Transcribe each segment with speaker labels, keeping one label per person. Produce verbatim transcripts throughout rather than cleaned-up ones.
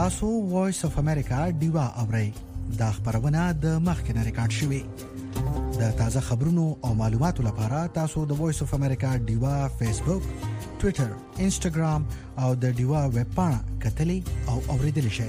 Speaker 1: تاسو وایس اف امریکا ډیوا اورئ. دا خبرونه د مخکنه ریکارډ شوې. د تازه خبرونو او معلوماتو لپاره تاسو د وایس اف امریکا ډیوا فیسبوک، ټوئیټر، انسټاګرام او د ډیوا ویب پاڼه کتلې او اوریدل شئ.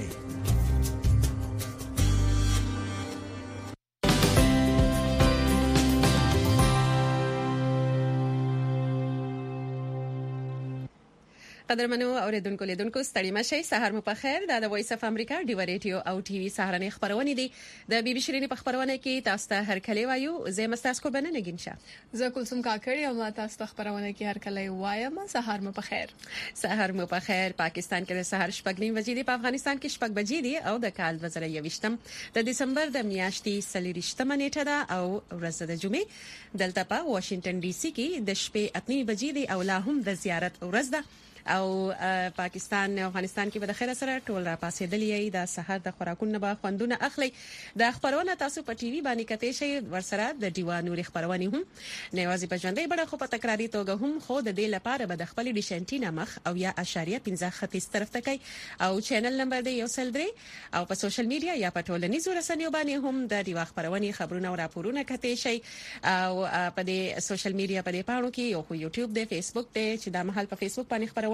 Speaker 2: قدرمنو اوریدونکو لیدونکو ستړي مشئ. سهار مو په خیر. دا د وایس اف امریکا ډیوا ریډیو او ټي وي سهارنې خبرونه دي. د بي بي شيرینې په خبرونه کې تاسو ته هر کله وایو زه مستاس کو بننه ګنشه.
Speaker 3: زه کوم کاکړی او ما تاسو ته خبرونه کې هر کله وایم. سهار مو په خیر.
Speaker 2: سهار مو په خیر. پاکستان کې سهار شپږ نیم بجې دي، په افغانستان کې شپږ بجې دي او د کال دوه زره یوویشتم د دسمبر د میاشتې څلورویشتمه نیټه ده او ورځ د جمعې. دلته په واشنگټن ډي سي کې د شپې اته بجې دي او لا هم د زیارت ورځ ده. او پاکستان او افغانستان کې به د خیر سره ټول را پاسېدلې د سحر د خوراکونو به خوندونه اخلي. د خبرونه تاسو په ټي وي باندې کته شي ورسره د ډیوا نوري خبرونه هم نوازي په ژوندۍ بڑا خو په تکراری توګه هم خو د دې لپاره به د خپل ډیش انټینا مخ او یا اشاریه پنځه ختیځ طرف ته کوي او چینل نمبر دی یو سل درې او په سوشل میډیا یا په ټولنیزو رسنیو باندې هم د ډیوا خبرونه خبرونه او راپورونه کته شي او په دې سوشل میډیا په دې پاڼو کې یو خو یوټیوب دی، فیسبوک دی چې د محل په فیسبوک باندې خبرونه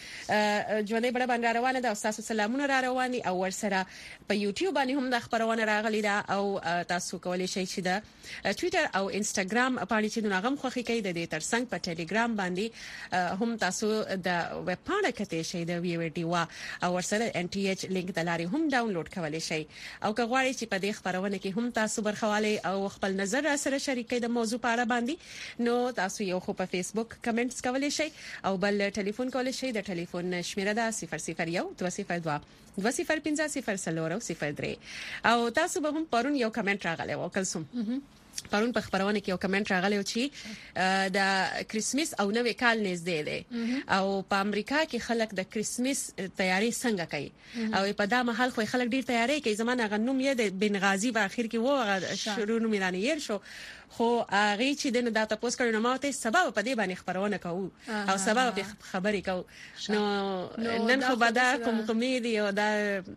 Speaker 2: ژوندۍ بڑا باندې روانه ده او تاسو سلامونه را رواني او ورسره په یوټیوب باندې هم د خبرونه راغلي ده او تاسو کولای شئ چې د ټوئیټر او انسټاګرام باندې چې دغه غم خوخي کوي د دې ترڅنګ په ټلګرام باندې هم تاسو د ویب پاڼه کته شئ د وی وی ډیوا او ورسره ان ټي ایچ لینک د لارې هم ډاونلوډ کولای شئ او که غواړئ چې په دې خبرونه کې هم تاسو برخواله او خپل نظر سره شریکئ د موضوع په اړه باندې نو تاسو یو خو په فیسبوک کمنټس کولای شئ او بل ټلیفون کولای شئ. د ټلیفون شمیره ده صفر صفر یو دوه صفر دوه دوه صفر پنځه صفر څلور صفر درې او تاسو به هم پرون یو کمنټ راغلی و کلسوم پرون په خبرونه کې یو کمنټ راغلی و چې د کریسمس او نوې کال نږدې دی او په امریکا کې خلک د کریسمس تیاری څنګه کوي او په دا محل خو خلک ډیر تیاری کوي. زمانه غنوم یې د بنغازي په اخر کې و شروع نو میرانیر شو خو هغه چې دنه دا تاسو کړو نو ماته سبب په دې باندې خبرونه کوو او سبب په خبرې کوو نو نن خو بدا کوم کمیډي او دا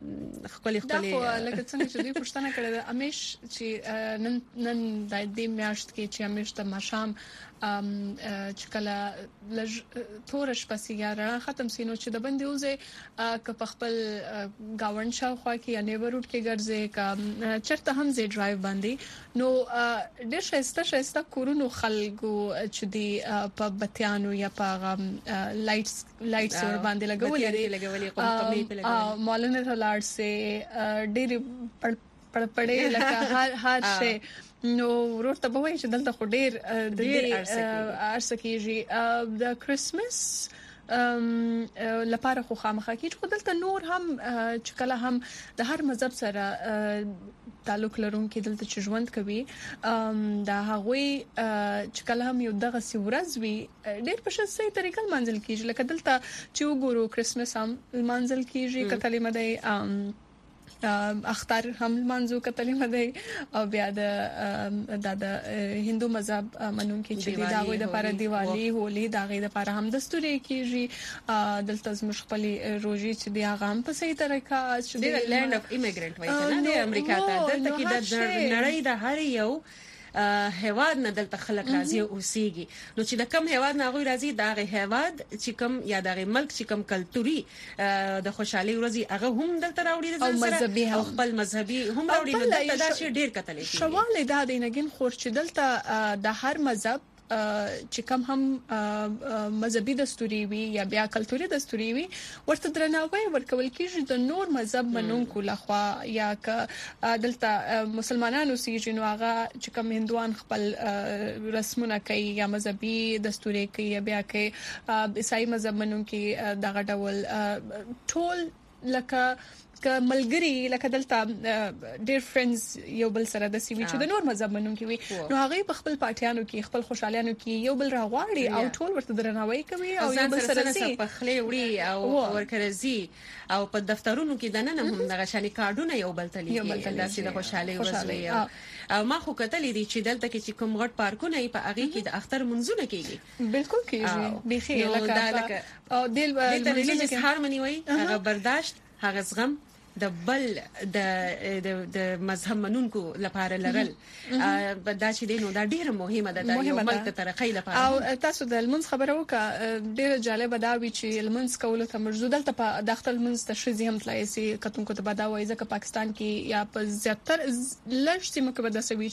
Speaker 2: خپل خپل
Speaker 3: دا لکه څنګه چې دوی پښتنه کړې ده امیش چې نن نن د دې میاشت کې چې امیش د مشام ام چې کله لږ تورش پسیاره ختم سينو چې د بندي وزه ک په خپل گاون شاوخوا کې یا نیبرهوډ کې ګرځي ک چرته هم زی ډرایو باندې نو ډېر شایسته شایسته کورونو خلکو چې دی په بتیانو یا په لایټس لایټس ور باندې لګولې
Speaker 2: لګولې قومي په لګولې
Speaker 3: مالونه تلار سي ډېر پړ پړ پړې لکه هر هر شي نو ورته به وایي چې دلته خو ډېر د دې ارسه کېږي د کریسمس ام لپاره خو خامخا کې خو دلته نور هم چې کله هم د هر مذهب سره تعلق لرونکي دلته چې ژوند کوي دا هغوی چې کله هم یو دغه سورز وی ډېر په شته طریقه منځل کېږي لکه دلته چې وګورو کریسمس هم منځل کېږي کتلې مده اختر هم منځو کتلې مده او بیا د د هندو مذهب منونکي چې دا غوي د لپاره دیوالی هولي دا غوي د لپاره هم دستوري کیږي دلته زموږ خپل روزي چې دی هغه هم په صحیح طریقه چې
Speaker 2: د لند اف ایمیګرانټ وایي نه د امریکا ته دلته کې د نړۍ د هر یو هواد نه دلته خلک راځي او اوسېږي نو چې د کم هواد نه غوي راځي دا غي هواد چې کم یا د ملک چې کم کلتوري د خوشحالي ورځي هغه هم دلته راوړي
Speaker 3: او مذهبي
Speaker 2: او خپل مذهبي هم راوړي نو دلته دا شی ډیر کتل شي
Speaker 3: شواله دا د نګین خور چې دلته د هر مذهب چې کوم هم مذهبي دستوري وي یا بیا کلتوري دستوري وي ورته درناوی ورکول کیږي د نور مذهب منونکو لخوا یا ک دلته مسلمانانو سیږي نو هغه چې کوم هندوان خپل رسمونه کوي یا مذهبي دستوري کوي یا بیا کوي عیسائی مذهب منونکي دغه ډول ټول لکه ک ملګری لکه دلته ډیر فرندز یو بل سره د سیوی چې د نور مذهب منونکي وي نو هغه په خپل پاتیانو کې خپل خوشالیانو کې یو بل راغواړي او ټول ورته درناوی کوي او یو بل سره سي
Speaker 2: په خلې وړي او ورکرزي او په دفترونو کې دنه هم دغه شاني کارډونه یو بل تلي داسې د خوشالي ورځي او ما خو کتلې دي چې دلته کې چې کوم غټ پارکونه په هغه کې د اختر منځونه کېږي
Speaker 3: بالکل کېږي بخیر لکه
Speaker 2: او دل د ریلیجیس هارمونی وي هغه برداشت هغه زغم د بل د د مذهب منونکو لپاره لرل دا چې دینو دا ډیره مهمه ده د یو ملک ترقۍ لپاره.
Speaker 3: او تاسو د المنځ خبره وکړه ډیره جالب دا وی چې المنځ کول ته مرزو دلته په داخل المنځ ته شزي هم تلای سي کتونکو ته بدا وایي ځکه پاکستان کې یا په زیاتر لږ سیمه کې بدا سوي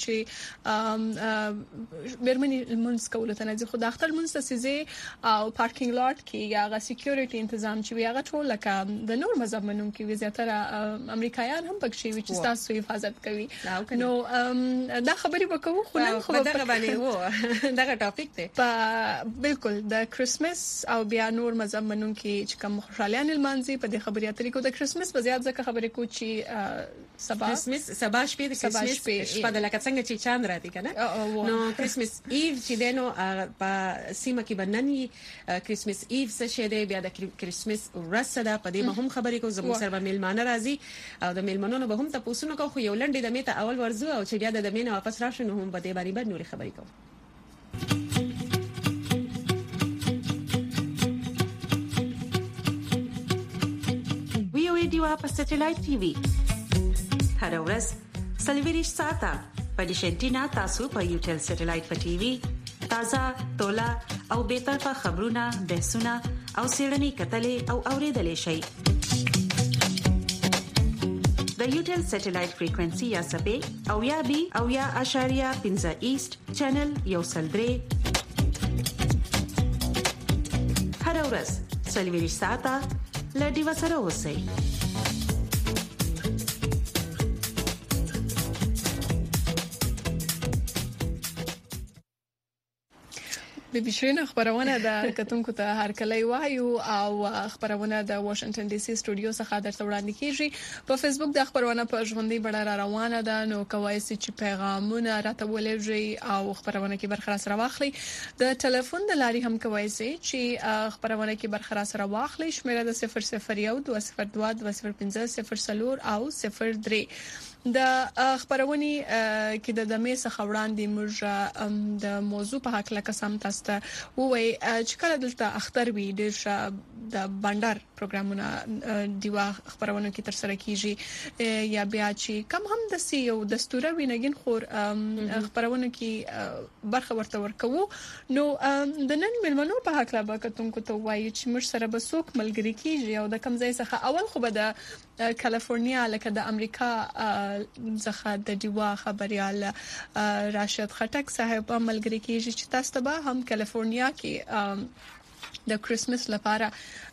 Speaker 3: چې برمني المنځ کول ته نه خو داخل المنځ ته سي او پارکینګ لاټ کې یا غا سکیورټي تنظیم چې وی هغه ټول لکه د نور مذهب منونکو وی زیاتره امریکایان هم پکې وي چې تاسو حفاظت کوي. نو دا خبري وکړو خو نن خو
Speaker 2: دغه باندې وو دغه ټاپک ته
Speaker 3: په بالکل د کریسمس او بیا نور مذهب منونکو چې کوم خوشالیان المانځي په دې خبري اترې کو د کریسمس په زیات ځکه خبرې کو چې سبا
Speaker 2: کریسمس سبا شپې د کریسمس شپه د لکه څنګه چې چاند راځي کنه نو کریسمس ایو چې دینو په سیمه کې بنني کریسمس ایو څه شه دی بیا د کریسمس ورځ ده په دې مهم خبرې کو زموږ سره میلمانه راځي او د میلمنونو به هم تاسو نو خو یو لنډې د میته اول ورزو او چې بیا د دمینه واپس راشو نو هم په دې باندې باندې نوري خبرې کوو.
Speaker 4: ویډیو په سټلایټ ټي وي هر ورځ سلویریش ساته په ډیشنټینا تاسو په یوټل سټلایټ په ټي وي تازه تولا او به طرفه خبرونه بحثونه او سیړنی کتلې او اوریدلې شي د یوټل سټلایټ فریکوئنسي یا سبې او یا بي او یا اشاریه پنځه ایست چینل یو سلدري هر ورځ سلویریش ساته لدی وسره اوسئ.
Speaker 3: د بشرین خبرونه د کتونکو ته هر کله وایو او خبرونه د واشنگټن ډي سي سټوډیو څخه درته وړاندې کیږي. په فیسبوک د خبرونه په ژوندۍ بڼه را روانه ده نو کوای شئ چې پیغامونه راته ولېږئ او خبرونه کې برخه سره واخلئ. د ټلیفون د لارې هم کوای شئ چې خبرونه کې برخه سره واخلئ. شمیره د صفر صفر یو دوه صفر دوه دوه صفر پنځه صفر څلور او صفر درې. د خبرونی کې د دمه څخه وړاندې موږ د موضوع په حق لکه سم تاسو ته وای چې کله دلته اختر وی ډیر د بندر پروګرامونه دیوا خبرونه کې تر سره کیږي یا بیا چې کم هم د سی او دستور وینګین خور خبرونه کې برخه ورته ورکوو. نو د نن ملمنو په حق لا بکتونکو ته وای چې موږ سره به څوک ملګری کیږي او د کم ځای څخه اول خو به د کالیفورنیا لکه د امریکا څخه د دیوا خبريال راشد خټک صاحب ملګری کیږي چې تاسو به هم کالیفورنیا کې د کریسمس لپاره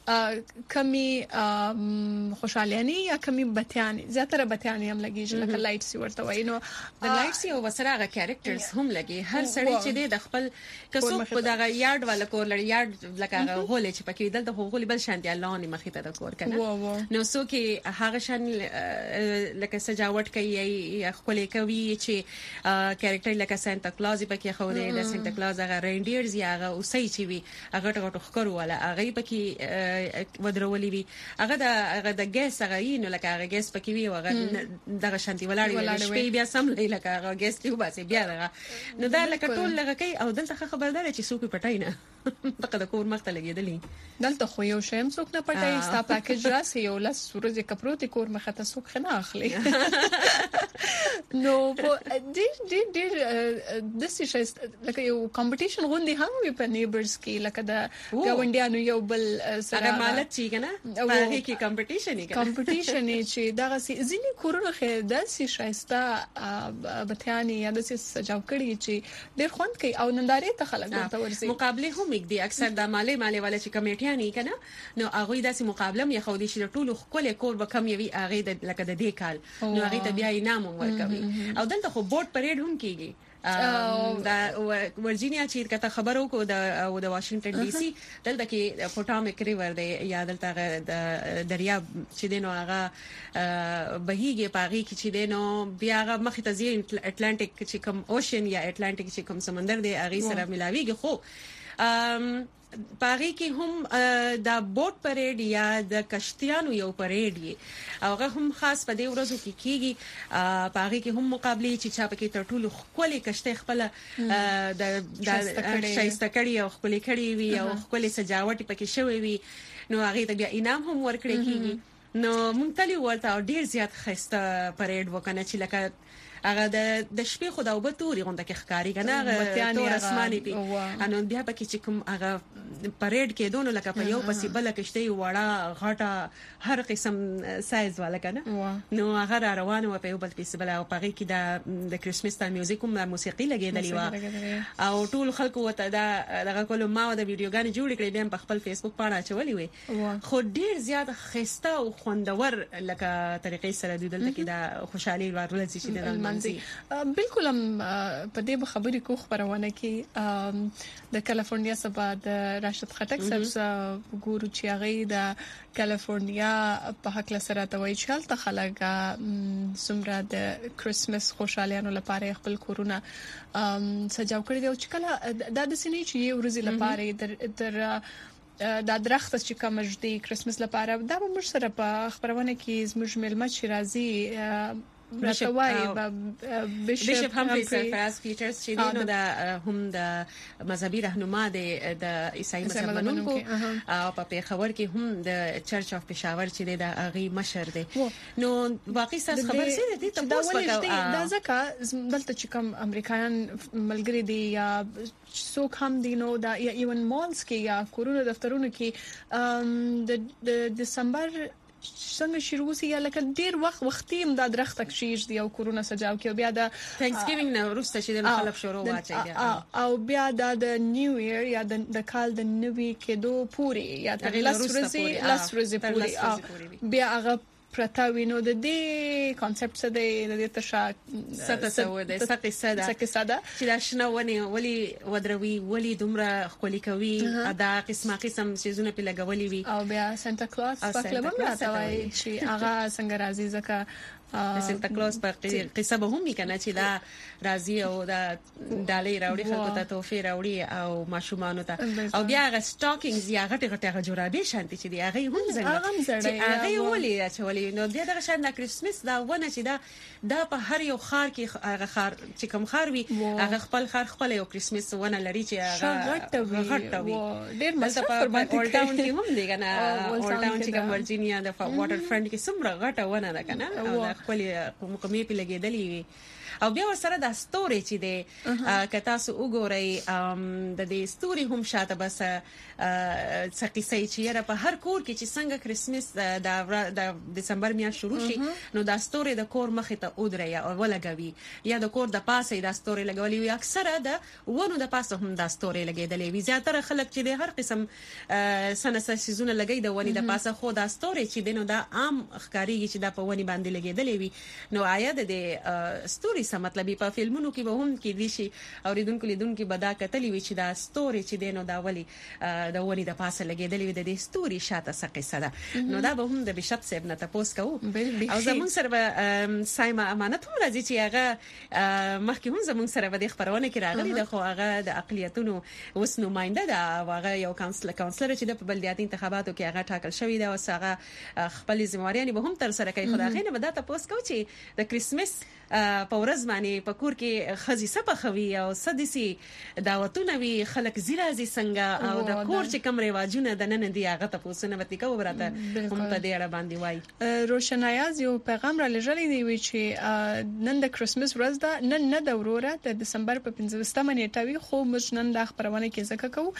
Speaker 3: کمی خوشالياني یا کمی بتياني زیاتره بتياني هم لګیږي لکه لایټس ورته وای نو
Speaker 2: د لایټس یو وسره کریکټرز هم لګي هر سړی چې د خپل کسو په دغه یارډ ولا کور لري یارډ لکه غولې چې پکې دلته غولې بل شان دی الله نه مخې ته د کور کنه نو سو کې هغه شان لکه سجاوټ کوي یا خپلې کوي چې کریکټر لکه سانتا کلاز پکې خو دی د سانتا کلاز هغه رینډیرز یا هغه اوسې چې وي هغه ټکو خکر ولا هغه پکې ودرولې وی هغه د هغه د ګیس هغه یې نو لکه هغه ګیس پکې وی هغه دغه شانتي ولاړی شپې بیا سم لکه هغه ګیس دی وباسي بیا دغه نو دا لکه ټول لکه کوي او دلته خبردار چې څوک پټاینه دغه د کور مخته لګیدلې
Speaker 3: دلته خو یو شیم څوک نه پټای ستا پاکج راسي یو لاس ورځې کپروتي کور مخه ته څوک خنه اخلي نو د د د د سې لکه یو کمپټیشن غونډي هم وي په نیبرز کې لکه د ګاونډیانو یو بل
Speaker 2: سره مالت چی کنه هغه کې کمپټیشن یې کنه
Speaker 3: کمپټیشن یې چې دغه ځینې کورونه خې د سې شایسته بتیانی یا د سې سجاو کړي چې ډېر خوند کوي او نندارې ته خلک ورته ورسي
Speaker 2: مقابله هم یک دي اکثر د مالې مالې والے چې کمیټیانی کنه نو هغه داسې مقابله یې خو دې چې ټولو خپل کور به کم یوي هغه د لکه د دې کال نو هغه ته بیا انعام ورکوي او دلته خو بورډ پریډ هم کیږي دا ورجینیا چې کته خبرو کو د او د واشنگټن ډي سي دلته کې پوټامیک ریور دی یا دلته د دریاب چې دینو هغه بهيږي پاغي کې چې دینو بیا هغه مخ ته ځي اټلانټیک چې کوم اوشن یا اټلانټیک چې کوم سمندر دی هغه سره ملاويږي خو پاغي کې هم د بوټ پریډ یا د کشتیانو یو پریډ دی هغه هم خاص په دې ورځو کې کیږي پاغي کې هم مقابله چې چا پکې تر ټولو خپل کشته خپل د شایسته کړي او خپل کړي وي او خپل سجاوټ پکې شوی وي نو هغه ته بیا انعام هم ورکړي کیږي نو مونږ تل ورته ډیر زیات خسته پریډ وکنه چې لکه هغه د د شپې خو دا وبتوري غونډه کې ښکاری کنه هغه تور اسماني پی انو بیا پکې چې کوم هغه پریډ کې دونو لکه په یو پسې بل کېشته وړه غټه هر قسم سایز والا کنه نو هغه روانه و په یو بل پیسه بل او پغې کې د د کریسمس ټایم میوزیک هم موسیقي لګېدلې و او ټول خلکو وته دا دغه کولو ما د ویډیوګانې جوړ کړې بیا په خپل فیسبوک باندې چولې وي خو ډیر زیات خسته او خوندور لکه طریقې سره د دلته کې د خوشحالي ورول چې د
Speaker 3: بالکل هم په دې خبرې کو خبرونه کې د کالیفورنیا سبا د راشد خټک صاحب ګورو چې هغه د کالیفورنیا په حق سره ته وایي چې تل خلک سمره د کریسمس خوشالیانو لپاره خپل کورونه سجاو کړی دی او چې کله د دسنې چې یو ورځ لپاره در دا درخت چې کوم جدي کریسمس لپاره دا موږ سره په خبرونه کې زموږ ملمت شرازي
Speaker 2: بشپ بشپ همفري سرفراز پیټرز چې دینو د هم د مذهبي رهنما د عیسائی مذهب منونکو او په پیښور کې هم د چرچ اف پېښور چې د اغي مشر دی نو واقعي څه خبر سي دي ته پوس وکړه
Speaker 3: دا ځکه دلته چې کوم امریکایان ملګری دي یا څوک هم دي نو دا ایون مالز کې یا کورونو دفترونو کې د دسمبر څنګه شروع سي یا لکه ډیر وخت وختي امداد درخت کشیش دی او کورونه سجاو کې بیا د
Speaker 2: تھینکسګیوینګ نو روسته چې د خلک شروع واچي
Speaker 3: او بیا د نیو ایئر یا د کال د نوي کېدو پوري یا د لاس ورځې لاس ورځې پوري بیا هغه پرتاوینو د دې کانسپټ څه دی د دې تشا
Speaker 2: ستاسو د سقي صدا سقي صدا چې دا شنو ونی ولي ودروي ولي دومره خولي کوي ادا قسمه قسم سيزونه په لګولي وي
Speaker 3: او بیا سانتا کلاس په کلب راته وایي چې هغه څنګه راځي ځکه
Speaker 2: سانتا کلاس په قصه به هم کنه چې دا راځي او دا ډالۍ راوړي خلکو ته توفي راوړي او ماشومان ته او بیا هغه سټاکینګز یا غټه غټه جورابې شانتي چې دی هغه هم څنګه چې هغه ولي چې نو د دغه شان د کریسمس دا ونه چې دا د په هر یو خار کې هغه خار چې کوم خار وي هغه خپل خار خپل یو کریسمس ونه لري چې هغه غټه وي ډېر مزه په اول ټاون کې هم دی کنه اول ټاون چې کوم ورجینیا د واټر فرنٹ کې سمره غټه ونه ده کنه او خپل مقامي په لګیدلې وي او بیا ورسره د ستوري چې دی که تاسو وګورئ د دې ستوري هم شاته بس څه قصه چې په هر کور کې چې څنګه کریسمس د دسمبر میاشت شروع شي نو د ستوري د کور مخ ته اودري او ولګوي یا د کور د پاسه د ستوري لګولي وي اکثره د ونو د پاسه هم د ستوري لګیدلې وي زیاتره خلک چې د هر قسم سنه سيزونه لګي د ونی د پاسه خو د ستوري چې دینو د عام ښکاریږي چې د په ونی باندې لګیدلې وي نو آیا د ستوري څه مطلب په فلمونو کې به هم کې دي شي اوریدونکو لیدونکو به دا کتلی وي چې دا ستوري چې دینو دا ولي د ونی د پاسه لګیدلې وي د دې ستوري شاته څه قصه ده نو دا به هم د بشپ صاحب نه تاسو کوو او زمون سره سایما امانت هم راځي چې هغه مخکې هم زمون سره د خبرونه کې راغلي د خو هغه د اقلیتونو وس نماینده ده هغه یو کونسل کونسلر چې د بلدیاتي انتخاباتو کې هغه ټاکل شوی دی او هغه خپل ځمواريان به هم تر سره کوي خدای غینه به دا تاسو کوو چې د کریسمس په ورځ باندې په کور کې خزي سپه خوي او سدسي دعوتونه وی خلک زیرازي څنګه او د کور چې کوم رواجونه د نن دی هغه تاسو نه وتی کوو براته هم په دې اړه باندې وای
Speaker 3: روشنایاز یو پیغام را لږلی دی وی چې نن د کریسمس ورځ ده نن نه د وروره د دسمبر په پنځمه نیټه وی خو موږ نن د خبرونه کې ځکه کوو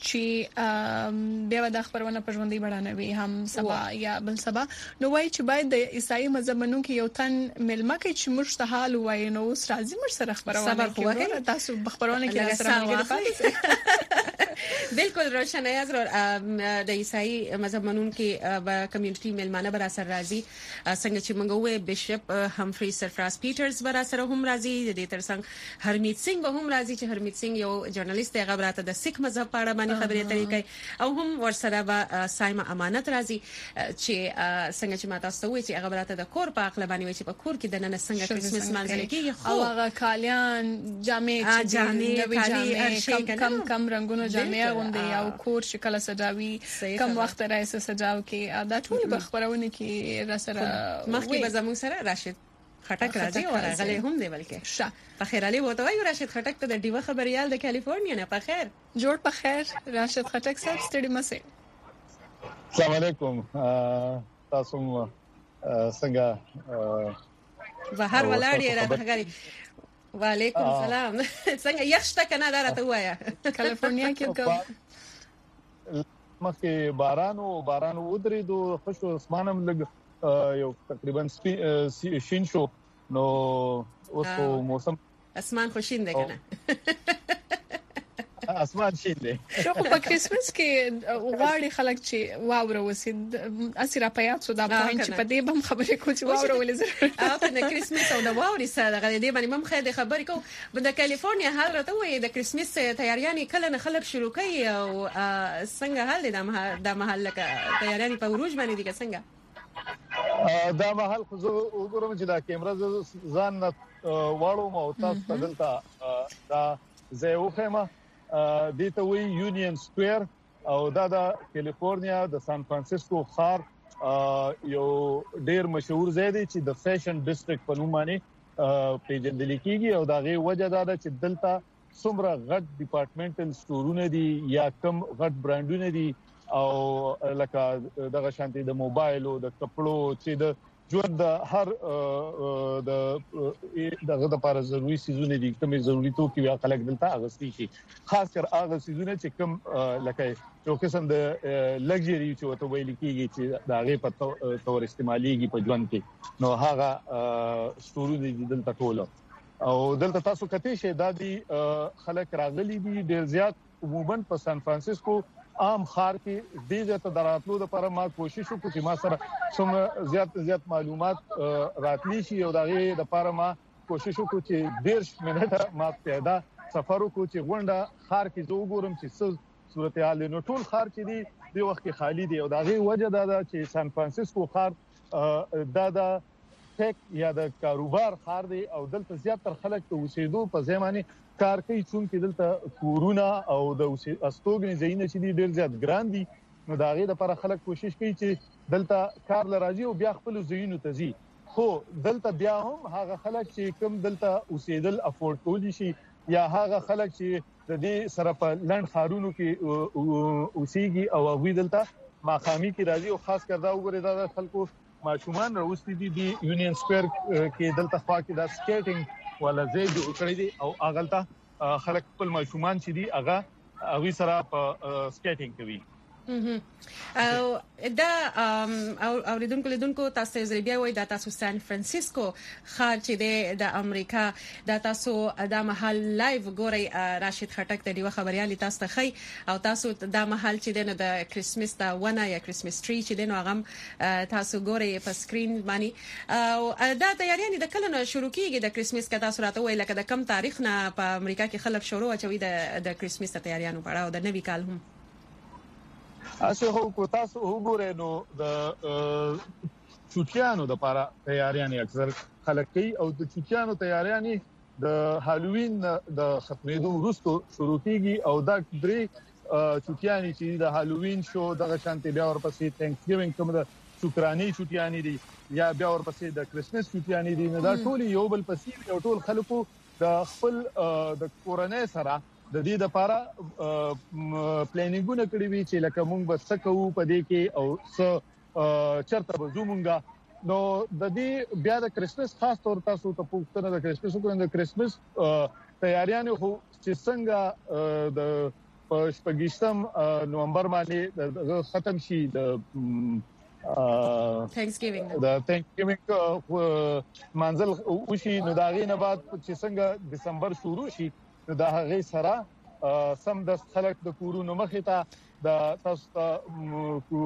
Speaker 3: چې بیا د خبرونه په ژوندۍ بڼه وی هم سبا یا بل سبا نو وای چې باید د عیسائی مذهب منونکو یو تن ملمه کې چې موږ ته حال وای نو راځي مر سره خبرونه کوي تاسو خبرونه کې سره ملګری
Speaker 2: بالکل روشنایاز د عیسائی مذهب منونکو په کمیونټي ملمانه برا سره راځي څنګه چې موږ وې بشپ همفري سرفراز پیټرز برا سره هم راځي د دې ترڅنګ هرمیت سنگ به هم راځي چې هرمیت سنگ یو جرنالست دی غبراته د سکھ مذهب په اړه باندې خبرې اترې کوي او هم ورسره به سایما امانت راځي چې څنګه چې ماته تاسو وې چې غبراته د کور په اقل باندې وي چې په کور کې د نن څنګه کریسمس منځل کېږي خو
Speaker 3: هغه کالیان جامې جامې کم کم کم رنگونو جامې غوندي او کور شکل سجاوي کم وخت راځي سجاو کې دا ټول په خبرونه کې را سره
Speaker 2: مخکې به زموږ سره راشد خټک راځي او غلې هم دی بلکې شه په خیر علي وته وای راشد خټک ته د ډیوه خبريال د کالیفورنیا نه په خیر
Speaker 3: جوړ په خیر راشد خټک صاحب ستړي مسه
Speaker 5: السلام علیکم تاسو څنګه
Speaker 2: بهر ولاړ یې راغلی. وعلیکم السلام. څنګه یخشته کنه دا راته وایا؟
Speaker 3: کالیفورنیا کې کوم
Speaker 5: مخکې باران او باران ودرېدو خوشو اسمانم لګ یو تقریبا شین شو نو اوس موسم
Speaker 2: اسمان خوشین دی کنه
Speaker 5: اسمان شین دی.
Speaker 3: شو په کریسمس کې غواړي خلک چې واوره وسید اسره پیات سو دا پوینټ په دې بم خبرې کو چې واوره ولې زره
Speaker 2: او د کریسمس او د واوري سره د دې باندې مم خې د خبرې کو د کالیفورنیا حال راته وې د کریسمس تیاریانې کله نه خلک شروع کوي او څنګه حال دی د محل کې تیاریانې په وروج باندې دي څنګه
Speaker 5: دا محل خو وګورم چې دا کیمرا ځان واړو مو تاسو دلته دا زه وخمه دیته وی یونین سکوير او دا د کالیفورنیا د سان فرانسیسکو ښار یو ډیر مشهور ځای دی چې د فیشن ډیسټریکټ په نوم باندې پیژندل کیږي او دا غي وجه دا ده چې دلته څومره غټ ډپارټمنټل سټورونه دي یا کم غټ برانډونه دي او لکه دغه شانتي د موبایل او د کپړو چې د ژوند د هر د دغه د لپاره ضروري سيزونه دي کومې ضروري توکي یا خلک دلته اغستې شي خاص کر هغه سيزونه چې کوم لکه یو قسم د لګژري چې وته ویل کیږي چې دا غي په تور استعماليږي په ژوند کې نو هغه سټورونه دي دلته ټول او دلته تاسو کته شي د دې خلک راغلي دي ډیر زیات عموما په سان فرانسیسکو عام خار کې ډیره ته دراتلو د لپاره ما کوشش وکړ چې ما سره څومره زیات زیات معلومات راتلی شي او دغه د لپاره ما کوشش وکړ چې ډیر منټه ما پیدا سفر وکړ چې غونډه خار کې زه وګورم چې څه صورتحال نو ټول خار چې دی د وخت کې خالی دی او دغه وجه دا ده چې سان فرانسیسکو خار دا د ټیک یا د کاروبار خار دی او دلته زیاتره خلک ته اوسېدو په ځمانه کار کوي چې دلته کورونا او د استوګنې ځینې چې ډیر زیات ګران دي نو دا غي د لپاره خلک کوشش کوي چې دلته کار لراځي او بیا خپل ځینو ته ځي خو دلته بیا هم هغه خلک چې کم دلته اوسېدل افورډ کولی شي یا هغه خلک چې د دې سره په لند خارونو کې اوسېږي او هغه دلته ماقامي کې راځي او خاص کر دا وګورئ دا خلکو ماشومان راوستي دي د یونین سکوير کې دلته خوا کې دا سکیټینګ ولا زه جوړ کړی دي او اغلطه خلک خپل ماشومان چې دي هغه هغه سره په سکیټینګ کوي
Speaker 2: او دا اوریدونکو لیدونکو تاسو زری بیا وای دا تاسو سان فرانسیسکو ښار چې د امریکا دا تاسو دا محل لایو ګوري راشد خټک د دیو خبريالي تاسو ته خي او تاسو دا محل چې د کریسمس دا ونه یا کریسمس ټری چې د نو غم تاسو ګوري په سکرین باندې او دا تیاریانې د کله نو شروع کیږي د کریسمس کا تاسو راته وای لکه د کم تاریخ نه په امریکا کې خلک شروع اچوي د د کریسمس تیاریانو په اړه او د نوي کال هم
Speaker 5: اسه هو کو تاسو وګورئ نو د چوټیانو د لپاره تیاریانې اکثر خلک کوي او د چوټیانو تیاریانې د هالووین د ختمېدو وروسته شروع کیږي او دا درې چوټیانې چې د هالووین شو دغه شانتي بیا ورپسې تھینکس ګیوینګ کوم د شکرانې چوټیانې دي یا بیا ورپسې د کریسمس چوټیانې دي نو دا ټول یو بل پسې یو ټول خلکو د خپل د کورنۍ سره د دې لپاره پلانینګونه کړی وی چې لکه موږ بس کوو په دې کې او څه چرته زومونګه نو د دې بیا د کریسمس خاص طور تاسو ته پوښتنه د کریسمس کو د کریسمس تیاریانو خو چې څنګه د شپږم نومبر باندې ختم شي د
Speaker 2: Thanksgiving
Speaker 5: د Thanksgiving منځل وشي نو دا غي نه بعد چې څنګه دسمبر شروع شي دا هغه سره سم د خلک د کورونو مخې ته د تاسو کو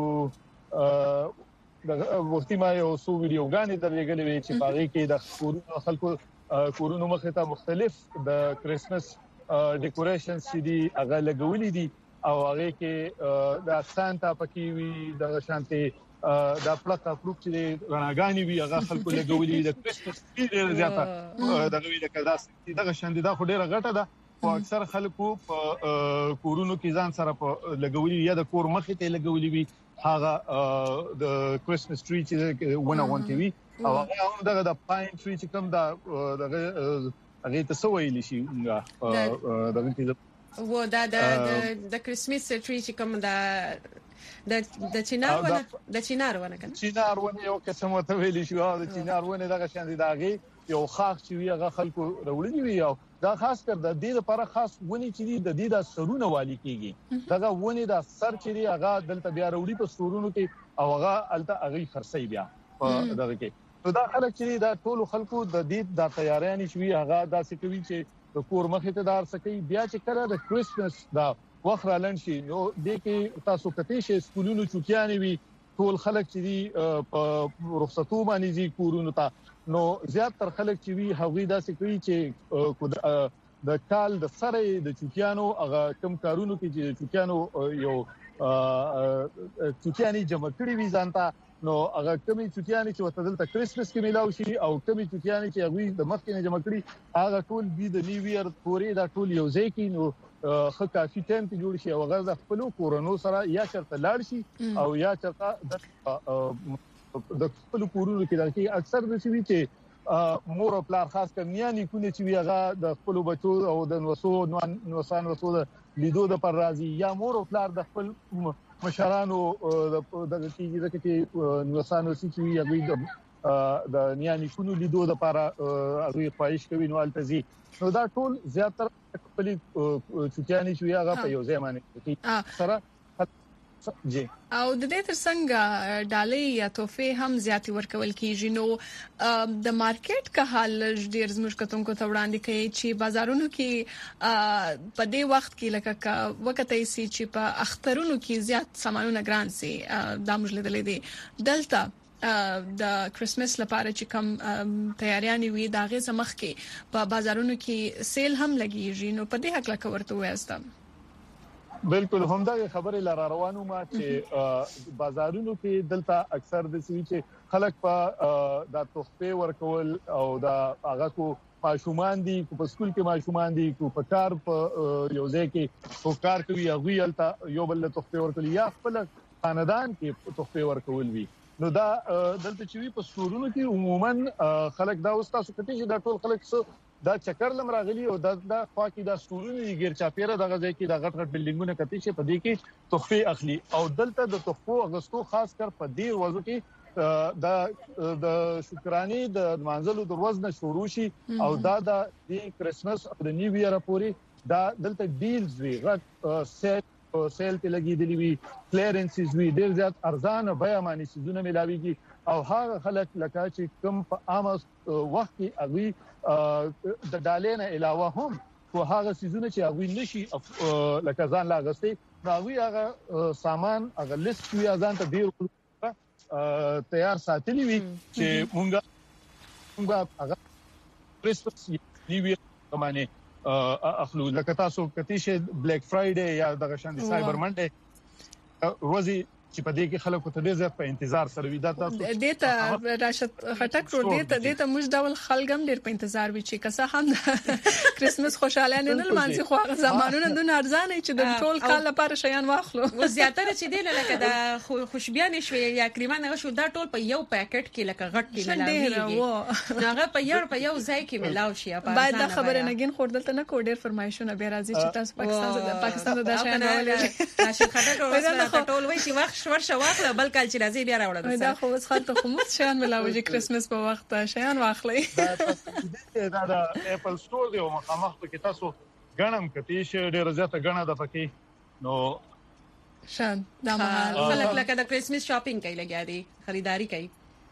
Speaker 5: د وختي ما یو سو ویډیوګانې درلګلې وي چې پاره کې د کورونو خلکو کورونو مخې ته مختلف د کریسمس ډیکوریشنز چې دي هغه لګولې دي او هغه کې د سانتا پکې وي د شانتي دا پلاټا فروټ چې رڼاګانی وي هغه خلکو لګولې د کریسمس ډیر زیاته دغه وی د کدا دغه شاندې دا خو ډیره غټه ده او اکثر خلکو په کورونو کې ځان سره په لګولې یا د کور مخې ته لګولې وي هغه د کریسمس ټری چې ونه وانت وي او هغه هم دغه د پاین ټری چې کوم دا دغه هغه ته سویل شي دغه
Speaker 2: و دا د د کریسمس ټری چې کوم دا د د چینار ونه د چینار ونه کنه
Speaker 5: چینار ونه یو قسم ته ویل شو او د چینار ونه دغه شان دي داغي یو خاص چې وی هغه خلکو وروړي وی او دا خاص کر د دې لپاره خاص ونی چې د دې د سرونه والی کیږي دغه ونی د سر چې هغه دلته بیا وروړي په سرونو کې او هغه الته هغه خرسي بیا دغه کې نو دا خلک چې دا ټول خلکو د دې د تیاریانې شوی هغه داسې کوي چې د کور مخې ته دار سکی بیا چې کله د کریسمس دا وخت رالن شي نو د کې تاسو کته شي سکولونو چوکیانې وي ټول خلک چې دی په رخصتو باندې دي کورونو ته نو زیات تر خلک چې وی هغه داسې کوي چې د کال د سره د چوکیانو هغه کم کارونو کې چې چوکیانو یو چوکیانی جمع کړی وي ځانته نو هغه کمی چوکیانی چې وته دلته کریسمس کې ملاوي شي او کمی چوکیانی چې هغه د مخکې نه جمع کړی هغه ټول بي د نیو ایئر پورې دا ټول یو ځای کې نو خو کافي ټایم ته جوړ شي او هغه د خپل کورونو سره یا چرته لاړ شي او یا چرته د خپل کورونو کې دغه اکثر د شي چې مور او پلار خاص کمیاني کونه چې هغه د خپل بچو او د نوسو نوسان وسو د لیدو د پر راضي یا مور او پلار د خپل مشرانو د کیږي چې نوسانو چې هغه د نیانی کونو لیدو د پر هغه خواهش کوي نو التزي نو دا ټول زیاتره خپل چوکیانی چې هغه په یو ځای باندې سره جی
Speaker 3: او د دې ترڅنګ ډالۍ یا تحفې هم زیاتی ورکول کیږي نو د مارکیټ کا حال ډیر زموږ کتونکو ته وړاندې کوي چې بازارونو کې په دې وخت کې لکه وخت ایسي چې په اخترونو کې زیات سامانونه ګران سي د مجلدلې دي دلته د کریسمس لپاره چې کوم تیاریان وي دا غي زمخ کې په بازارونو کې سیل هم لګیږي نو په دې حق لکه ورته وایستم
Speaker 5: بالکل همدا خبره لار روانو ما چې بازارونو کې دلته اکثر د سوي چې خلک په د تحفه ورکول او د هغه کو ماشومان دي په سکول کې ماشومان دي په کار په یو ځای کې او کار کوي هغه یلته یو بل تحفه ورکول یا خپل خاندان کې تحفه ورکول وي نو دا دلته چې په سکولونو کې عموما خلک دا واستاسو کته چې دا ټول خلک څه دا چکر لم راغلی او دا د خوا کې د سکولونو غیر چاپیره دغه ځای کې د غټ غټ بلډینګونو کته چې په دې کې تحفه اخلي او دلته د تحفو اغستو خاص کر په دې وضو کې د د شکرانی د منځلو د ورځ نه شروع شي او دا د کریسمس او د نیو ایئر پورې دا دلته ډیلز وی غټ سیټ سیل ته لګیدلی وی کلیرنسز وی ډیر زیات ارزانه بیه باندې سيزونه ملاويږي او هغه خلک لکه چې کم په عام وخت کې اغوي د ډالینه علاوه هم خو هغه سيزونه چې اغوي نشي لکه ځان لاغستي نو اغوي هغه سامان هغه لیست وی ځان ته ډیر تیار ساتلی وی چې مونږه مونږه هغه کریسمس نیو ایئر باندې اخلو لکه تاسو کتی شه بلیک فرایډے یا دغه شان دي سایبر منډے روزي چې په دې کې خلکو ته ډېر زیات په انتظار سره وي دا تاسو
Speaker 3: دې ته راشد خټک رو دې ته دې ته موږ ډول خلګم ډېر په انتظار وي چې کسه هم کریسمس خوشاله نه نه مانځي خو هغه زمانونه د ارزانه چې د ټول کال لپاره شیان واخلو
Speaker 2: و زیاتره چې دی لکه د خوشبيان شوي یا کریمان غو شو دا ټول په یو پاکټ کې لکه غټ کې ملاوي هغه په یو په یو ځای کې ملاو شي په
Speaker 3: باید دا خبره نه ګین خور دلته نه کو ډېر فرمایشونه به راځي چې تاسو پاکستان د پاکستان د شیان راولې
Speaker 2: راشد خټک ورسره ټول وایي چې وخت ورشه واخله بل کال چې راځي بیا راوړل
Speaker 3: دا خو اوس خلک خو مت شیان ملاوي کریسمس په وخت شیان واخلي
Speaker 5: دا دا اپل سٹور دی او مخامخ کې تاسو غنم کتی شه ډیر زیاته غنه د پکې نو
Speaker 3: شان دا مهال
Speaker 2: خلک لکه د کریسمس شاپینګ کوي لګیا دي خریداري کوي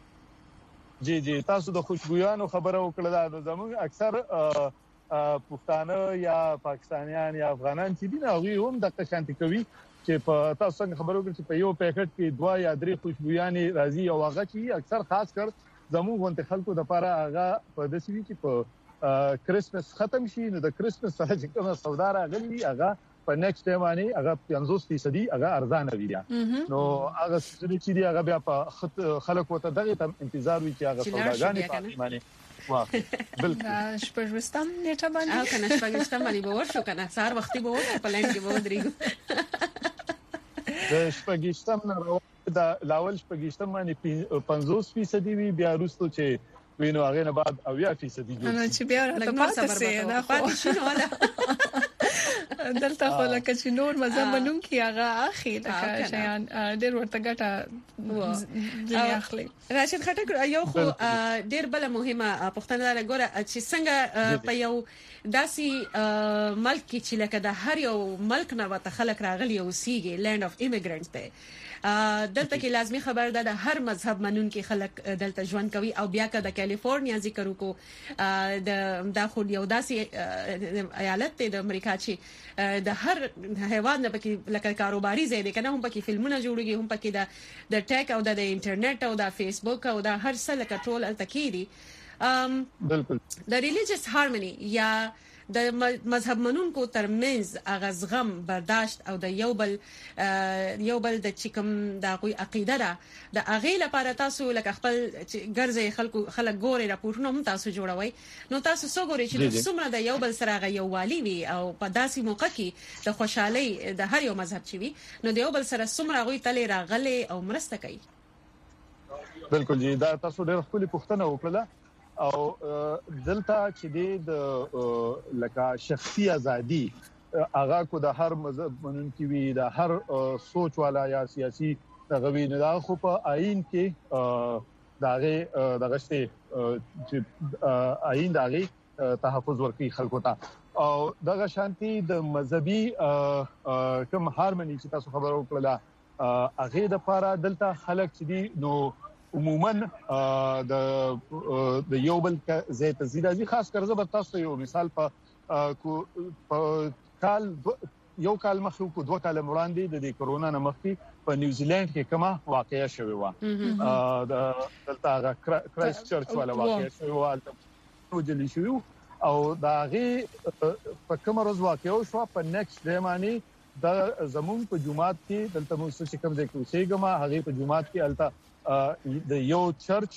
Speaker 5: جی جی تاسو د خوشبویانو خبره وکړه دا زموږ اکثر پښتانه یا پاکستانیان یا افغانان چې دي هغه هم د قشانتي کوي چې په تاسو څنګه خبرو کې چې په یو پاکټ کې دوا یا درې خوشبویانې راځي او هغه چې اکثر خاص کر زموږ غونډه خلکو د لپاره هغه په داسې چې په کریسمس ختم شي نو د کریسمس سره چې کومه سودا راغلي هغه په نیکسټ ټایم باندې هغه پنځوس فیصد هغه ارزانه وي نو هغه چې دی هغه بیا په خلکو ته دغه انتظار وي چې هغه سوداګانې پاتې معنی واه بالکل
Speaker 3: شپږوستم نیټه باندې
Speaker 2: او کنه شپږوستم باندې به ورشو کنه سار وختي به ورته پلان کې به ودرېږو
Speaker 5: د شپږوستم نه دا لاول شپږوستم باندې پنځوس فیصد وي بیا وروسته چې وینو هغه نه بعد اویا فیصد جوړ
Speaker 3: نو چې بیا راته پاتې سي دا خو
Speaker 2: پاتې شنو ولا
Speaker 3: دلته خو لکه چې نور مزه منون کی هغه اخی لکه شیان ډیر ورته ګټه ځنی اخلي.
Speaker 2: راشد خټک یو خو ډیر بل مهمه پښتنه ده ګوره چې څنګه په یو داسي ملک کې چې لکه د هر یو ملک نه وته خلک راغلي او سیږي لند اف ایمیګرنټس ته دلته کې لازمي خبر ده د هر مذهب منون کې خلک دلته ژوند کوي او بیا که د کالیفورنیا ذکر وکړو د داخل یو داسي ایالت د امریکا چې د هر هیواد نه پکې لکه کاروباري ځای دی کنه هم پکې فلمونه جوړيږي هم پکې د د ټیک او د انټرنیټ او د فیسبوک او د هر څه لکه ټول التکيري
Speaker 5: بالکل
Speaker 2: د ریلیجیس هارمونی یا د مذهب منونکو ترمنځ اغزغم برداشت او د یو بل یو بل د چکم د غوي عقیده ده د اغه لپاره تاسو لکه خپل ګرځي خلکو خلک ګوري راپورټونه هم تاسو جوړوي نو تاسو څو ګوري چې څومره د یو بل سره غي والی وي او په داسي موقع کې د خوشحالي د هر یو مذهب چي وي نو د یو بل سره څومره غوي تلې راغلي او مرسته کوي.
Speaker 5: بالکل جی دا تاسو ډېر خپل پوښتنه وکړه او دلته چې د لکه شخصي ازادي هغه کو د هر مذهب منونکي وي د هر سوچ والا یا سیاسي غوي نه دا خو په آئین کې داغه دغشته چې آئین داغه تحفظ ورکړي خلکو ته او دغه شانتي د مذهبي کوم هارمونی چې تاسو خبرو کړله هغه د لپاره دلته خلک چې دي نو عموما د د یو بل زیات زیاتې خاص کر زبر تاسو یو مثال په کال یو کال مخکې کو دوه کال وړاندې د کرونا نه مخکې په نیوزیلند کې کومه واقعیا شوې و د دلته کرایست چرچ والا واقعیا شوې و او جلی شو او دا غي په کوم ورځ واقعیا شو په نیکسټ ډے باندې د زمون په جمعات کې دلته مو څه کوم ځای کې اوسېګما هغه په جمعات کې الته د یو چرچ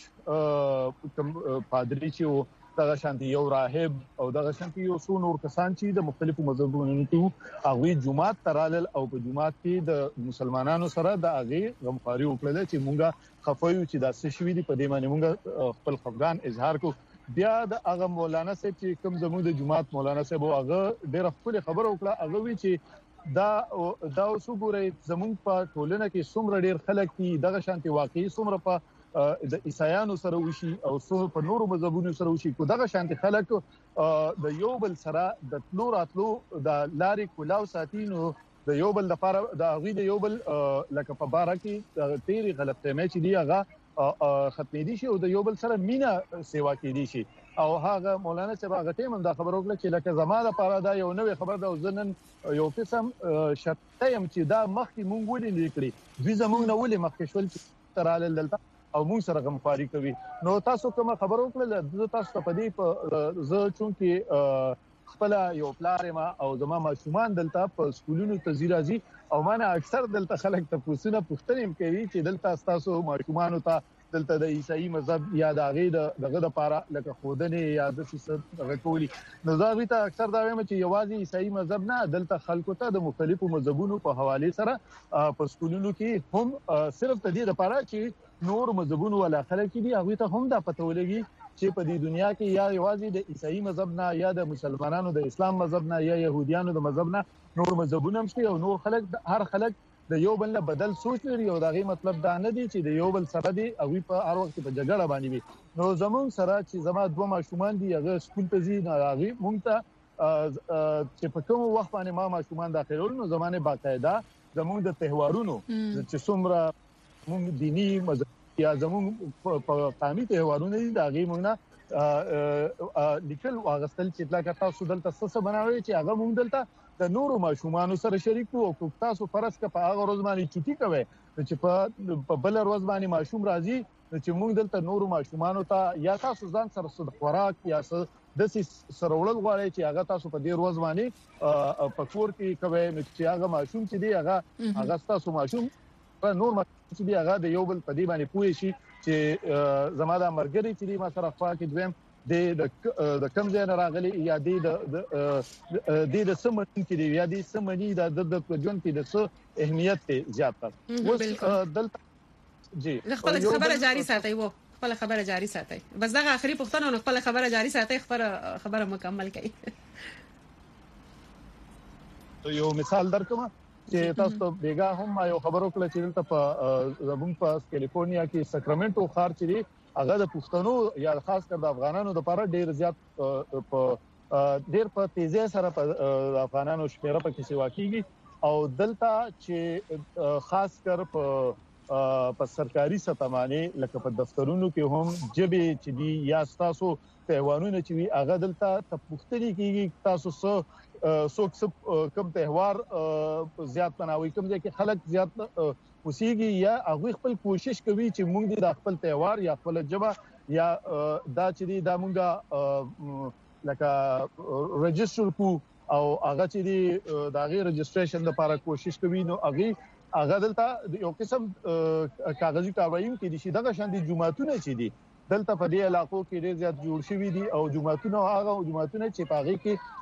Speaker 5: کوم پادری چې دغه شانتي یو راهب او دغه شانتي یو څو نور کسان چې د مختلفو مذهبونو ته هغه جمعات ترالل او په جمعات کې د مسلمانانو سره د هغه غمخاري وکړل چې مونږه خفایو چې د څه شوی دی په دې باندې مونږ خپل خفقان اظهار کو بیا د هغه مولانا صاحب چې کوم زموږ د جمعات مولانا صاحب هغه ډېر خپل خبر وکړه هغه وی چې دا دا وسګوري زمون په ټولنه کې څومره ډیر خلک دي دغه شانتي واقعي څومره په د عیسایانو سره وشي او څومره په نورو مذهبونو سره وشي کو دغه شانتي خلک د یو بل سره د تلو راتلو د لارې کولاو ساتینو د یو بل لپاره د غوی د یو بل لکه په بار کې تیری غلط فهمي چې دی هغه ختمې دي شي او د یو بل سره مینا سیوا کې دي شي او هغه مولانا چې هغه ټیم هم دا خبر وکړه چې لکه زماده لپاره دا یو نوې خبر ده او زنن یو قسم شتایم چې دا مخکې مونږ ولې لیکلي دوی زمونږ نه ولې مخکې شول چې ترال دلته او مونږ سره غمخواري کوي نو تاسو کوم خبر وکړه تاسو په دې په زه چونکه خپل یو پلار ما او زما ماشومان دلته په سکولونو ته زیرازي او مانه اکثر دلته خلک ته پوښتنه پوښتنه کوي چې دلته تاسو ماشومان ته دلته د عیسائی مذهب یا د هغه دغه لپاره لکه خودنه یا د څه دغه کولی نو دا وی ته اکثر دا وایم چې یوازې عیسائی مذهب نه دلته خلکو ته د مختلفو مذهبونو په حواله سره په سکولونو کې هم صرف د دې لپاره چې نور مذهبونو ولا خلک دي هغه ته هم دا پته ولګي چې په دې دنیا کې یا یوازې د عیسائی مذهب نه یا د مسلمانانو د اسلام مذهب نه یا يهوديانو د مذهب نه نور مذهبونه هم شته او نور خلک هر خلک د یو بل نه بدل سوچ لري او دا غي مطلب دا نه دی چې د یو بل سره دی او په هر وخت په جګړه باندې وي نو زمون سره چې زما دوه ماشومان دي هغه سکول ته ځي نه راغي مونږ ته چې په کوم وخت باندې ما ماشومان داخلول نو زمانه باقاعده زمون د تهوارونو چې څومره مونږ دینی مذهب یا زمون په قومي تهوارونه دي دا غي مونږ نه لیکل واغستل چې تلاګه تاسو دلته څه بناوي چې هغه مونږ دلته د نورو ماشومان سره شریک وو او تاسو فرض کا په هغه ورځ باندې چټي کوي چې په بل ورځ باندې ماشوم راځي چې موږ دلته نورو ماشومان ته یا تاسو ځان سره صد خوراک یا د سرولل غواړي چې هغه تاسو په دې ورځ باندې په کور کې کوي چې هغه ماشوم چې دی هغه هغه تاسو ماشوم نور ماشوم چې دی هغه د یو بل په دې باندې پوي شي چې زماده مرګري چې ما سره خوا کې دویم د د کم ځای راغلي یا د د د سمون کې دی یا د سمني د د ژوند کې د څه اهمیت زیات تر اوس دلته جی
Speaker 2: خپل خبره جاری ساتي وو خپل خبره جاری ساتي بس دا اخري پښتنه خپل خبره جاری ساتي خبره خبره مکمل کړي
Speaker 5: یو مثال درکم چې تاسو ته بیګا هم یو خبرو کله چې دلته په زموږ په کیلیفورنیا کې ساکرامنټو ښار چې هغه د پښتنو یا خاص کر د افغانانو لپاره ډیر زیات په ډیر په تیزی سره په افغانانو شمیره پکې سیوا کیږي او دلته چې خاص کر په په سرکاري سطح باندې لکه په دفترونو کې هم جبه چې دی یا تاسو تهوارونه چې وی هغه دلته تپوختري کیږي تاسو سو څوک کم تهوار زیات مناوي کوم ځکه خلک زیات وسیږي یا هغه خپل کوشش کوي چې موږ د خپل تهوار یا خپل جبه یا دا چې دی دا موږ لکه ريجستر کو او هغه چې دی دا غي ريجستریشن لپاره کوشش کوي نو هغه هغه دلته یو قسم کاغذي کاروایي کې دي چې دغه شان دي جمعهتونه چې دي دلته په دې علاقو کې ډېر زیات جوړ شوي دي او جمعهتونه هغه جمعهتونه چې پاغي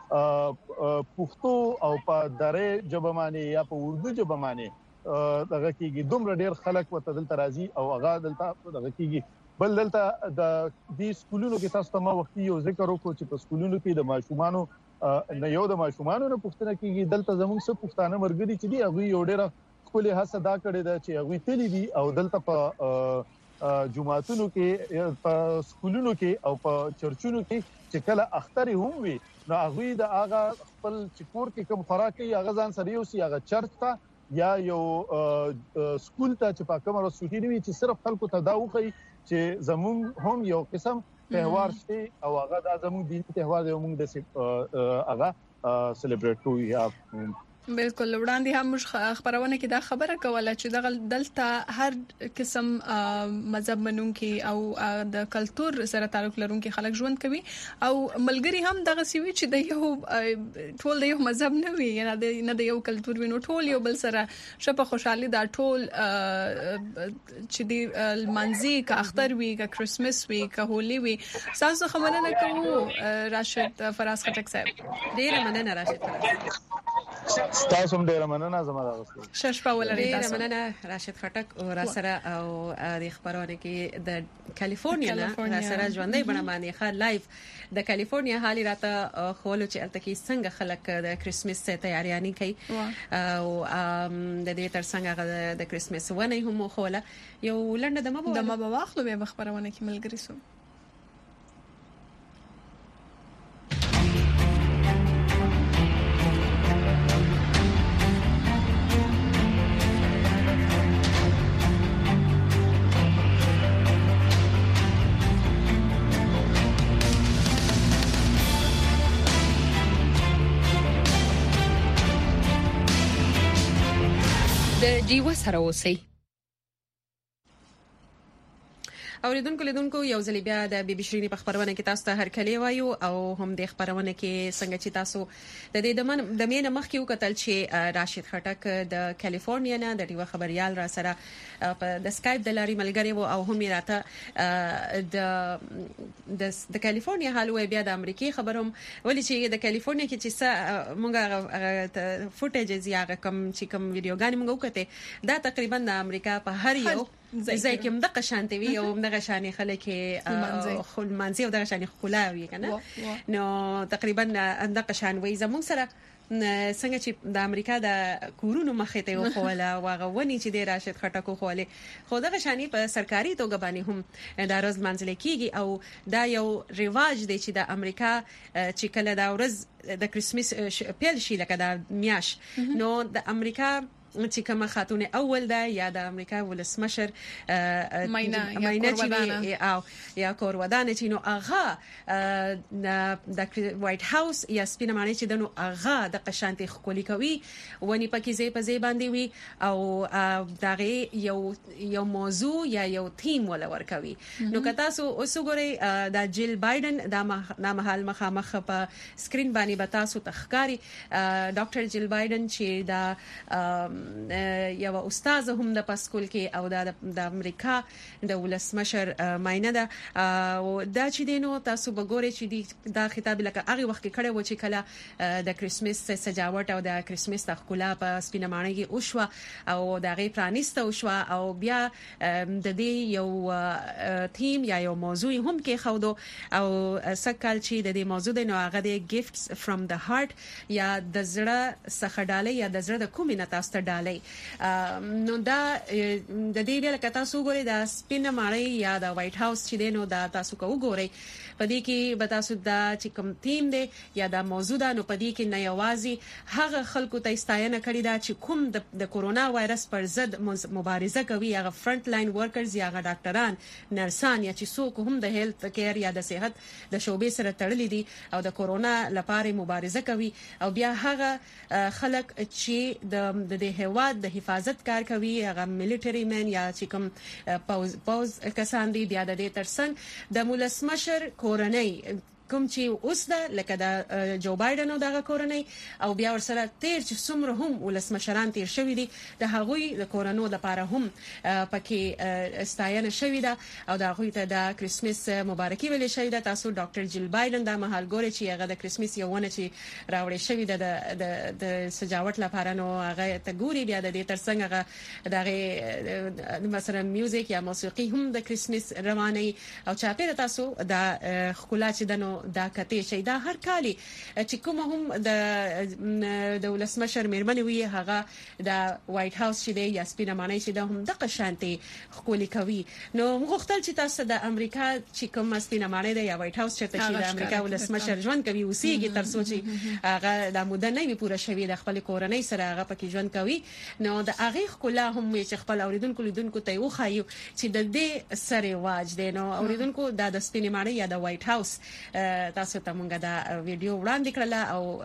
Speaker 5: کې پښتو او په درې جبمانه یا په اردو جبمانه دغه کېږي دومره ډېر خلک وته دلته راځي او هغه دلته دغه کېږي بل دلته د دې سکولونو کې تاسو ته ما وختي یو ذکر وکړو چې په سکولونو کې د ماشومانو نه یو د ماشومانو نه پوښتنه کېږي دلته زموږ څه پښتانه مرګري چې دی هغه یو ډېر خپل هڅه دا کړې ده چې هغه تللی دي او دلته په جمعهتونو کې په سکولونو کې او په چرچونو کې چې کله اختر هم وي نو هغه د هغه خپل چکور کې کوم خوراکي هغه ځان سره یو سی هغه چرچ ته یا یو سکول ته چې په کومه سټډي وي چې صرف خلکو ته دا وخی چې زموږ هم یو قسم تهوار شي او هغه د زموږ دیني تهوار دی موږ د هغه سلیبریټ کوو یا
Speaker 3: بالکل وړاندې هم خبرونه کې دا خبره کوله چې د دلته هر قسم مذهب منونکي او د کلچر سره تعلق لرونکي خلک ژوند کوي او ملګری هم دغه سوي چې د یو ټول د یو مذهب نه وي یا نه د یو کلچر وینو ټول یو بل سره شپه خوشحالي دا ټول چې دی منځي کا اختر وی کا کرسمس وی کا هولي وی تاسو خبرونه نه کوو راشد فراز خټک صاحب
Speaker 2: ډیر مننه راشد فراز
Speaker 5: تاسو هم ډیر مننه زما دا غوښتل
Speaker 3: شش په ولري
Speaker 2: تاسو مننه راشد خټک او را سره او د خبرونه کې د کالیفورنیا را سره ژوندۍ بڼه باندې ښه لایف د کالیفورنیا حالي راته خولو چې الته کې څنګه خلک د کرسمس تیاریانې کوي او د دې تر څنګه د کرسمس ونه هم خوله یو لنډه د مبه
Speaker 3: د مبه واخلو به خبرونه کې ملګری سو
Speaker 6: ډیوه سره اوسئ
Speaker 2: اوریدونکو لیدونکو یو ځل بیا د بي بي شيرين په خبرونه کې تاسو ته هرکلی وایو او هم د خبرونه کې څنګه چې تاسو د دې د مینه مخ کې وکتل چې راشد خټک د کالیفورنیا نه د ډیوه خبريال را سره په د سکایپ د لاري ملګری وو او هم راته د د کالیفورنیا حال وی بیا د امریکای خبروم ولې چې د کالیفورنیا کې چې مونږه فوټیجز یا کوم چې کوم ویډیوګان مونږ وکړه دا تقریبا د امریکا په هر یو زای کوم د قشانتي وي او د غشاني خلک خل منځي او د غشاني خلاوي کنه نو تقریبا د قشان وي زموږ سره څنګه چې د امریکا د کورونو مخې ته وخوله واغه ونی چې د راشد خټکو خوله خو د غشاني په سرکاري توګه باندې هم د روز منځل کیږي او دا یو ریواج دی چې د امریکا چې کله دا ورځ د کرسمس پیل شي لکه د میاش نو د امریکا چې کومه خاتون اول ده یا د امریکا ولسمشر
Speaker 3: ماینه
Speaker 2: ماینه او یا کور ودانه چې نو اغا د وایټ هاوس یا سپینه معنی چې د نو اغا د قشانتي خولي کوي ونی پکې زی په زی باندې وي او دغه یو یو موضوع یا یو تیم ولا ور کوي نو که تاسو اوس وګورئ د جیل بایدن د نامحل مخامخ په سکرین باندې به تاسو تخکاری ډاکټر جیل بایدن چې دا یو استاد هم د پاسکول کې او د امریکا د ولسمشر ماینه ده او دا چې دینو تاسو وګورئ چې دا خطاب لکه هغه وخت کې کړه و چې کله د کریسمس سجاوټ او د کریسمس د ښکلا په سپینه ماڼۍ کې اوښوا او د غي پرانیسته اوښوا او بیا د دې یو تیم یا یو موضوع هم کې خو دو او سکهال چې د دې موضوع د نو هغه د گیفټس فرام د هارت یا د زړه څخه ډالۍ یا د زړه د کومې نه تاسو ته ډالۍ نو دا د دې بیا لکه تاسو وګورئ د سپینه ماڼۍ یا د وایټ هاوس چې دینو دا تاسو کو وګورئ په دې کې به تاسو دا چې کوم تیم دی یا دا موضوع ده نو په دې کې نه یوازې هغه خلکو ته استاینه کړې ده چې کوم د د کورونا وایرس پر ضد مبارزه کوي هغه فرنٹ لاین ورکرز یا هغه ډاکټران نرسان یا چې څوک هم د هیلث کیر یا د صحت د شوبې سره تړلي دي او د کورونا لپاره مبارزه کوي او بیا هغه خلک چې د د هیواد د حفاظت کار کوي هغه ملټری مین یا چې کوم پاوز پاوز کسان دي بیا د دې ترڅنګ د ولسمشر کورنۍ کوم چې اوس دا لکه د جو بایدن او دغه کورنۍ او بیا ورسره تیر چې څومره هم ولسمشران تیر شوی دي د هغوی د کورونو لپاره هم پکې استاینه شوی ده او د هغوی ته د کریسمس مبارکي ویل شوی ده تاسو ډاکټر جیل بایدن د مهال ګوري چې هغه د کریسمس یو ونه چې راوړی شوی ده د د سجاوټ لپاره نو هغه ته ګوري بیا د دې ترڅنګ هغه دغه مثلا میوزیک یا موسیقي هم د کریسمس رواني او چاپیره تاسو د خلا چې دنو دا کته شي دا هر کالي چې کوم هم د د ولسمشر مېرمنې وی هغه د وایټ هاوس چې دی یا سپینه ماڼۍ چې د هم د قشانتي خولي کوي نو مغختل چې تاسو د امریکا چې کوم سپینه ماڼۍ دی یا وایټ هاوس چې د امریکا ولسمشر ژوند کوي وسیږي تر څو چې هغه د موده نه وي پوره شوی د خپل کورنۍ سره هغه پکې ژوند کوي نو د هغه خلا هم چې خپل اوریدونکو لیدونکو ته وخایو چې د دې سره واج دی نو اوریدونکو د سپینه ماڼۍ یا د وایټ هاوس تاسو ته مونږه دا ویډیو وړاندې کړل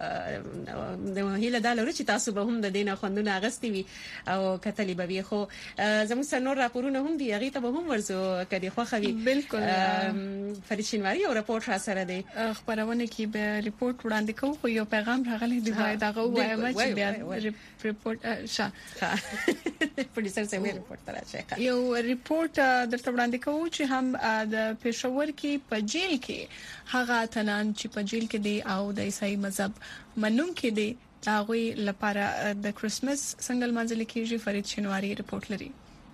Speaker 2: او د هیله دا لري چې تاسو به هم د دینه خوندونه اغستې وي او کتلی به وي خو زموږ سره نور راپورونه هم دي هغه ته به هم ورزو کدي خو خوي
Speaker 3: بالکل
Speaker 2: فرید شینواری او راپورټ را سره دی
Speaker 3: خبرونه کې به ریپورت وړاندې کوو خو یو پیغام راغلی دی دا دغه وایم چې بیا ریپورت شاه
Speaker 2: پروډوسر سره ریپورت راځي
Speaker 3: یو ریپورت درته وړاندې کوو چې هم د پېښور کې په جیل کې هغه تنان چې په جیل کې دی او د عیسائی مذهب منونکي دي هغه لپاره د کریسمس څنګه منځل کېږي فرید شینواری ریپورت لري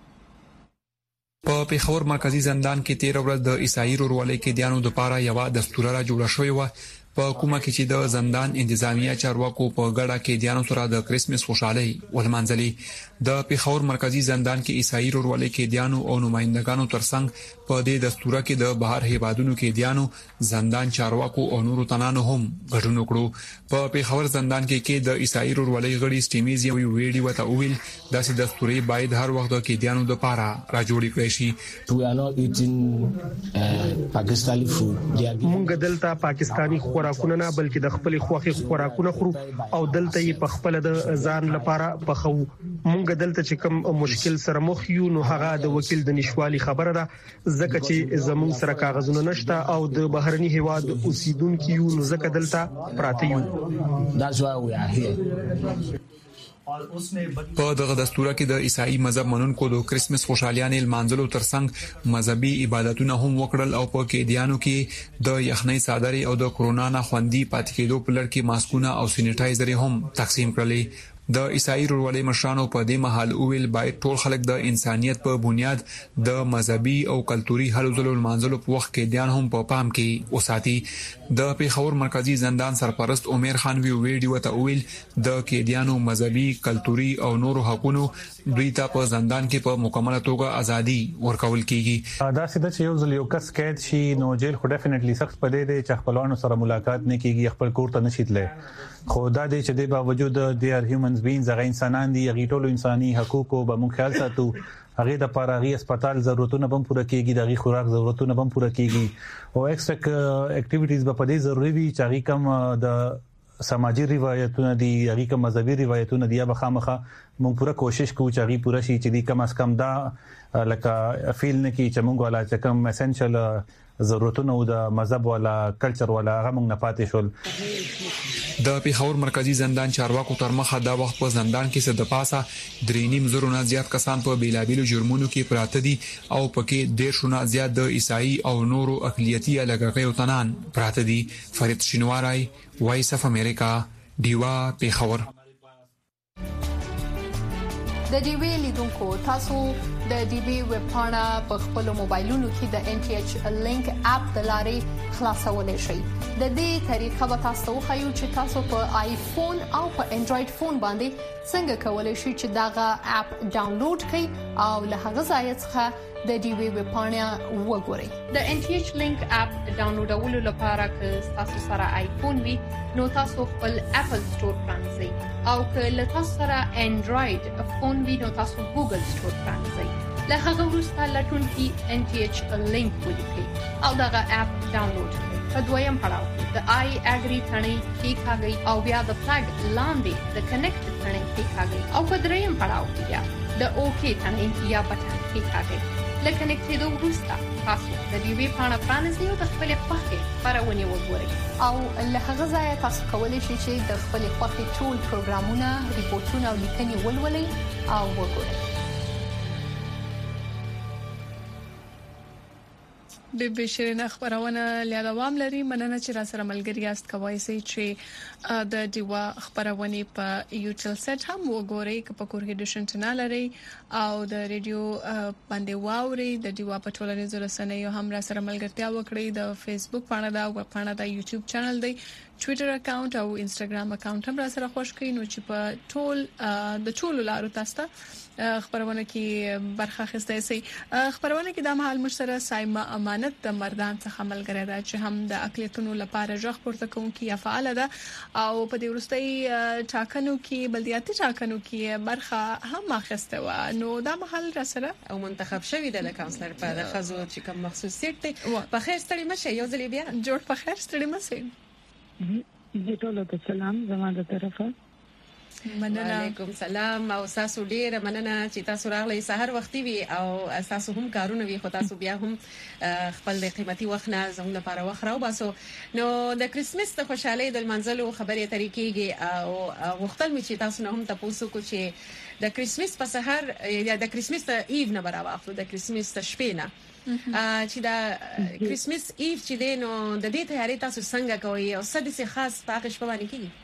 Speaker 7: په پېښور مرکزی زندان کې تیر ورځ د عیسائی ورولۍ کې دیانو د پاره یو دستور را جوړ شوی و په کومه کې چې د زندان انتظامیه چارواکو په ګډه کې دیانو سره د کریسمس خوشحالي ولمنځلي د پېښور مرکزی زندان کې عیسائی ورولۍ کې دیانو او نمائندګانو ترڅنګ په دې دستور کې د بهر هیوادونو کې دیانو زندان چارواکو او نورو تنانو هم ګډون وکړو په پېښور زندان کې کې د عیسائی ورولۍ غړي سټیمیز یو ویډیو ته ویل داسې دستوري باید هر وخت کې دیانو د پاره را جوړی کړی شي
Speaker 8: we are not eating uh, Pakistani food
Speaker 9: مونږ دلته پاکستانی خوراکونه نه بلکې د خپل خوخي خوراکونه خورو او دلته یې په خپل د ځان لپاره پخو مونږ دلته چې کوم مشکل سره مخ یو نو هغه د وکیل د نشوالي خبره ده ځکه چې زموږ سره کاغذونه نشته او د بهرني هواد اوسیدونکو یو نو ځکه دلته پراته یو
Speaker 8: that's why we are here
Speaker 7: په دغه دستور کې د عیسائی مذهب منونکو د کریسمس خوشحالیانې لمانځلو ترڅنګ مذهبي عبادتونه هم وکړل او په کې دیانو کې د یخنۍ صادري او د کرونا نه خوندي پاتې کېدو په لړ کې ماسکونه او سینیټایزر هم تقسیم کړل د عیسائی ورولۍ مشرانو په دې محل اویل باید ټول خلک د انسانيت په بنیاد د مذهبي او کلتوري هلو ځلو لمانځلو په وخت کې دیان هم په پام کې اوساتي د پېښور مرکزی زندان سرپرست عمر خان وی ویډیو ته اویل د کې دیانو مذهبي کلتوري او نورو حقوقو دوی ته په زندان کې په مکمله توګه ازادي ورکول کیږي
Speaker 10: دا سیده چې یو ځل یو کس قید شي نو جیل خو ډیفینټلی سخت پدې دی چې خپلوانو سره ملاقات نه کیږي خپل کور ته نشیدلې خو دا دی چې د باوجود د هر هیومنز بینز هغه انسانان دي هغه ټول انساني حقوقو به مونږ خیال ساتو هغه د لپاره هغه هسپتال ضرورتونه هم پوره کیږي د هغه خوراک ضرورتونه هم پوره کیږي او ایکسترا اکټیویټیز به په دې ضروري وي چې هغه کم د سماجی روایتونه دي هغه کم مذهبي روایتونه دي به خامخه مونږ پوره کوشش کوو چې هغه پوره شي چې د کم اس کم دا لکه فیل نه کی چې مونږ ولا چې کم اسنشل ضرورتونه او د مذهب ولا کلچر ولا هغه مونږ نه پاتې شول
Speaker 7: د پیښور مرکزی زندان چارواکو تر مخه دا وخت په زندان کې څه د پاسه درې نیم زره نه زیات کسان په بیلابیلو جرمونو کې پراته دي او پکې ډېر شونه زیات د عیسائی او نورو اقلیتي علاقې تنان پراته دي. فرید شینواری، وایس اف امریکا، دیوا پیښور.
Speaker 11: د ډي وی لیدونکو تاسو د ډي وی ویب پاڼه په خپل موبایلونو کې د ان ټي ایچ لینک اپ د لارې خلاصولای شئ. د دې طریقه به تاسو خو چې تاسو په آیفون او په انډراید فون باندې څنګه کولای شئ چې داغه اپ ډاونلوډ کړئ او له هغه ځای څخه د ډي وی ویب پاڼه وګورئ. د ان ټي ایچ لینک اپ ډاونلوډولو لپاره که تاسو سره آیفون وي نو تاسو خپل اپل سٹور پرانځئ او که له تاسو سره انډراید فون وي نو تاسو ګوګل سٹور پرانځئ. له هغه وروسته لټون کې ان ټي ایچ لینک ولیکئ او دغه اپ ډاونلوډ کړئ. په دویم پړاو د آی اګری ثنې کې کاږي او بیا د فلګ لاندې د کنیکټ ثنې کې کاږي او په دریم پړاو کې بیا د اوکی ثنې یا بټن کې کاږي. لکه کنیکټېدو وروسته تاسو د دې وی پاڼه پرانیزئ او د خپل خوښې خبرونه وګورئ او له هغه ځای تاسو کولی شئ چې د خپل خوښې ټول پروګرامونه، ریپورتونه او لیکنې ولولئ او وګورئ.
Speaker 3: به به شیرین خبرونه لیدوام لري. مننه چې را سره ملګری یاست. کوي سي چې د دیوا خبرونه په یوټیوب سټ هم وګورئ که په کور کې د شنټنا لري او د ریډیو باندې واوري. د دیوا په ټولنیزو رسنیو هم را سره ملګرتیا وکړئ. د فیسبوک پاڼه دا او پاڼه د یوټیوب چینل دی، ټوئیټر اکاونټ او انستګرام اکاونټ هم را سره خوښ کړئ نو چې په ټول د ټولو لارو تاسو خبرونه کې برخه اخیستای شي. خبرونه کې د مهال مشره سایمه امانت د مردان څخه ملګری ده چې هم د اقلیتونو لپاره ژغ پورته کوونکی یا فعال ده او په دې ورستۍ ټاکنو کې بلدیاتي ټاکنو کې برخه هم اخیسته و. نو دا مهال را سره
Speaker 2: او منتخب شوی د کونسلر په د خزو چې کوم مخصوص سیټ دی. په خیر ستړي مشه، یو ځل بیا
Speaker 3: جوړ په خیر ستړي مشه.
Speaker 12: د ټولو ته سلام زموږ د طرفه.
Speaker 2: مننه. وعلیکم سلام او تاسو ډیر مننه چې تاسو راغلی. سحر وختي وي او تاسو هم کارونه وي خو تاسو بیا هم خپل قیمتي وخت نه زموږ لپاره وخت راو باسو. نو د کریسمس د خوشحالۍ د منځلو خبرې طریقېږي او وختل می چې تاسو نه هم تاسو کو چې د کریسمس په سحر یا د کریسمس د ایو نه براوخلو د کریسمس د شپې نه چې دا کریسمس ایو چې دینو د دې تیاری تاسو څنګه کوئ او څه د خاص پاکش په باندې کیږي؟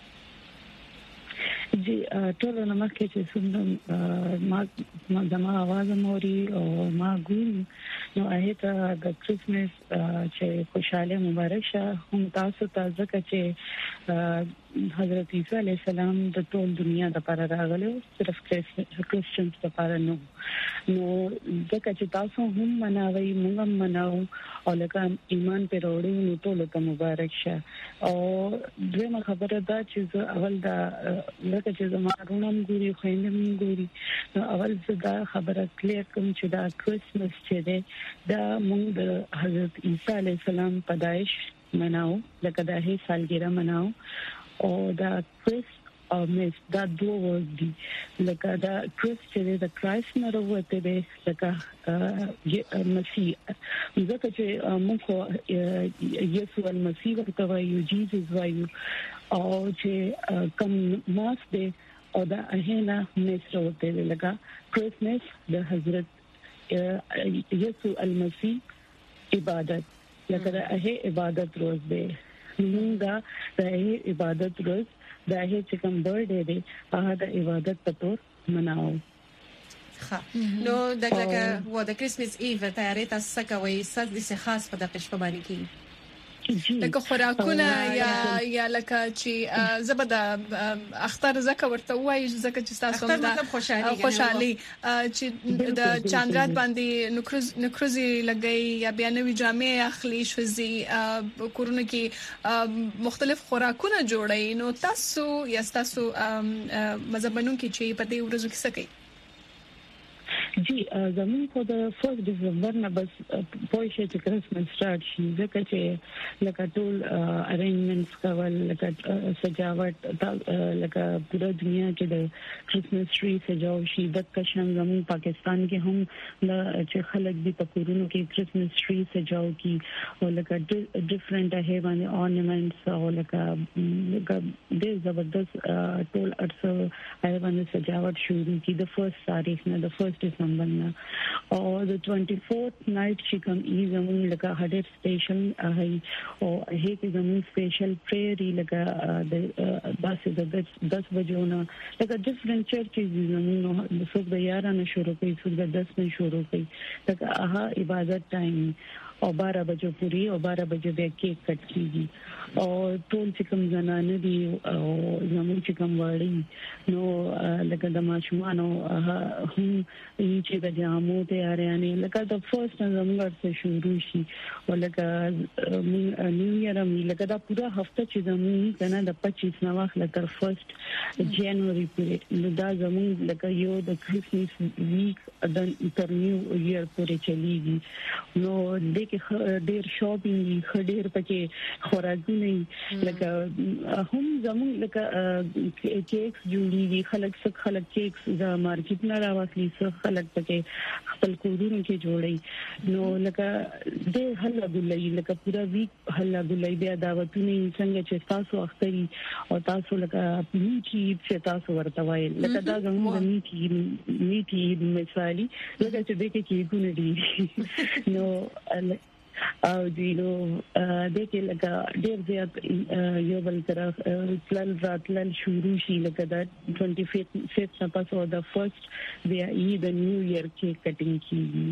Speaker 12: جی ټول نو مکه چې څنګه ما ما د ما आवाज موري او ما ګول نو هغه د کریسمس چې خوشاله مبارک شه هم تاسو ته ځکه چې حضرت عیسی علیه السلام د ټول دنیا د لپاره راغلو، صرف کریسچنز لپاره نو نو ځکه چې تاسو هم مناوي موږ هم مناو او لکه ایمان پر وړو نو ټول ته مبارک شه. او دغه خبره دا چې اول دا لکه چې زموږ ګوري خويندم ګوري نو اول دا خبره کلیر کوم چې دا کریسمس چې دی دا موږ د حضرت عیسی علیه السلام پیدائش مناو، لکه دا هي سالګرا مناو او دا کریس او مس دا دوه ورځ دي. لکه دا کریس چې د کرایست نه راوته دی لکه مسیح، ځکه چې موږ یسوع المسیح ورته وایو، جیزس وایو او چې کوم ماس دی او دا هینا مس راوته دی لکه کریسمس د حضرت یسوع المسیح عبادت، لکه دا هي عبادت روز دی. موږ دا د عبادت روز دا هي چې کوم برډے دی هغه د عبادت په تور مناو.
Speaker 2: ها نو دغه و د کریسمس ایو تیاری تاسو کوي څه د خاص په دغه شپه باندې کی
Speaker 3: لکه خوراکونه یا یا لکه چې زبده اختر زکه ورته وایي زکه چې تاسو هم د خوشحالي خوشحالي چې د چاندرات باندې نکروز نکروزي لګي یا بیا نوې جامې اخلي شوزي کورونه کې مختلف خوراکونه جوړي. نو تاسو یا تاسو مزبنون کې چې په دې ورځو کې څه کوي؟
Speaker 12: جی زمون خو د فرست ډیسمبر نه بس پوه شي چې کرسمس سٹارټ شي ځکه چې لکه ټول ارینجمنټس کول لکه سجاوټ لکه پوره دنیا کې د کرسمس ټری سجاو شي د کشن زمون پاکستان کې هم د چې خلک دي په کورونو کې کرسمس ټری سجاو کی او لکه ډیفرنٹ هي باندې اورنامنټس او لکه د زبردست ټول ارسو هي باندې سجاوټ شروع کی د فرست تاریخ نه د فرست ډیسمبر نه او د twenty-fourth نایټ چې کوم ای زمون لکه هډر سپیشل هي او هي کې زمون سپیشل پریری لکه د باسه د دس بجو نه لکه ډیفرنٹ چرچز زمون د صبح د یارانه نه شروع کوي صبح د دس نه شروع کوي لکه هغه عبادت ټایم او بارہ بجو پوری او بارہ بجو به کیک کټ کیږي او ټول چې کوم زنانه دي او زموږ چې کوم وړي نو لکه د ماشومان او هم چې د جامو ته اړانه لکه د فرست زموږ څخه شروع شي او لکه نیو ایئر هم لکه دا پورا هفته چې زموږ کنه د پچیس نو وخت لکه فرست جنوري پورې دا زموږ لکه یو د کرسمس ویک د تر نیو ایئر پورې چلیږي نو د کې ډېر شاپینګ خډیر پکې خوراکونه لکه هم زمون لکه کیکس جوړیږي خلک څخه خلک کیکس د مارکیټ نه راوځي څخه خلک پکې خپل کورونو کې جوړي نو لکه د هله ګلې لکه پورا ویک هله ګلې بیا دعوتونه څنګه چې تاسو اختري او تاسو لکه میټي چې تاسو ورته وایي لکه دا زموږ میټي میټي مثالي لکه چې د کې کېګونه دي نو او دیلو د کې لکه ډېر زیات یو بل طرف تل راتلل شروع شي لکه دا twenty-fifth نه پس او د فرست بیا ای د نیو ایئر کې کټینګ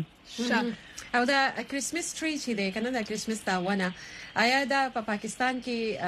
Speaker 12: کیږي
Speaker 2: او دا کرسمس ټری چې دی کنه دا کرسمس دا ونه آیا دا په پاکستان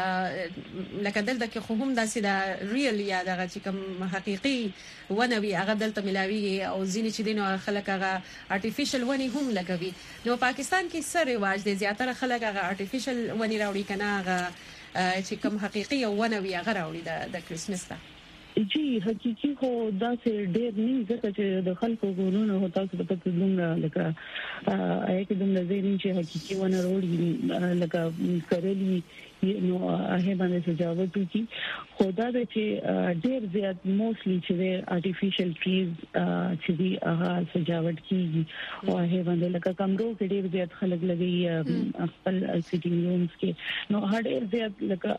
Speaker 2: کې لکه دلته کې خو هم داسې دا ریل یا دا چې کوم حقيقي ونه وی هغه دلته ملاوي او ځینې چې دینو خلک هغه ارتفیشل ونی هم لګوي نو پاکستان کې سره واج دي زیاتره خلک هغه ارتفیشل ونی راوړي کنه هغه چې کوم حقيقي ونه وی هغه راوړي د کرسمس ته
Speaker 12: جی حقيقي خو دا څه ډېر نه ځکه چې د خلکو ګورونه هو تاسو په پته دومره لکه آیا کې دومره زیرین چې حقيقي ونه وروړي لکه کړلي نو هغه باندې سجاوټ کی خدا د چې ډېر زیات موستلی چې ارتفیشل ټریز چې دی هغه سجاوټ کیږي او هغه باندې لکه کمرو کې ډېر زیات خلک لګي خپل سیټینګ رومز کې نو هغه ډېر زیات لکه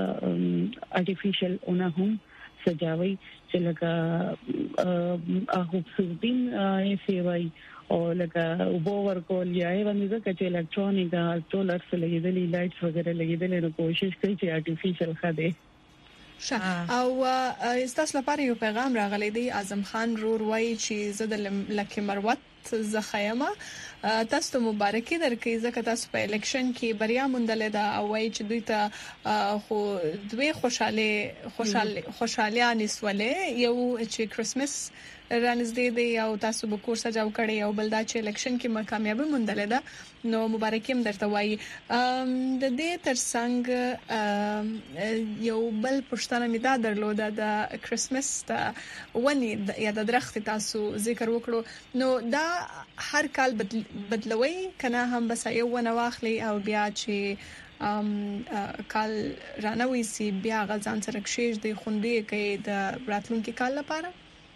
Speaker 12: هغه ارتفیشل اونه هم سجاوي چې لکه خوبصورتي یې سیوای او لکه وبور کول یا باندې ځکه چې الکترونیک ټول ارسل لګیدلې لایټس وغیرہ لګیدلې نو کوشش کوي چې ارتفیشل خده
Speaker 3: او استاسو لپاره یو پیغام راغلی دی اعظم خان رور وای چې زه د لکه مروت زخیمه تاسو ته مبارکي درکې ځکه تاسو په الیکشن کې بریا موندلې ده او وای چې دوی ته خو دوی خوشاله خوشاله خوشاله نسولې یو چې کرسمس رانزدې دی او تاسو به کور سجاو کړی او بل دا چې الیکشن کې کامیابی موندلې ده نو مبارکي هم درته وای د دې ترڅنګ یو بل پښتنه می دا درلوده د کرسمس ته ونی یا د درخت تاسو ذکر وکړو نو دا هر کال بدلوي کنه هم بس یو ونه واخلي او بیا چې ام کال رانوي سي بیا غزان سره کشیش دی خوندې کوي د راتلونکي کال لپاره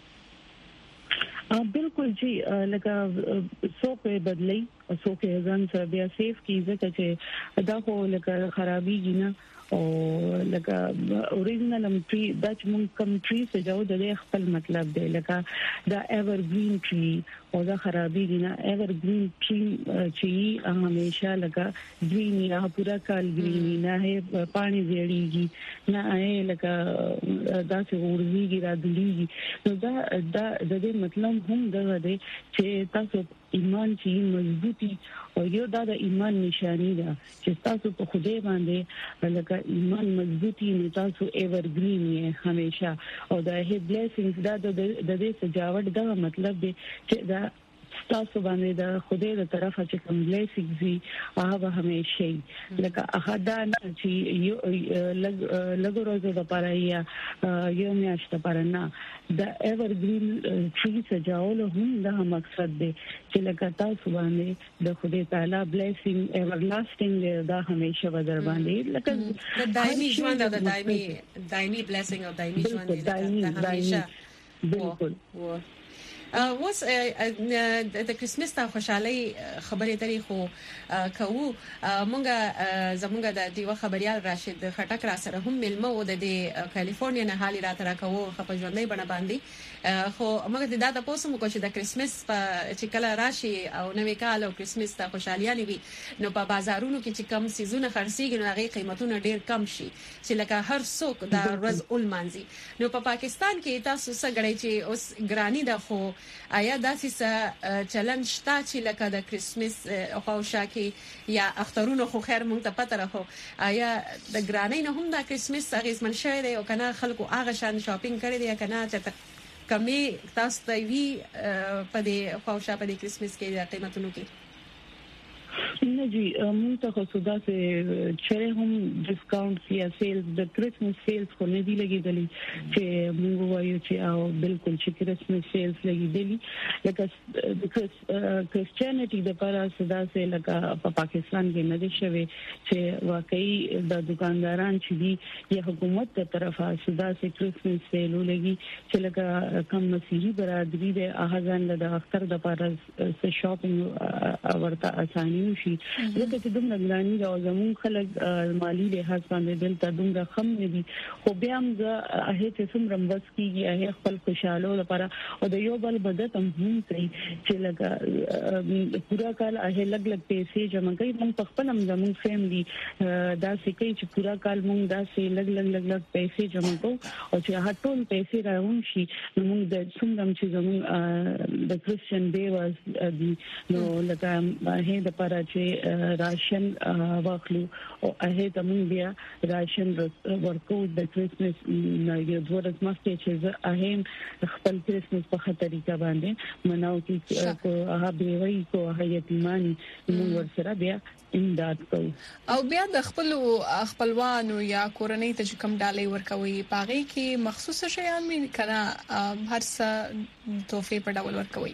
Speaker 12: بالکل جی لکه څوک بدلی او څوک ځان سره بیا سیف کی ځکه چې دا خو لکه خرابېږي نه او لکه اوریجنل ټری د چمون کم ټری سجاو د خپل مطلب دی لکه دا ایور گرین ټری او دا خرابېږي نه ایور گرین ټری چې همیشه لکه گرین یا پورا کال گرین نه هي پانی زیړیږي نه هي لکه دا څه ورځيږي را دلیږي نو دا دا د دې مطلب هم دا دی چې تاسو ایمان چې مضبوطی او یو دا د ایمان نشانی ده چې تاسو په خدای باندې لکه ایمان مضبوطی نو تاسو ایور گرین یې همیشه او دا هي بلیسینګز دا د دې سجاوټ دا مطلب دی چې دا تاسو باندې د خدای د طرفه چې کوم بلیسینګز وي هغه همیشه لکه احدا چې یو لګ ورځې د پاره یا یو میاشت لپاره نه د ایورګرین ټری سجاول هم دا مقصد دی چې لکه تاسو باندې د خدای تعالی بلیسینګ ایورلاستینګ دا همیشه ودر باندې لکه
Speaker 2: د دایمي ژوند او د دایمي دایمي بلیسینګ او دایمي ژوند دی همیشه
Speaker 12: بالکل
Speaker 2: اوس د کریسمس ته خوشحالي خبرې ترې خو کوو مونږه زمونږ د دیو خبريال راشد خټک را سره هم ملمه و د کالیفورنیا نه حالي را تر کوو خپ ژوندۍ بڼه باندې خو موږ د دا تاسو مو کوم چې د کریسمس په چې کله راشي او نوې کال او کریسمس ته خوشحالي وي نو په بازارونو کې چې کم سيزونه خرڅيږي نو هغه قیمتونه ډېر کم شي چې لکه هر څوک د ورځ اول مانځي نو په پاکستان کې تاسو څه غړي چې اوس ګرانی د خو آیا داسې څه چلن شته چې لکه د کریسمس او شاکي یا اخترونو خو خیر مونږ ته پته راخو آیا د ګرانی نه هم د کریسمس هغه اسمن شوی دی او کنه خلکو هغه شان شاپینګ کړی دی کنه چې کمی تاسو ته وی په دې خو شاپ د کریسمس کې د قیمتونو کې
Speaker 12: نه جی موږ ته خو څه داسې چې هم ډیسکاونټ یا سیلز د کریسمس سیلز خو نه دی لګیدلی چې موږ وایو چې او بالکل چې کریسمس سیلز لګیدلی لکه د کریسچینټي د لپاره صدا سه لکه په پاکستان کې نه دي شوی چې واقعي د دکانداران چې دي یا حکومت تر طرفه صدا سه کریسمس سیل لګي چې لکه کم مسیحي برادری د احزان د اختر د لپاره څه شاپینګ ورته اساني شي لکه چې دومره ګرانی دا زمون خلک مالی لحاظ باندې دلته دومره کم نه دي خو بیا هم زه هغه ته څومره بس کیږي هغه خپل خوشاله لپاره او د یو بل مدد هم کوي چې لکه پورا کال هغه لګ لګ پیسې جمع کوي موږ په خپل هم زمون فیملی دا سکه چې پورا کال موږ دا سه لګ لګ لګ لګ پیسې جمع کوو او چې هغه ټول پیسې راون شي موږ د څومره چې زمون د کریسچن ډے واز دی نو لکه هغه د لپاره چې راشن واخلو او هغه د موږ بیا راشن ورکو د کریسمس یو د ورځ مخکې چې هغه خپل کریسمس په طریقه باندې مناو کې هغه به وایي کو هغه یتیمانی موږ ورسره بیا امداد کوو
Speaker 3: او بیا د خپل خپلوانو یا کورنۍ ته کوم ډالۍ ورکوي پاغي کې مخصوص شیان مې کړه هر څه تحفه په ډول ورکوي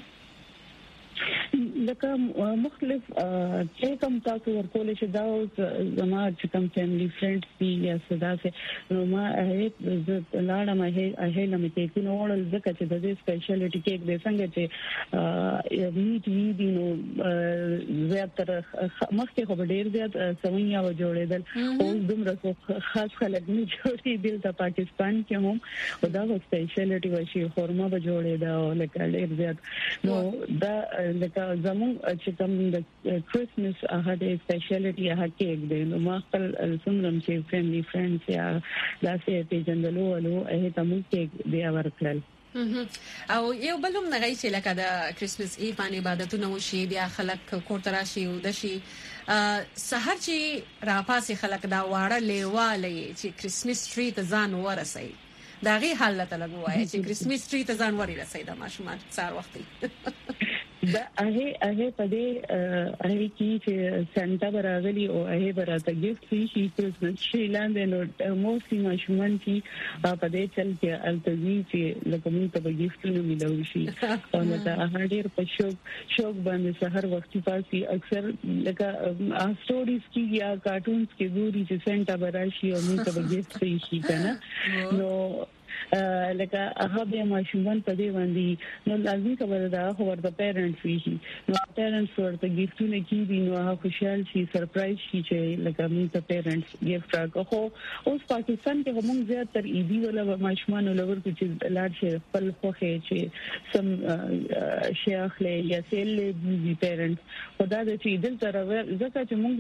Speaker 12: لکه مختلف چې کوم تاسو ورکول شي دا زما چې کوم فیملی فرندز دي یا صداسه نو ما هغه لاړه ما هغه لمه کې نو ول ځکه چې د دې سپیشلیټی کیک د څنګه چې میټ وی دي نو زیاتره مخکې خو ډیر زیات سمیا و جوړېدل او دومره خاص خلک نه جوړېدل د پاکستان کې هم او دا سپیشلیټی وشي خورما به جوړېدا او لکه ډیر زیات نو دا لکه زمون چې کوم د کریسمس هغه د سپیشلیټي هغه کېک دی نو ما خپل څومره چې فیملی فرندز یا داسې پیژندلو ولو هغه ته مو کېک دی ورکړل
Speaker 2: او یو بل هم نغی چې لکه د کریسمس ای باندې عبادتونه وشي بیا خلک کوټه راشي او د شي سحر چې راپاسې خلک دا واړه لیواله چې کریسمس ټری ته ځان ورسي دا غي حالت لګوي چې کریسمس ټری ته ځان وري رسي دا ماشومان څار وختي
Speaker 12: دا هغه هغه په دې هغه کې چې سانتا براغلی او هغه براته ګفت شي کریسمس شي لاندې نو موسی ماشومان چې په دې چل کې التزی چې لکه موږ ته ګفتونه ملوي شي او دا هغه ډېر په شوق شوق باندې سحر وختي پاسي اکثر لکه سټوریز کې یا کارټونز کې ګوري چې سانتا براشي او موږ ته ګفت شي کنه نو لکه هغه به ماشومان په دې باندې نو لازمي خبره ده خو ورته پیرنټس وی نو پیرنټس ورته ګیفټونه کیږي نو هغه خوشحال شي سرپرایز شي چې لکه موږ ته پیرنټس ګیفټ راکړو اوس پاکستان کې هم زیات تر ایدی ولا ماشومان لور کې چې لاړ شي خپل خوخه چې سم شیخ له یا سیل دي پیرنټس خدا دې چې دل تر ځکه چې موږ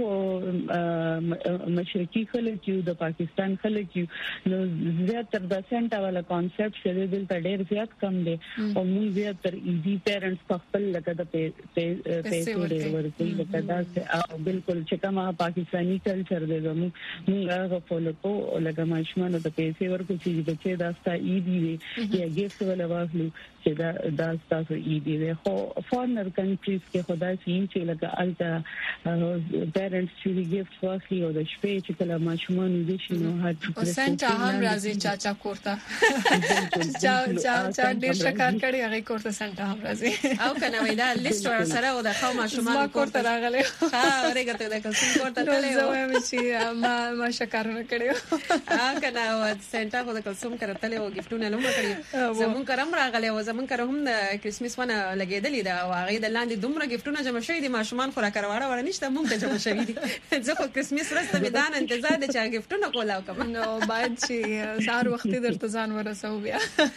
Speaker 12: مشرقي خلک یو د پاکستان خلک یو نو زیات تر د سنټا والا کانسپټ چې دلته ډېر زیات کم دي او موږ زیات تر ایزي پیرنټس خپل لکه د پیسې ورکوي لکه دا او بالکل چې کومه پاکستاني کلچر دی موږ هغه فالو کوو لکه ماشومان د پیسې ورکوي چې بچي داستا ایدي یا ګیفټ ولا واخلو چې دا دا تاسو ای دی خو فورنر کنټریز کې خدای سي چې لکه الټا پیرنټس چې ګیفټ واخلي او د شپې چې کله ماشومان دي شي نو هر
Speaker 3: سنټا هم راځي چاچا کوړه چا چا چا ډیر شکار کړي هغه کوړه سنټا هم راځي
Speaker 2: او کنه وای دا لیست ور سره او د خو ماشومان
Speaker 3: کوړه راغله
Speaker 2: ها ورګه ته د کوم کوړه ته
Speaker 3: له زه مې چې ما ما شکار نه کړیو
Speaker 2: ها کنه او سنټا خو د کوم کرتل او ګیفټونه لوم کړی زمون کرم راغله او زمون کرم هم د کریسمس ونه لګیدلې دا او هغه د لاندې دومره ګیفټونه جمع شوي دي ماشومان خورا کړواړه ور نشته مونږ ته جمع شوي دي زه خو کریسمس ورځ ته میدان انتظار د چا ګیفټونه کولاو کوم
Speaker 3: نو باید چې سار وخت درته ځان ورسو بیا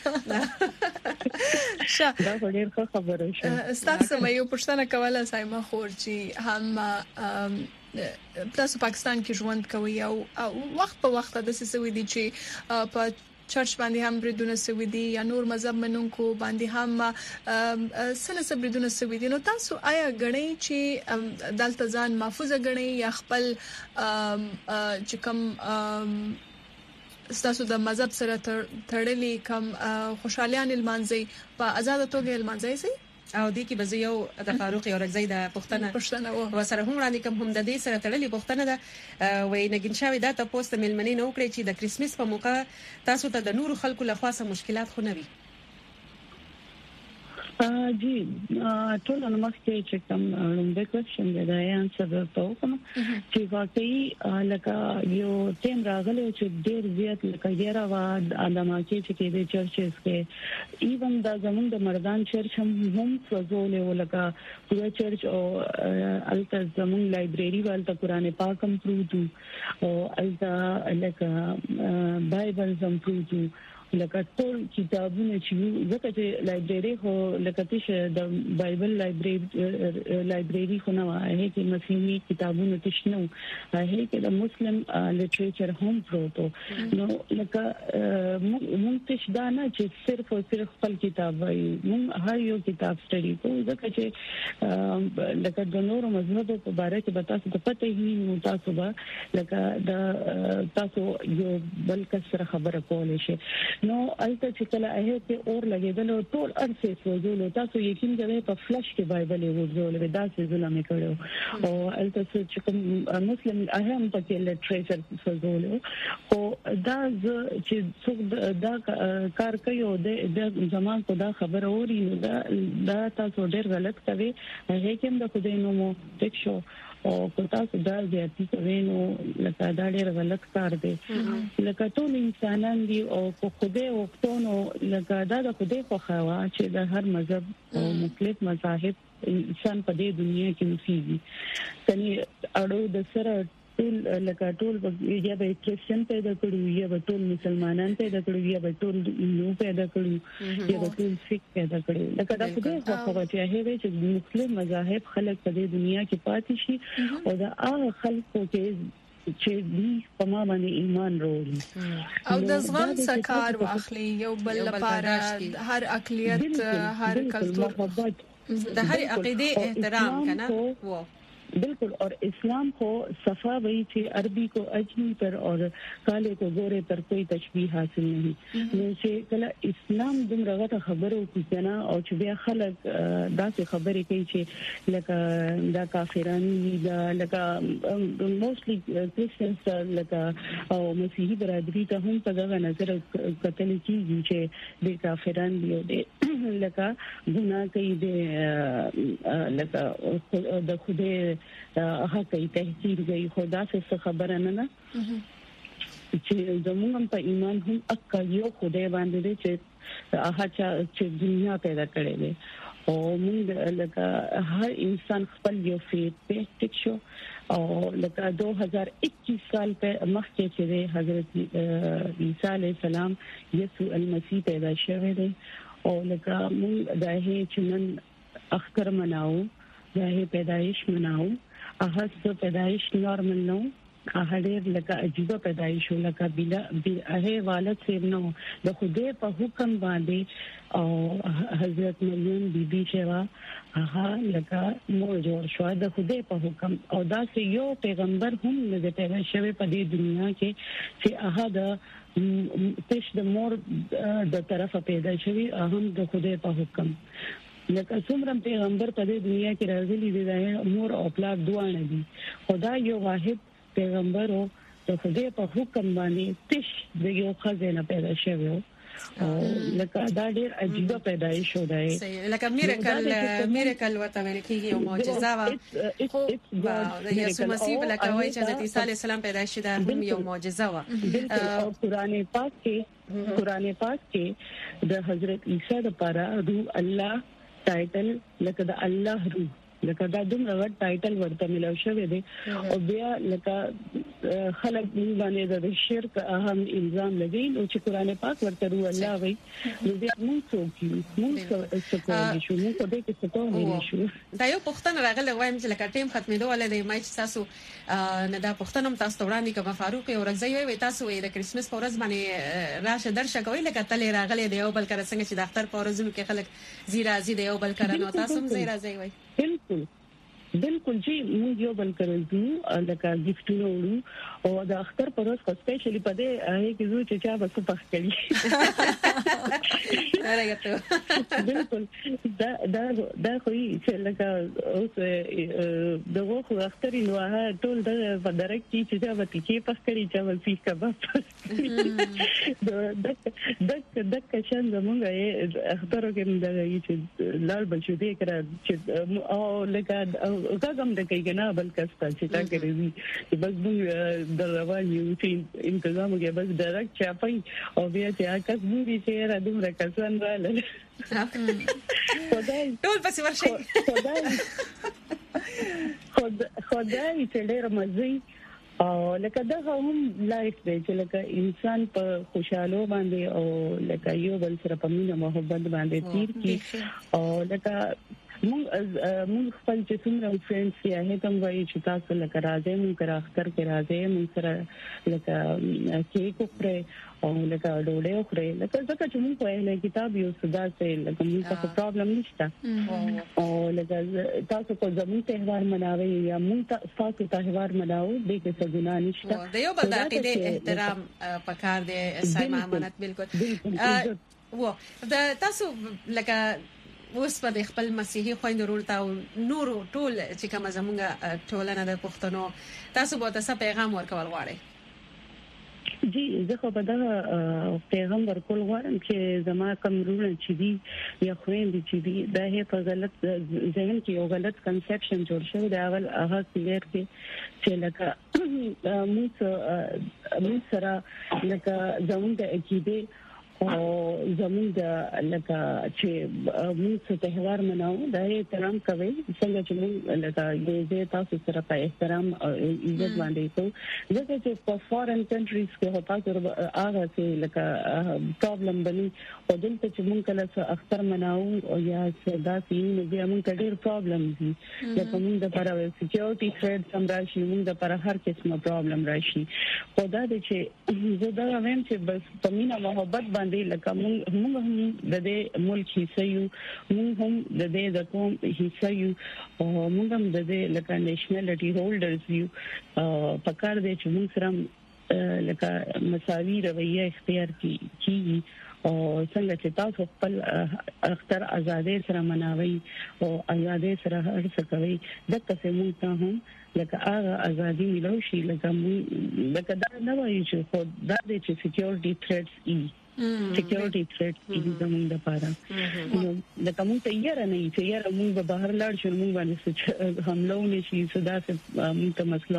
Speaker 12: دا ډېر خبره
Speaker 3: شه ستاسو مې یو پښتنه کوله سایمه خور چې هم تاسو پاکستان کې ژوند کوي او وخت په وخت د څه وی دي چې په چرچ باندې هم بریدونه سوي دي یا نور مذهب منونکو باندې هم سنه سبریدونه سوي دي نو تاسو آیا غنئ چې دلته ځان محفوظ غنئ یا خپل چې کوم تاسو د مذهب سره تړلې کوم خوشحالیان المانځي په آزاد توګه المانځي سي
Speaker 2: او دې کې به یو د فاروق یو رګزی د پښتنه
Speaker 3: پښتنه
Speaker 2: و سره هم وړاندې کوم هم د دې سره تړلې پښتنه ده وای نګین شاوې دا تاسو ته ملمنې نو کړی چې د کریسمس په موقع تاسو ته د نور خلکو له خاصه مشکلات خو نه وي
Speaker 12: جی ټول نو مخکې چې کوم لومبه کوېشن دی دا یې انسر ته کوم چې واقعي لکه یو ټیم راغلی چې ډېر زیات لکه یاره وا ادمه کې چې د چرچز کې ایون دا زموږ د مردان چرچ هم هم فزول ولکه پورا چرچ او الته زموږ لایبرری ولته قرآن پاک هم پروتو او الته لکه بایبل هم پروتو لکه ټول کتابونه چې زکه چې لایبرری خو لکه چې د بایبل لایبرری لایبرری خو نه وایي چې مسیحي کتابونه تشنو هغه کې د مسلم لټریچر هم پروتو نو لکه مونږ ته دا نه چې صرف او صرف خپل کتاب وایي مونږ هر یو کتاب سټډي کوو ځکه چې لکه د نورو مذهبو په اړه کې به تاسو ته پته وي نو تاسو به لکه د تاسو یو بل کس سره خبره کولای شئ نو الته چې کله هغه ته اور لګیدل او ټول ارسه سوزول تاسو یقین کوئ په فلش کې بایبل ورزول ودا چې ظلم کړو او الته چې کوم مسلم اهم پکې لټریچر سوزول او دا چې څوک دا کار کوي او د زمان په دا خبر اوري دا دا تاسو ډېر غلط کوي هغه کوم د خدای نو مو تک شو او پتاسو دا زیاتی کوي نو لکه دا ډېر غلط کار دی لکه ټول انسانان دي او په خوده وختونو لکه دا د خوده په خوا چې د هر مذهب او مختلف مذاهب انسان په دې دنیا کې اوسېږي کني اړو د سره ټول لکه ټول یا به کریسچن پیدا کړو یا به ټول مسلمانان پیدا کړو یا به ټول نو پیدا کړو یا به ټول سیک پیدا کړو لکه دا په هغه چې هغه چې مختلف مذاهب خلک په دې دنیا کې پاتې شي او دا هغه خلکو کې چې دې په ما باندې ایمان وروړي
Speaker 3: او د زغم سکار واخلي یو بل لپاره هر اقلیت هر کلتور
Speaker 2: د هر عقیده احترام کنه وو
Speaker 12: बिल्कुल और इस्लाम को सफा वही थी अरबी को अजमी पर और काले को गोरे पर कोई तशबीह हासिल नहीं मुझे कला इस्लाम दुम रगत खबरों की जना और चुबिया खलक दा से खबर कही छे लका दा काफिरानी दा लका मोस्टली क्रिश्चियंस लका और मसीही बरादरी ता हम तगा नजर कतल की छे बे काफिरान दियो दे लका गुनाह कई दे लका द खुदे هغه کوي تهذیب کوي خدا څخه خبره نه نه چې زموږ په ایمان هم اکا یو خدای باندې چې هغه چې دنیا پیدا کړې ده او موږ لکه هر انسان خپل یو فیت په ټیک شو او لکه دو هزار اکیس سال په مخکې چې حضرت عیسی علیه السلام یسوع المسیح پیدا شوی دی او لکه موږ دغه چې نن اختر مناو دغه پیدایش مناو هغه څه پیدایش نورمال نو هډیر لکه عجیب پیدایش لکه بلا هغه والد سیم نو د خدای په حکم باندې او حضرت مریم بیبي شوا هغه لکه مور جوړ شو د خدای په حکم او دا یو پیغمبر هم نه پیدا شوی په دې دنیا کې چې هغه د پښ د مور د طرفه پیدا شوی هم د خدای په حکم لکه څومره پیغمبر په دې دنیا کې راغلي دي مور او پلار دوه نه دي خدای یو واحد پیغمبر او د خدای په حکم باندې تش د یو خزانه پیدا شوی او لکه دا ډیر عجیب پیدایش دی
Speaker 2: لکه میراکل میراکل ورته ویل کیږي او معجزه وا خو د یسوع مسیح لکه وایي چې حضرت عیسی علیه السلام پیدا شي دا هم یو معجزه وا
Speaker 12: او قرآن پاک کې قرآن پاک کې د حضرت عیسی لپاره روح الله ټایټل لکه د الله روح لکه دا دومره ورته ټایټل ورته ملو شوی دی او بیا لکه خلک باندې د شرک اهم الزام لګي او چې قرآن پاک ورته روح الله وایي نو بیا موږ څوک موږ څه کوو شو موږ په دې کې څه کوو شو
Speaker 2: دا یو پښتنه راغله وایم چې لکه ټیم ختمېدو ولې مې چې تاسو نه دا پښتنه تاسو وړاندې کوم فاروق او رضی وي تاسو د کریسمس په ورځ باندې راشه درشه کوي لکه تلې راغله دی او بل کړه څنګه چې د اختر په ورځو کې خلک زیرا زی دی او بل کړه نو تاسو هم زیرا زی وي
Speaker 12: بالکل بالکل جی موږ یو بل کړو لکه گیفټونه وړو او د اختر پر ورځ خو سپیشلی په دې هغه کې زو چې چا بس پخ کړی راګته بالکل دا دا دا خو یې لکه اوس دغه خو اختر نو هغه ټول د بدرک چې چا به کې پخ کړی چا ول فیس کباب د د د کشن زمونږ یې اختر کې د چې لال بچو دې کړه چې او لکه وګم د کېګنا بل کستا چې تا کوي چې بس موږ د روان یو چې انتظام کې بس ډایرکټ چاپای او بیا چې اکاس موږ چې را دومره کسان رااله خدای
Speaker 2: ټول پسې ورشي
Speaker 12: خدای خدای چې ډېر مزي او لکه دا هم لایف دی چې لکه انسان په خوشاله باندې او لکه یو بل سره په مینه محبت باندې تیر کی او لکه مونږ مونږ خپل چې څومره فرندز یې هغه کوم وایي چې تاسو لکه راځي مونږ کرا اختر کې راځي مونږ سره لکه کیک وکړي او لکه ډوډۍ وکړي لکه ځکه چې مونږ په هغه کتاب یو صدا سره لکه مونږ څه پرابلم نشته او لکه تاسو کو زموږ تهوار مناوي یا مونږ تاسو تهوار مناو دې کې څه ګناه نشته
Speaker 2: د یو بل د عقیده احترام پکار دی سایما امانت بالکل و د تاسو لکه اوس په خپل مسیحي خويندو ورته او نور ټول چې کوم زمونږه ټولنه د پښتنو تاسو به تاسو پیغام ورکول غواړئ
Speaker 12: جی زه خو به دا پیغام ورکول غواړم چې زما کوم رونه چې دي یا خويندې چې دي دا هي په غلط ذهن کې یو غلط کنسپشن جوړ شوی دی اول هغه کلیر دی چې لکه موږ موږ سره لکه زموږ عقیده او زموږ لکه چې موږ تهوار مناو دا احترام کوي څنګه چې موږ لکه دې تاسو سره په احترام او عزت باندې کوو ځکه چې په فورن کنټریز کې هوتا چې هغه چې لکه پرابلم بني او دلته چې موږ کله اختر مناو او یا دا چې بیا موږ ډېر پرابلم دي لکه موږ د لپاره سکیورټي تھریټ سم راشي موږ د لپاره هر قسمه پرابلم راشي خو دا چې زه دا وایم چې بس په مینا محبت باندې لکه موږ هم د دې ملک حصہ یو موږ هم د دې د قوم حصہ یو او موږ هم د دې لکه نېشنلټي هولډرز یو په کار دې چې موږ سره لکه مساوي رویه اختیار کیږي او څنګه چې تاسو خپل اختر آزادۍ سره مناوي او آزادۍ سره هر څه کوي دغه څه موږ ته هم لکه هغه ازادي ملو شي لکه موږ لکه دا نه وایي چې خو دا د سکیورټي تھریټس ای سکیورټي تھریټس ای زموږ لپاره نو لکه موږ ته یې نه چې یې موږ به بهر لاړ شو موږ باندې حمله ونشي صدا سے موږ ته مسله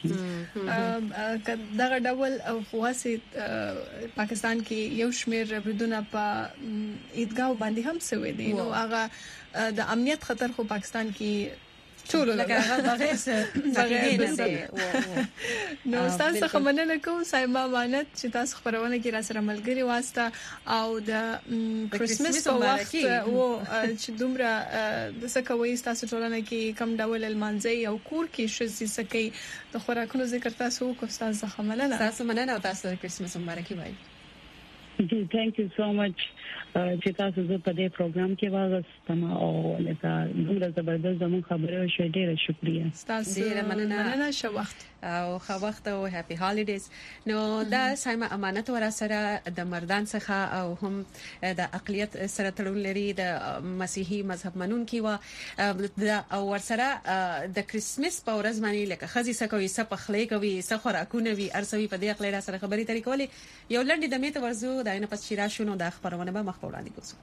Speaker 12: ونشي
Speaker 3: دا ډول واسط پاکستان کې یو شمیر بریدونه په عیدګاو باندې هم سوي دي نو هغه د امنیت خطر خو پاکستان کې ټول
Speaker 2: لکه هغه بغیر څه
Speaker 3: نو تاسو څخه مننه کوم سایما امانت چې تاسو خبرونه کې را سره ملګری واسطه او د کرسمس په وخت او چې دومره د سکوي تاسو ټولنه کې کم ډول المانځي او کور کې شزي سکي د خوراکونو ذکر تاسو کو تاسو څخه مننه
Speaker 2: تاسو مننه او تاسو د کرسمس مبارکي وایي
Speaker 12: جی ثانک یو سو مچ چې تاسو زه په دې پروګرام کې واغستم او لکه دومره زبردست زموږ خبره شوه ډیره شکریا
Speaker 3: تاسو ډیره مننه شو وخت
Speaker 2: او خو وخت او هپی هالیډیز نو دا سایمه امانت ور سره د مردان څخه او هم د اقلیت سره تړون لري د مسیحي مذهب منونکي و او ور سره د کرسمس په ورځ باندې لکه خزي سکوي سپخلې کوي سخراکونه وی ارسوي په دې اقلیت سره خبري ترې کولې یو لنډي د میته ورزو د نه پس شیرا شونو د خبرونه به مخ وړاندې کوسو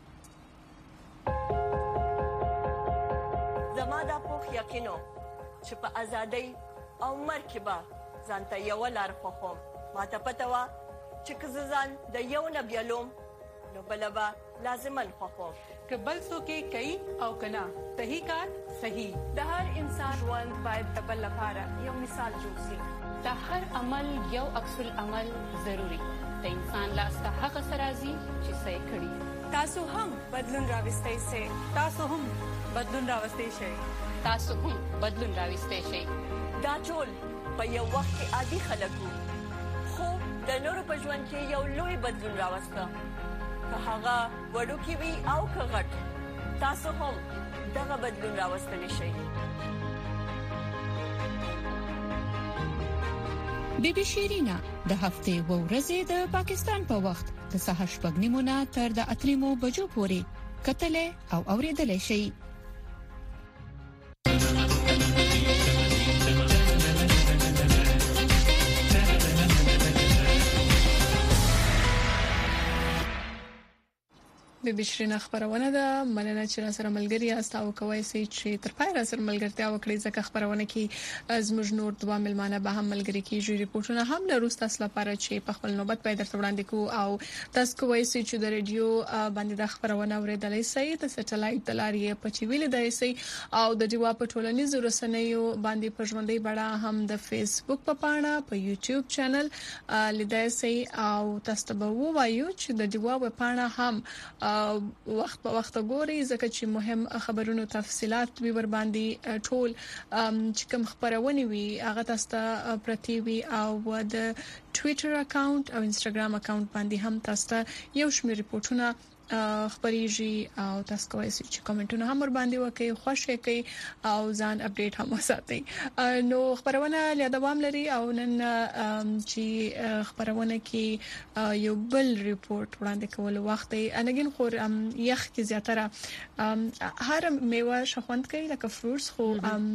Speaker 13: زما د پوخ یقینو چې په ازادۍ او مرکبه ځانته یو لار خوخم ما ته پته وا چې کززان د یو نبیلوم نو بلبا لازمن خوخم
Speaker 14: کبل سو کې کوي او کنا صحیح کار صحیح د هر انسان ژوند باید د بل لپاره یو مثال جوړ شي د هر عمل یو عکس العمل ضروری د انسان لاس ته هغه سرازي چې صحیح کړی
Speaker 15: تاسو هم بدلون راوستئ سي
Speaker 14: تاسو هم بدلون راوستئ شئ
Speaker 15: تاسو هم بدلون راوستئ شئ
Speaker 13: دا ټول په یو وخت کې عادي خلکو خو د نورو په ژوند کې یو لوی بدلون راوسته که هغه وړو کې وي او که غټ تاسو هم دغه بدلون راوستلی شئ
Speaker 6: بی بی شیرینا د هفته و ورځې د پاکستان په وخت د سهار شپږ نیمو نه تر د اتریمو بجو پورې کتلې او اوریدلې شي
Speaker 3: د بشرینه خبرونه ده مننه چې سره ملګری یاست او کوي چې تر پای را سره ملګرتیا وکړي ځکه خبرونه کې زموږ نور دوه ملمانه به هم ملګری کیږي ریپورتونه هم له روس تاسو لپاره چې په خپل نوبت پیدا وړاندې کو او تاسو کوي چې د ریډیو باندې د خبرونه اوریدلای شئ د سټلایټ د لارې په چویل دی شئ او د دیوا په ټولنیزو رسنیو باندې په ژوندۍ بڑا هم د فیسبوک په پاڼه په یوټیوب چینل لیدای شئ او تاسو به وایو چې د دیوا په پاڼه هم وخت په وخت ګوري ځکه چې مهم خبرونو تفصيلات به ور باندې ټول چې کوم خبرونه وي هغه تاسو ته پرتی وي او د ټوئیټر اکاونټ او انستګرام اکاونټ باندې هم تاسو ته یو شمېر ریپورتونه خبريږي او تاسو کوئ چې کومنټونه هم ور باندې وکړئ خوشی کوي او ځان اپډیټ هم وساتئ نو خبرونه له دوام لري او نن چې خبرونه کې یو بل ریپورت وړاندې کول وخت انګین خور یخ کې زیاتره هر میوه شخوند کوي لکه فروټس خو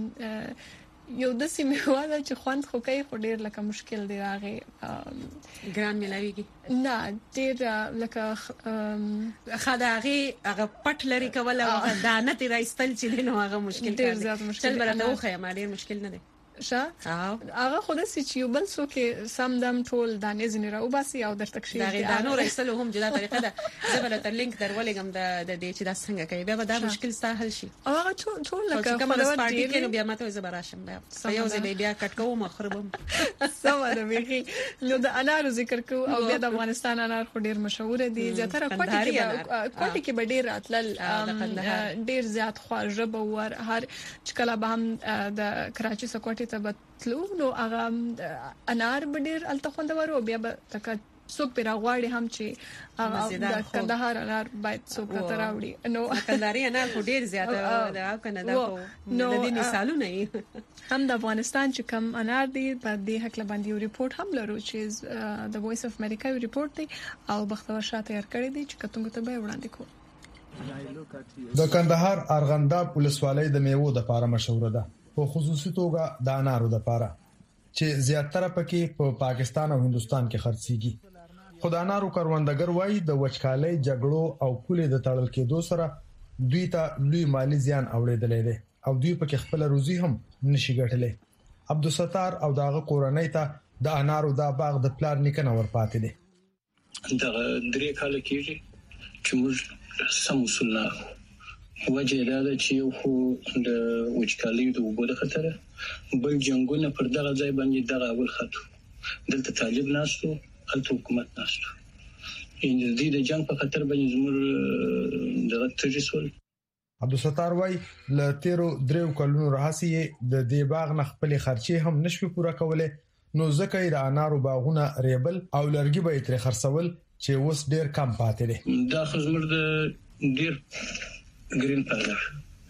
Speaker 3: یو د سیمه واده چې خوند خو کوي خو ډیر لکه مشکل دی راغی
Speaker 2: ګران ملاويږي
Speaker 3: نه ډیر لکه
Speaker 2: خداغي هغه پټ لري کول او دانه تی راستل چې نو هغه مشکل
Speaker 3: ډیر زیات مشکل
Speaker 2: چل برته خو ما ډیر مشکل نه دی
Speaker 3: شه هغه خود سې چې یو بل څوک سم دم ټول دانې زنی راو باسي او درته کښې
Speaker 2: دا غي دانو راستل هم جدا طریقه ده زبر تر لینک درولګم د د دې چې دا څنګه کوي بیا دا مشکل سهل شي
Speaker 3: هغه ټول ټول لکه
Speaker 2: خبره پارټي کې نو بیا ماته زبر راشم بیا یو ځای بیا کټ کوم مخربم
Speaker 3: سم ده میږي نو د انارو ذکر کو او بیا د افغانستان انار خو ډیر مشهور دي زیاتره کوټي کې کوټي کې به ډیر اتل ډیر زیات خواږه به ور هر چکلا به هم د کراچي سکوټي ته بتلو نو هغه انار بډیر الته خوندور او بیا به تک څوک پر غواړي هم چې هغه د کندهار انار باید څوک تر راوړي نو
Speaker 2: کندهاري انار خو ډیر زیاته دا کنه دا نو د دې مثالونه
Speaker 3: هم د افغانستان چې کم انار دي په دې حق باندې یو ریپورت هم لرو چې د وایس اف امریکا یو ریپورت دی او بختور شاته تیار کړی دی چې کتونکو ته به وړاندې کوم
Speaker 16: د کندهار ارغنداب ولسوالۍ د میوو د لپاره مشهور ده په خصوصي توګه د انارو د لپاره چې زیاتره پکې په پاکستان او هندستان کې خرڅيږي خو د انارو کاروندګر وایي د وچکالۍ جګړو او پولې د تړل کېدو سره دوی ته لوی مالی زیان اوریدلې ده او دوی پکې خپل روزي هم نشي ګټلې عبدالستار او داغه کورنۍ ته د انارو دا باغ د پلان نکنه ورپاتې دي
Speaker 17: دا درې کال کېږي چې موږ سم وسلنا وجه دا چې یو خو د وچکالۍ د وګړو خطر بل جنگونه پر دغه ځای باندې دغه اول خطر دلته طالب ناشته هلته حکومت ناشته ان دې د جنگ په خطر باندې زموږ دغه تجربه
Speaker 16: عبدالستار وای ل تیرو دریو کلونو راهسي د دې باغ نه خپل خرچي هم نشوي پوره کوله نو ځکه د انارو باغونه ریبل او لرګي به تر خرڅول چې اوس ډیر کم پاتې دي
Speaker 17: دا خزمر د ډیر ګرین پاډر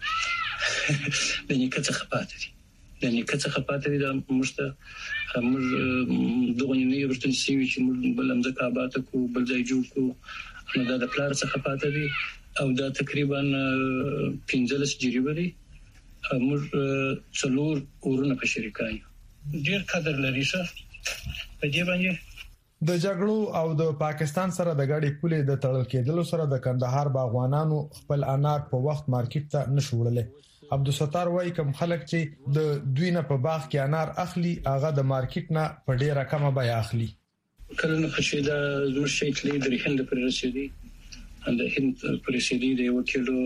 Speaker 17: د نیکه څخه پاتې دي د نیکه څخه پاتې دي د مشته موږ دغه نه یو ورته سیوي چې موږ بل هم ځکه آباد کو بل ځای جوړ کو نو دا د پلار څخه پاتې دي او دا تقریبا پنځلس جریبه دي موږ څلور ورونه په شریکای ډیر قدر لري شه په دې باندې
Speaker 16: د جګړو او د پاکستان سره د غاډي پولې د تړل کېدلو سره د کندهار باغوانانو خپل انار په وخت مارکیټ ته نشوړل عبدالستار وای کوم خلک چې د دوی نه په باغ کې انار اخلي هغه د مارکیټ نه په ډیره کمه بیا اخلي
Speaker 17: کله نو چې دا زموږ شي چې د هند پر رسیدي د هند پر رسیدي د یو کیلو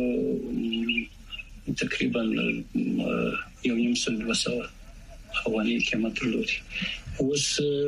Speaker 17: تقریبا یو نیم سل وسو حوالی قیمت لري اوس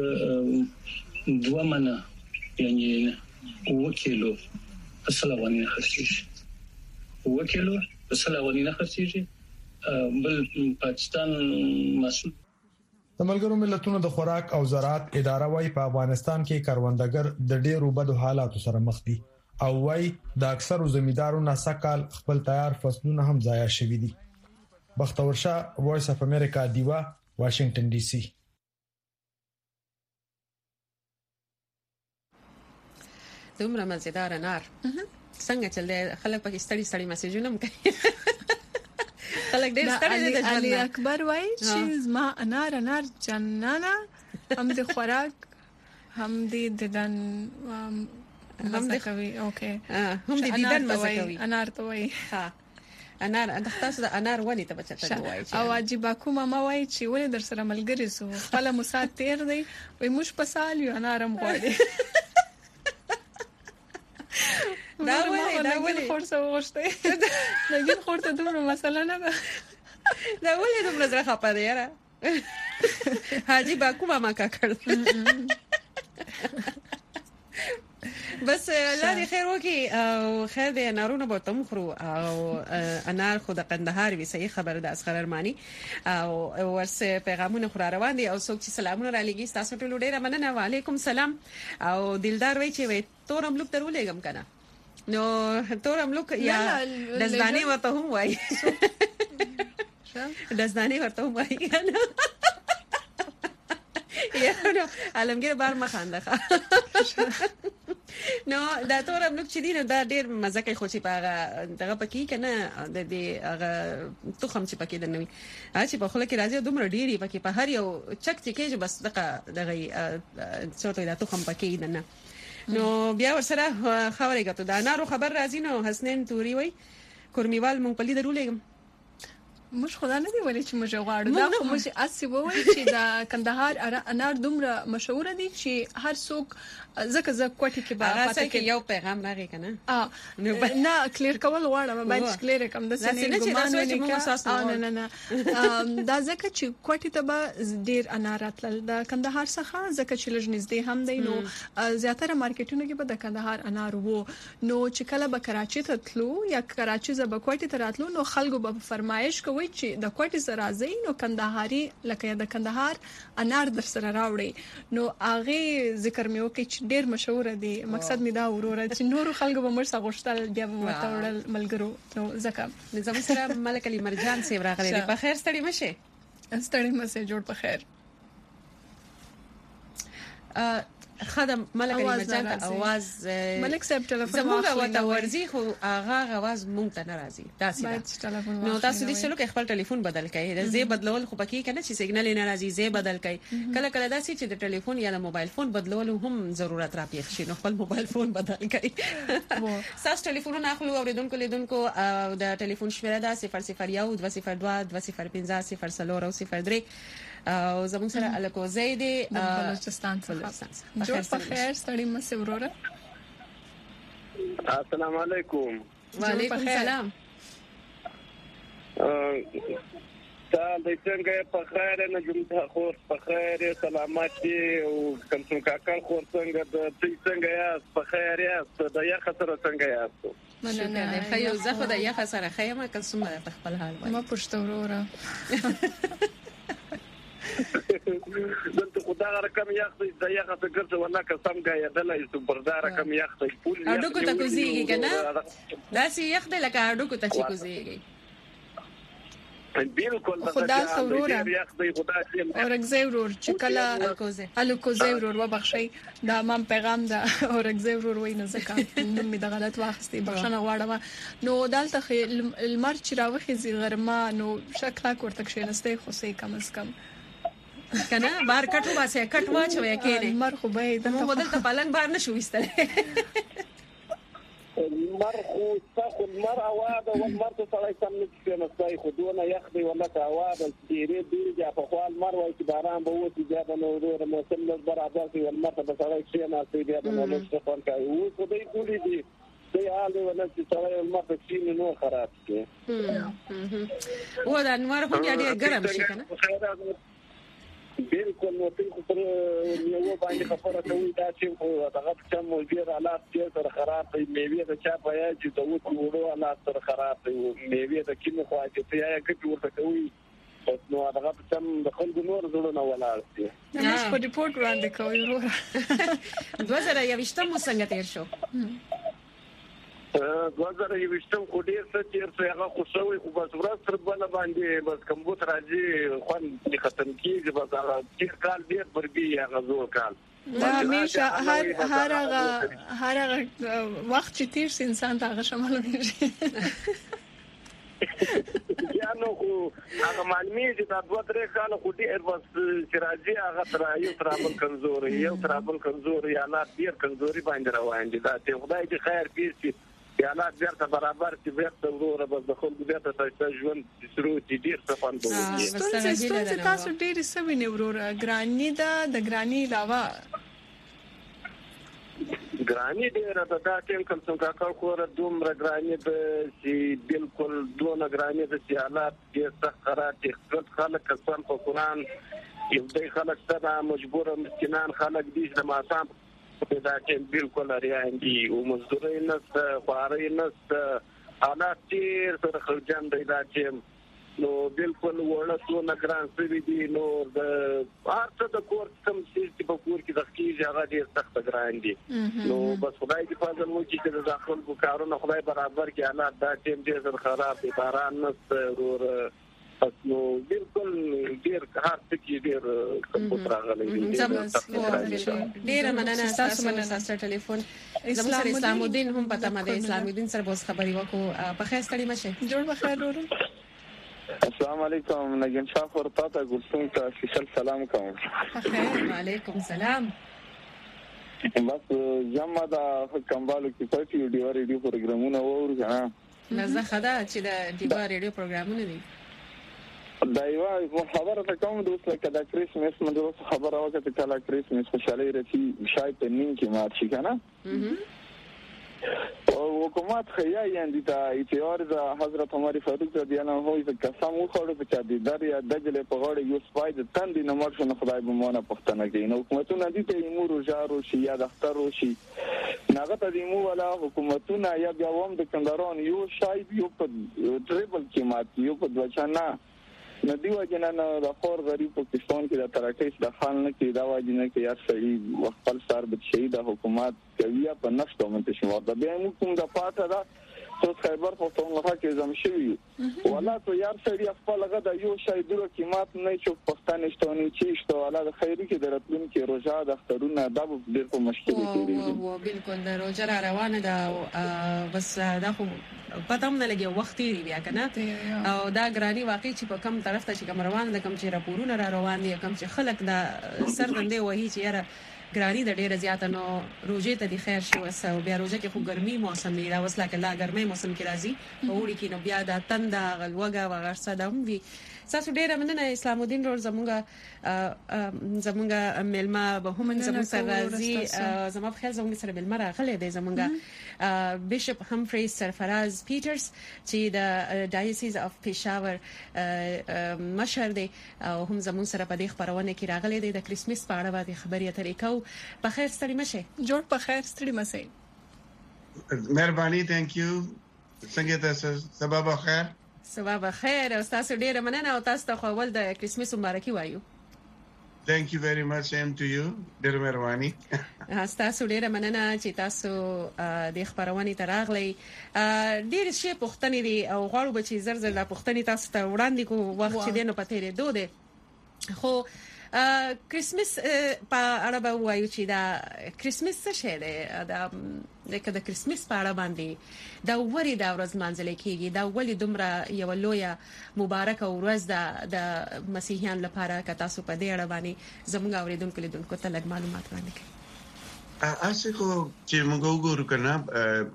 Speaker 17: دوه منه یعنی اوه کیلو سلوانی خرڅیږي اوه کیلو سلوانی خرڅیږي بل پاکستان مسعود
Speaker 16: د ملګرو ملتونو د خوراک او زراعت اداره وايي په افغانستان کې کروندګر د ډېرو بدو حالاتو سره مخ دي او وايي د اکثرو زمیندارو نسکال خپل تیار فصلونه هم ضایع شوي دي بختور شاه وایس اف امریکا دیوا واشنگټن ډي سي
Speaker 2: دومره مزیدار انار څنګه چل دی خلک پکې ستړي ستړي میسجونه هم کوي خلک ډېر ستړي دي
Speaker 3: علي اکبر وایي چې ما انار انار جنانا هم د خوراک هم د ددن هم د کوي اوکې
Speaker 2: هم د دیدن مزه کوي
Speaker 3: انار ته وایي
Speaker 2: ها انار د تاسو د انار ونی ته بچته وایي
Speaker 3: او عجیب کومه ما وایي چې ولې در سره ملګری سو خپل مسات تیر دی وای موږ په سال یو انارم غواړي
Speaker 2: دا ولې دا ولې
Speaker 3: خورڅه وغوښته لګین خورته دومره مسله نه ده
Speaker 2: دا ولې دومره زړه خپه دی یاره حاجی باکو ما کا کړ بس الله دې خیر وکي او خیر دې انارونه به تم خرو او انار خو د قندهار وی صحیح خبر ده اصغر ارمانی او ورسه پیغامونه خو روان دي او څوک چې سلامونه را لګي تاسو ټول ډیر مننه وعلیکم سلام او دلدار وی چې وي تورم لوک درولېګم کنه نو تورم لوک یا دزداني ورته هم وای دزداني ورته هم وای کنه یا نو علمګر بار مخانده نو دا تورم لوک چې دی نو دا ډیر مزه کوي خو چې پاغه دغه پکې کنه د دې هغه تخم چې پکې دنوي چې په خله کې راځي دومره ډیری پکې په هر یو چک چې کې بس دغه دغه څه ته دا تخم پکې دنه نو بیا ورسره خبرې غته دا نارو خبر راځي نو حسنین توري وای کورمیوال مونږ په لیدل ولېګم
Speaker 3: مش خدا نه دی ولې چې موږ غواړو دا خو موږ اسی وای چې دا کندهار انار دومره مشهور دي چې هر څوک زکه زکه کوټی کې باغ
Speaker 2: پاتې کې یو پیغام راغی کنه
Speaker 3: اه نه کلیر کول غواړم باید کلیر کوم د سنې ګمان نه نه نه دا زکه چې کوټی ته به ډیر انارات لل د کندهار څخه زکه چې لږ نږدې هم دی نو زیاتره مارکیټونو کې به د کندهار انار وو نو چې کله به کراچي ته تلو یا کراچي زبه کوټی ته راتلو نو خلکو به فرمایش کوي چې د کوټی سره راځي نو کندهاري لکه د کندهار انار در سره راوړي نو هغه ذکر مې وکړي چې ډیر مشهور دي مقصد می دا وروره چې نور خلکو به مرسته غوښتل بیا به متوړل ملګرو نو ځکه
Speaker 2: نظام سره ملک علي مرجان سی راغلي په خیر ستړي مشه
Speaker 3: ستړي مشه جوړ په خیر
Speaker 2: خدم ملک علي مرجان आवाज
Speaker 3: ملک صاحب ټلیفون
Speaker 2: زموږ وته ورزي خو هغه आवाज مونږ ته ناراضي تاسو نو تاسو دې چلو کې خپل ټلیفون بدل کړئ زه بدلول خو پکې کنه چې سیګنل ناراضي زه بدل کړئ کله کله داسې چې د ټلیفون یا د موبایل فون بدلول هم ضرورت را پیښ شي نو خپل موبایل فون بدل کړئ تاسو ټلیفون نه اخلو اوریدونکو لیدونکو د ټلیفون شمیره ده صفر صفر یو دوه صفر دوه دوه صفر پنځه صفر څلور او صفر درې او زموږ سره الکو زیدي
Speaker 3: بلوچستان څخه جوړ په خیر ستړي مې وروره
Speaker 18: السلام علیکم
Speaker 2: وعلیکم السلام
Speaker 18: دا د څنګه په خیر نه جمعه خور په خیر سلامتی او کوم کاکل خور څنګه د څنګه یا په خیر یا د یا خسر څنګه یا
Speaker 2: مننه خیو زه خو د یا خسر خیمه کومه خپل حال وای
Speaker 3: ما پښتو ورو
Speaker 18: دلته خدای رقم یاخته د یا خسر ګرځه ولا قسم غیا دلای سپر دا رقم یاخته پول
Speaker 2: اډو کو ته کوزیږي کنه دا سی یاخته لکه اډو کو ته چی کوزیږي
Speaker 18: بالکل
Speaker 3: خدا سورورا اورګزی ورور چې کله الکوزی ورور وبخشي دا مام پیغام دا اورګزی ورور وینه زکه نو می د غلط واخستې بخښنه غواړم نو دالته المر چې راوخي زی غرما نو شکلا کوړتک شینسته خو سې کم از کم
Speaker 2: کنه بار کټو واسه کټ واچوي کېره
Speaker 3: مر خو به
Speaker 2: دلته دلته پلنګ بار نشو وستل
Speaker 18: المر خو تاخذ المر عواد والمر تصلي كم نساي خدونا ياخذ ولا عواد الديري بيجي فخو المر وكباران بوت جابا نور موسم البرابر والمر تصلي شيء ما سيدي هذا ولا شيطان كاي وخدي يقولي دي زي حالي ولا تصلي المر تشيل نو خراب كي
Speaker 2: هو ده انوار هم يعني ګرم شي کنه
Speaker 18: بالکل نو ته خو یو باندې خبره کوي دا چې دغه څه موجود حالات چې سره خراب دي میوه د چا پیا چې د وټورو حالات سره خراب دي میوه د کیمو خو چې ته یې کې ورته کوي نو دغه څه د خلکو نور زړه نه ولاړ دي
Speaker 3: نو په ریپورت وړاندې کوي ورو
Speaker 2: دوه زره یوشتم څنګه تیر شو
Speaker 18: دوه زره یوشتم خو ډیر څه تیر څه هغه خوشوي خو بس ورځ تر بل باندې بس کمبوت راځي خو د ختم کیږي بس هغه تیر کال ډیر بربي هغه زور کال
Speaker 3: دا همیشه هر هر هغه هر هغه وخت چې تیر انسان ته هغه شمال ویږي
Speaker 18: یا نو هغه معلومي چې دا دوه درې کال خو ډیر بس چې راځي هغه تر یو ترابل کمزوري یو ترابل کمزوري یا لا ډیر کمزوري باندې روان دي دا ته خدای دې خیر کړي یا لا بیرته برابر چې بیرته وروره بس د خلکو بیرته تاسو ژوند شروع دي ډیر څه پاند وي
Speaker 3: ستاسو تاسو ډیر سوي نه وروره ګرانی دا د ګرانی علاوه
Speaker 18: ګرانی ډیر د داتین کوم څنګه کار کوره دومره ګرانی د چې بالکل دونه ګرانی د حالات کې سخرات خلک کسان په قران یو د خلک ته مجبور مسکینان خلک دي د ماسام دا چې بالکل اړین دي او مزدوري نه خواري نه حالات ډیر سره خلجان دی دا چې نو بالکل ورته نه ګران سوي دي نو د ارته د کور کم چې په کور کې د خېږي هغه ډیر سخت ګران دي نو بس خدای دې فضل وکړي چې د داخل وکړو خدای برابر کې حالات دا چې ډیر خراب دي باران نه ضرور نو بالکل ډیر هر څه کې ډیر کوم راغلي
Speaker 2: ډیر مننه تاسو مننه تاسو ټلیفون زموږ اسلام الدین هم پته مده اسلام الدین سره بوس خبري وکړو په خیر ستړي مشه
Speaker 3: جوړ بخیر ورو
Speaker 19: السلام علیکم نگین شاه ورته تا ګلسوم ته سپیشل سلام کوم
Speaker 2: خیر وعلیکم السلام
Speaker 19: بس جمع دا کمبالو کې پټي ډیو ریډیو پروګرامونه وورغه
Speaker 2: نه زه خدا چې دا ډیو ریډیو پروګرامونه دي
Speaker 19: دا یو خبره ته کوم د اوس لکه د کریسمس منځو خبره وکړه چې کله کریسمس خوشاله رسي شاید په نیم کې مات شي کنه او حکومت خیاین دي ته ایتیار د حضرت عمر فاروق رضی الله عنه د قسم وخوړو چې د دریا دجله په غاړه یو سپاید تند نه مرشن خدای به مونږه پښتنه کوي نو حکومتونه دي ته امور جارو شي یا د اختر شي ناغه ته دیمو ولا حکومتونه یا بیا ووم د کندارون یو شاید یو په ټریبل کې مات یو په دوچانا ندی وجنه د خور غریب پاکستان کې د ترکیس د خان نه کې دا وجنه کې یا صحیح خپل سر به شهید حکومت کوي په نشته منته شو دا به موږ د پاته دا څو خیبر پښتونخوا کې زم شوی ولا ته یار سړي خپل غدا یو شای دغه قیمت نه چې پښتون شتونی چې شته ولا د خیري کې درتون کې روزه د اخترونه د ډېر په مشکل کې دي
Speaker 2: او بالکل د روزه روانه ده بس دا خو پته هم نه لګي وخت دی بیا کنه او دا ګرانی واقعي چې په کم طرف ته چې کوم روان ده کوم چې راپورونه را روان دي کوم چې خلک دا سر دندې وਹੀ چې یاره ګرانی د ډیره زیاته نو روزه ته د خیر شي وسو بیا روزه کې خو ګرمي موسم دی دا وسلا کې لا ګرمي موسم کې راځي په وړي کې نو بیا دا تنده غلوګه وغیرہ دا هم وی تاسو ډیر مننه اسلام الدین رور زمونږه زمونږه ملما به هم زمونږ سره راځي زموږ په خیال زمونږ سره ملما راغله دی زمونږه بیشپ همفری سرفراز پیټرز چې د ډایوسیز اف پېښور مشر دی او هم زمونږ سره په دې خبرونه کې راغله دی د کریسمس په اړه باندې خبرې اترې کوو. په خیر ستړي مشه.
Speaker 3: جوړ په خیر ستړي مشه.
Speaker 20: مهرباني ثانک یو. څنګه تاسو سبا بخیر؟
Speaker 2: سبا بخیر او تاسو ډیر مننه او تاسو ته خو ول د کریسمس مبارکي وایو.
Speaker 20: Thank you very much same to you. ډیر مهرباني.
Speaker 2: تاسو ډیر مننه چې تاسو د خبرونه ته راغلي. ډیر شی پوښتنې دي او غواړو چې زر زر د پوښتنې تاسو ته وړاندې کوو وخت چې دینو پته لري دوه دي. خو کریسمس په اړه به وایو چې دا کریسمس څه شی دی؟ دا لکه د کریسمس په اړه باندې دا وری دا ورځ منځل کېږي دا ولی دومره یو لویه مبارک ورځ ده د مسیحیان لپاره که تاسو په دې اړه باندې زموږ اوریدونکو لیدونکو ته لږ معلومات وړاندې کړئ.
Speaker 20: اسه خو چې موږ وګورو کنه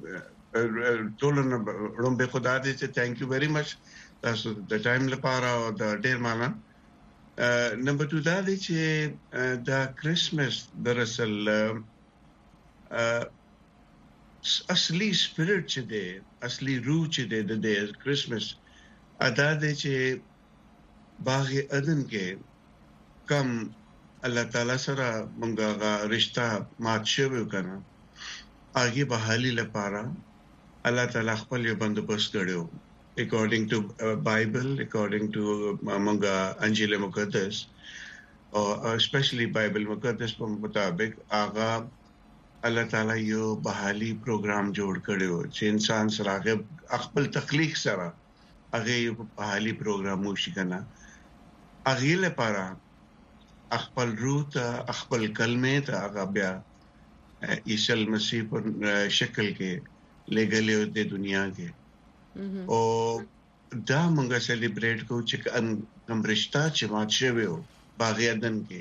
Speaker 20: ټولنه رومبه خدای دې چې ثانک یو ویری مچ تاسو د ټایم لپاره او د ډیر مانا. نمبر two دا دی چې دا کریسمس دراصل اصلي سپیرټ چې دی اصلي روح چې دی د دې کریسمس ادا دی چې باغ عدن کې کم الله تعالی سره موږ رشتہ مات شوی کنه اگې بحالي لپاره الله تعالی خپل یو بندوبست کړو according to uh, Bible, according to uh, Manga Anjil Muqaddas, or uh, especially Bible Muqaddas په مطابق آغا الله تعالی یو بحالي پروګرام جوړ کړو چې انسان سره خپل تخلیق سره هغه بحالي پروګرام وشي کنه هغه لپاره خپل روح ته خپل کلمې ته هغه بیا عیسی مسیح په شکل کې لګلې د دنیا کې او دا موږ سلیبریټ کوو چې کوم رشتہ چې مات شوی و باغ عدن کې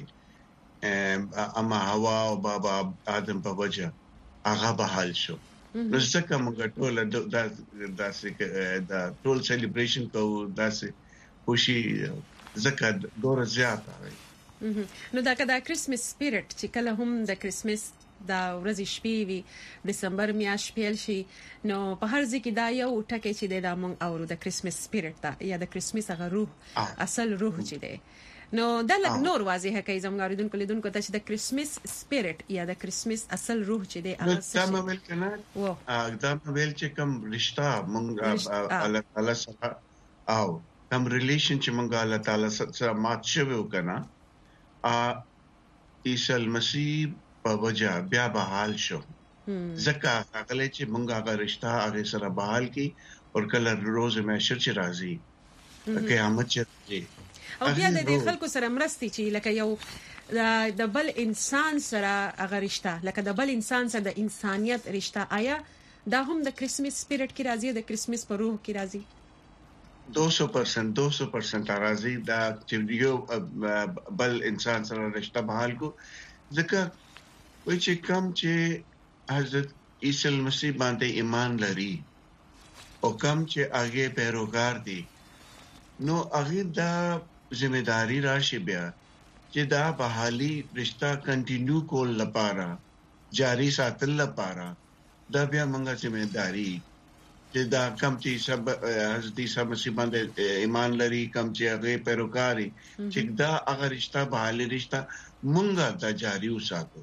Speaker 20: اما حوا او بابا آدم په وجه هغه بحال شو. نو څنګه موږ ټول دا داسې دا ټول سلیبریشن کوو داسې خوشي زکه ډور زیات راځي.
Speaker 2: نو دا کدا کریسمس سپیرټ چې کله هم د کریسمس دا ورځ شپې وي دسمبر میاشت پیل شي نو په هر ځکه دا یو ټکی چې د مونږ اورو د کریسمس سپیرټ دا یا د کریسمس هغه روح اصل روح چې دی نو دا لږ نور واضح کوي زموږ اوریدونکو لیدونکو ته چې د کریسمس سپیرټ یا د کریسمس اصل روح چې دی
Speaker 20: هغه څه دا مل کنه دا مل چې کوم رشتہ مونږ الله تعالی سره او کوم ریلیشن چې مونږ الله تعالی سره مات شوی وکنه ا عیسی مسیح په وجه بیا بحال شو زکه هغه چې مونږ هغه رشتہ هغه سره بحال کی او کله روز محشر چې راځي قیامت چې
Speaker 2: او بیا د خلکو سره مرستي چې لکه یو د بل انسان سره هغه رشتہ لکه د بل انسان سره د انسانيت رشتہ آیا دا هم د کریسمس سپیرټ کې راځي د کریسمس په روح کې راځي
Speaker 20: دو سو پرسنٹ دو سو پرسنٹ راځي دا چې یو بل انسان سره رشتہ بحال کو ځکه وای چې کوم چې حضرت عیسی مسیح باندې ایمان لري او کوم چې هغه پیروکار دي نو هغه دا ځمېداري راشي بیا چې دا بحالي رشتہ کنټینیو کول لپاره جاری ساتل لپاره دا بیا موږ ځمېداري چې دا کوم چې سب حضرت عیسی مسیح باندې ایمان لري کوم چې هغه پیروکاري چې دا هغه رشتہ بحالي رشتہ موږ دا جاری وساتو.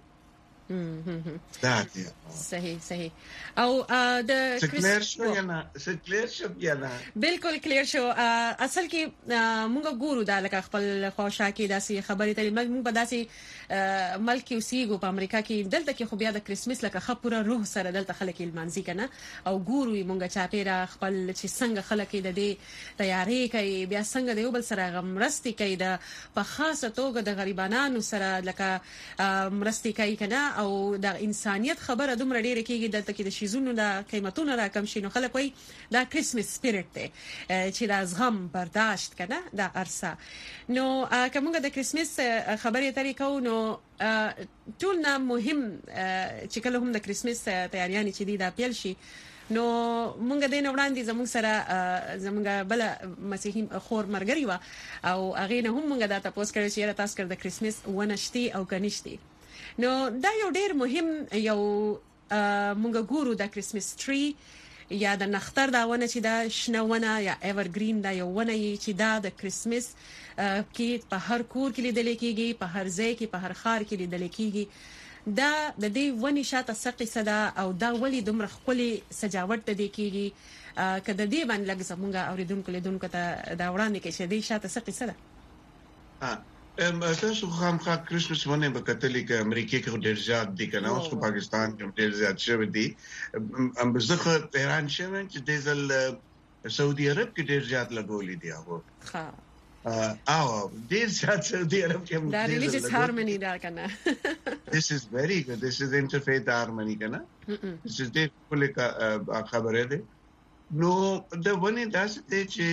Speaker 20: دا دی
Speaker 2: صحیح صحیح او د
Speaker 20: کلیر شو یا نه کلیر شو یا نه
Speaker 2: بالکل کلیر شو اصل کې موږ ګورو دا لکه خپل خوشا کې داسې خبرې ته موږ په داسې ملک کې اوسېږو په امریکا کې دلته کې خو بیا د کریسمس لکه خپره روح سره دلته خلک المانځي کنه او ګورو موږ چا پیرا خپل چې څنګه خلک د دې تیاری کوي بیا څنګه د یو بل سره غمرستي کوي د په خاصه توګه د غریبانو سره لکه مرستي کوي کنه او د انسانيت خبره دومره ډیره کېږي دلته کې د شیزونو د قیمتونو راکم شي نو خلک وایي دا کریسمس سپیرټ دی چې دا زغم برداشت کنه دا ارسه نو کومه د کریسمس خبرې ترې کو نو ټول نه مهم چې کله هم د کریسمس تیاریان چې دی دا پیل شي نو مونږ د نه وړاندې زموږ سره زموږ بل مسیحي خور مرګري وا او هغه نه هم مونږ دا تاسو کړی چې تاسو کړ د کرسمس ونشتي او کنيشتي نو دا یو ډیر مهم یو مونږ ګورو د کرسمس ټری یا د نختر دا ونه چې دا شنونه یا ایورګرین دا یو ونه چې دا د کرسمس کې په هر کور کې لیدل کېږي په هر ځای کې په هر خار کې لیدل کېږي دا د دې ونی شاته سقي صدا او دا ولي دومره خولي سجاوټ ته دی کېږي کله دې باندې لږ زمونږه اوریدونکو لیدونکو ته دا وړاندې کې چې دې شاته سقي صدا
Speaker 20: ها ام تاسو هم خا کرسمس باندې په کاتولیک امریکا کې ډېر زیات دي کنه اوس په پاکستان کې ډېر زیات شوی دي ام زخه ایران شوی چې د ځل سعودي عرب کې ډېر زیات لګولې دي هغه ها او ډېر زیات سعودي عرب کې
Speaker 2: دا ریلیجیس هارمونی دا کنه
Speaker 20: this is very good this is interfaith harmony کنه this is the کومه خبره ده نو د ونه داسې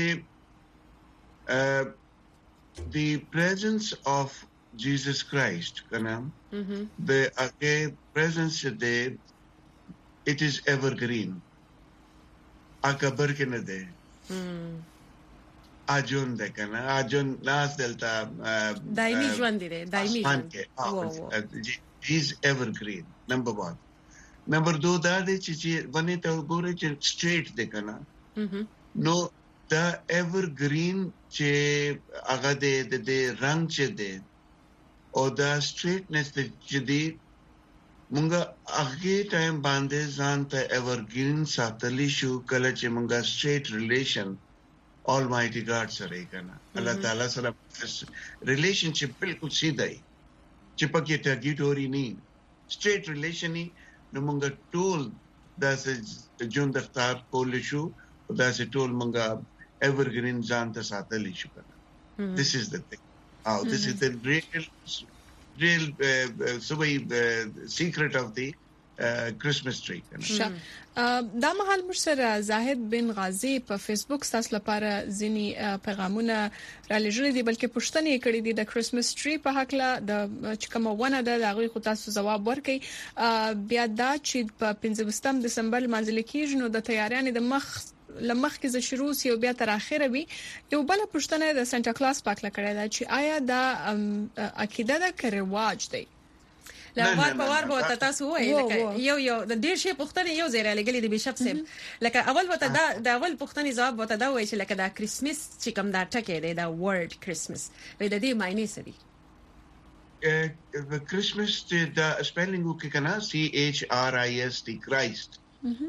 Speaker 20: چې the presence of Jesus Christ kana mm-hmm. the uh, presence de it is evergreen akabar ke na de mm. ajon de kana ajon nas delta
Speaker 2: daimi jwan dire daimi
Speaker 20: jwan is evergreen number one number two da de chi bane ta gore chi straight de kana mm-hmm. no the evergreen چې هغه د د رنگ چې دی او دا سټریټنس چې دی مونږه هغه ټایم باندې ځان ته evergreen ساتلی شو کله چې مونږه سټریټ ریلیشن almighty god سره کنه الله تعالی سره ریلیشنشپ بالکل سیده ای چې پکې ته ګیټوري نه سټریټ ریلیشن نو مونږه ټول دا چې جون د اختیار کول شو دا چې ټول مونږه evergreen ځان ته ساتلی شو کنه this is the thing oh mm-hmm. this is the real real uh, so uh, secret of the uh, Christmas tree
Speaker 3: کنه دا مهال مرسر زاهد بن غازی په فیسبوک تاسو لپاره ځینی پیغامونه را لېږلي دي بلکې پوښتنه کړې دي د کرسمس ټری په حق له د چکمونه د هغه خو تاسو جواب ورکړي بیا دا چې په پنځم دسمبر منځل کېږي نو د تیاریانې د مخ لمخ کې ز شروع سی او بیا تر اخره وي یو بل پوښتنه د سانتا کلاس پاک لکړه دا چې آیا دا عقیده د کرواج دی
Speaker 2: لا وار په وار به تاسو وایي لکه یو یو د ډیر شی پوښتنه یو ځای را لګلې د بشپ سیم لکه اول وته دا د اول پوښتنې جواب وته دا وایي چې لکه دا کرسمس چې کوم دا ټکی دی دا ورډ کرسمس وې د دې معنی څه دی
Speaker 20: ا کرسمس د سپیلینګ کې کنه C H R I S T کرایست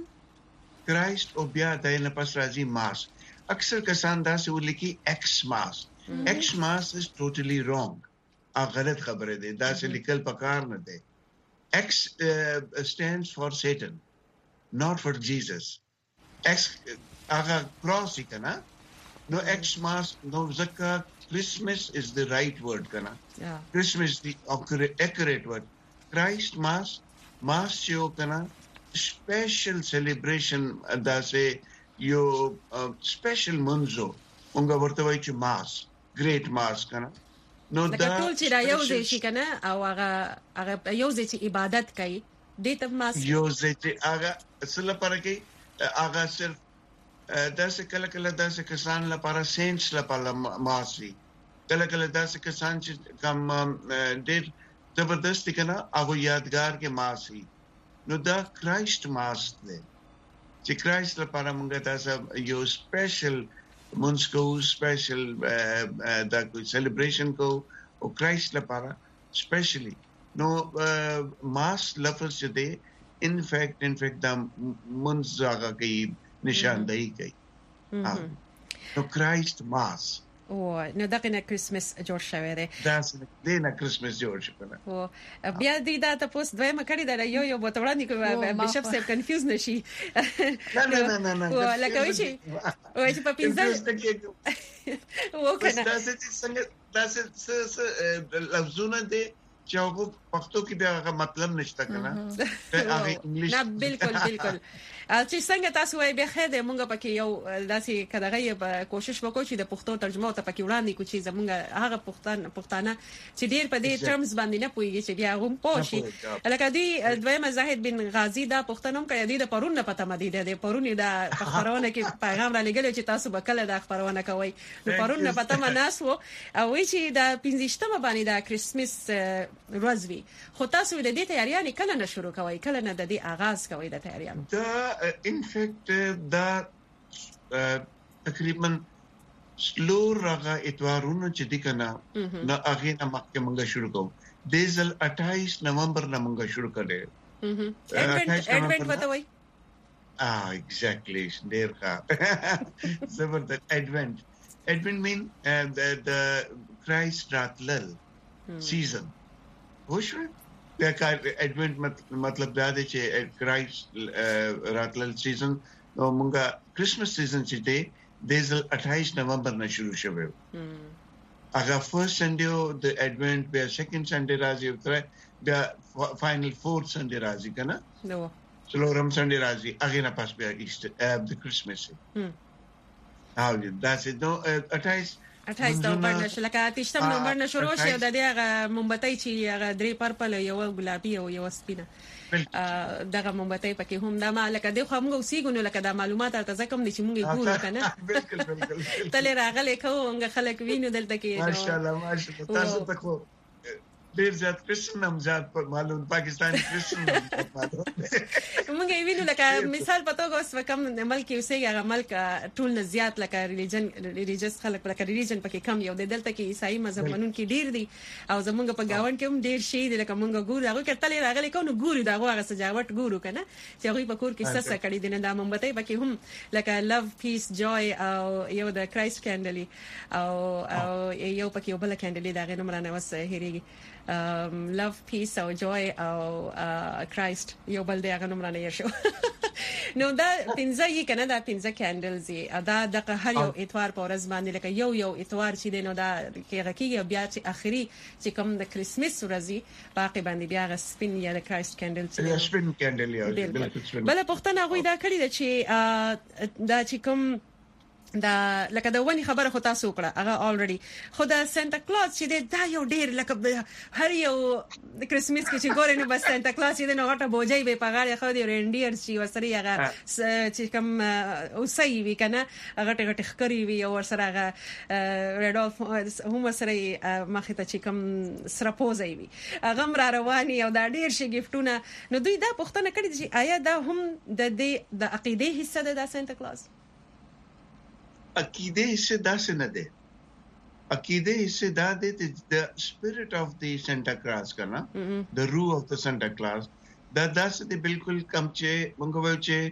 Speaker 20: Christ او بیا دایله پس راځي ماس اکثر کسان دا څه ولیکي X mass X mass is totally wrong ا غلط خبره ده دا څه لیکل پکار نه ده X uh, stands for Satan not for Jesus X هغه cross کنه نو X mass نو ځکه Christmas is the right word کنه yeah. Christmas is the accurate word Christ mass mass یو کنه special celebration دا سه یو special منځو موږ ورته وایو چې ماس great mass کنه
Speaker 2: نو دا ټول چې دا یو ځای شي کنه او هغه هغه یو ځای چې عبادت کوي دې ته ماس
Speaker 20: یو ځای چې هغه اصل لپاره کوي هغه صرف دا سه کله کله دا سه کسان لپاره سینټس لپاره ماس وي کله کله دا سه کسان چې کوم ډېر زبردست کنه هغه یادګار کې ماس وي نو دا کرایست ماس دی چې کرایست لپاره موږ تاسو یو سپیشل مونږ کو سپیشل دا کوئی سیلیبریشن کو او کرایست لپاره سپیشلی نو ماس لفظ چې دی ان فیکٹ ان فیکٹ دا مونږ هغه کوي نشاندهی کوي نو کرایست ماس
Speaker 2: او نو دغه نه کرسمس جوړ شوی دی
Speaker 20: دا څنګه نه کرسمس جوړ شو کنه
Speaker 2: او بیا دې دا تاسو دویمه کړی دا یو یو بوتوړانی کوي بشپ صاحب کنفیوز نشي
Speaker 20: نه نه نه نه
Speaker 2: او لکه وی چې او چې په پینځل و کنه
Speaker 20: دا څه څنګه دا څه لفظونه دي چې هغه پښتو کې دا مطلب نشته کنه هغه انګلیش
Speaker 2: نه بالکل بالکل چې څنګه تاسو وایي به خیر د مونږ پکې یو داسې کداغه به کوشش وکړو چې د پښتو ترجمه ته پکې وړاندې کو چې زمونږ هغه پښتون پښتانه چې ډیر په دې ټرمز باندې نه پويږي چې بیا هم پوښي لکه دی دویمه زاهد بن غازی دا پښتنوم کوي دی د پرون نه پته مدي د پرون د خبرونه کې پیغام را لګل چې تاسو به کله د خبرونه کوي نو پرون نه پته مناس وو او چې د پنځشتمه باندې د کریسمس ورځ وی خو تاسو د دې تیاریانې کله نه شروع کوي کله نه د دې آغاز کوي د تیاریانو
Speaker 20: دا ان فیکټ دا تقریبا سلو راغه اتوارونو چې د کنه نو هغه نه مخکې موږ شروع کوو د ځل اٹھائیس نومبر نه موږ شروع کړو
Speaker 2: اډونټ اډونټ وتوي
Speaker 20: ah exactly ډیر ښه زبردست اډونټ اډونټ مین the the Christ راتلل season وشو دا کار اډونټ مطلب دا دی چې کرایست راتلل سیزن نو موږ کرسمس سیزن چې دی د ځل اٹھائیس نومبر نه شروع شوه هغه فرست سنډے د اډونټ بیا سیکنډ سنډے راځي تر بیا فائنل فورث سنډے راځي کنه
Speaker 2: نو
Speaker 20: څلورم سنډے راځي هغه نه پاس بیا ایسټر د کرسمس او دا چې نو اٹھائیس
Speaker 2: اٹھائیس نومبر نشو لکه اتشتم نومبر نشو روشي او د دې هغه مومبتای چې هغه درې پرپل یو ګلابي او یو سپینه دغه مومبتای پکې هم دا ما لکه د خو موږ اوسېګو لکه د معلومات ترته کوم دي چې موږ ګورو کنه
Speaker 20: بالکل بالکل
Speaker 2: تل راغله کوم خلک وینو دلته کې
Speaker 20: ماشاءالله ماشاءالله تاسو ته خو ډیر زیات کرسچن هم زیات په معلوم پاکستاني کرسچن
Speaker 2: موږ وینو لکه مثال پتو اوس وکم ملک اوسېږي هغه ملک ټول نه زیات لکه ریلیجن ریلیجس خلک لکه ریلیجن پکې کم یو د دلته کې عیسائی مذهب منون کې ډیر دي او زمونږ په گاون کې هم ډیر شي دي لکه موږ ګورو هغه کتلې راغلي کوم ګورو دا هغه سجاوټ ګورو کنه چې هغه په کور کې سسه کړي دي نه د مومبتای پکې هم لکه لوف پیس جوای او یو د کرایست کینډلی او او یو پکې یو بل کینډلی دا غنوم رانه وس هریږي um love peace او joy او Christ یو بل دی هغه نوم رانه شو نو دا پنځه یې کنه دا پنځه کینډلز یې دا د هر یو اتوار په ورځ باندې لکه یو یو اتوار چې دی نو دا کې راکیږي بیا چې اخري چې کوم د کریسمس ورځ باقي باندې بیا غ سپین یا د کرایست کینډل
Speaker 20: چې سپین کینډل یا
Speaker 2: بالکل بل پښتنه غوي دا کړی د چې دا چې کوم دا لکه دا ونی خبره خو تاسو وکړه هغه الریډي خو دا سانتا کلاز چې دا یو ډیر لکه هر یو د کریسمس کې چې ګورې نو بس سانتا کلاز چې نو غټه بوجای به پغاړي خو دی رینډیر چې وسري هغه چې کوم اوسې وی کنه غټه غټه خکری وی او سره هغه ریډولف هم سره مخه ته چې کوم سرپوزای وی هغه را رواني او دا ډیر شي گیفټونه نو دوی دا پښتنه کړی چې آیا دا هم د د عقیده حصہ ده د سانتا کلاز
Speaker 20: عقیده حصے دا سے نہ دے عقیده حصے دا دے the spirit of the Santa Claus کا نا the rule of the Santa Claus دا دا سے دے بالکل کم چے منگو ویو چے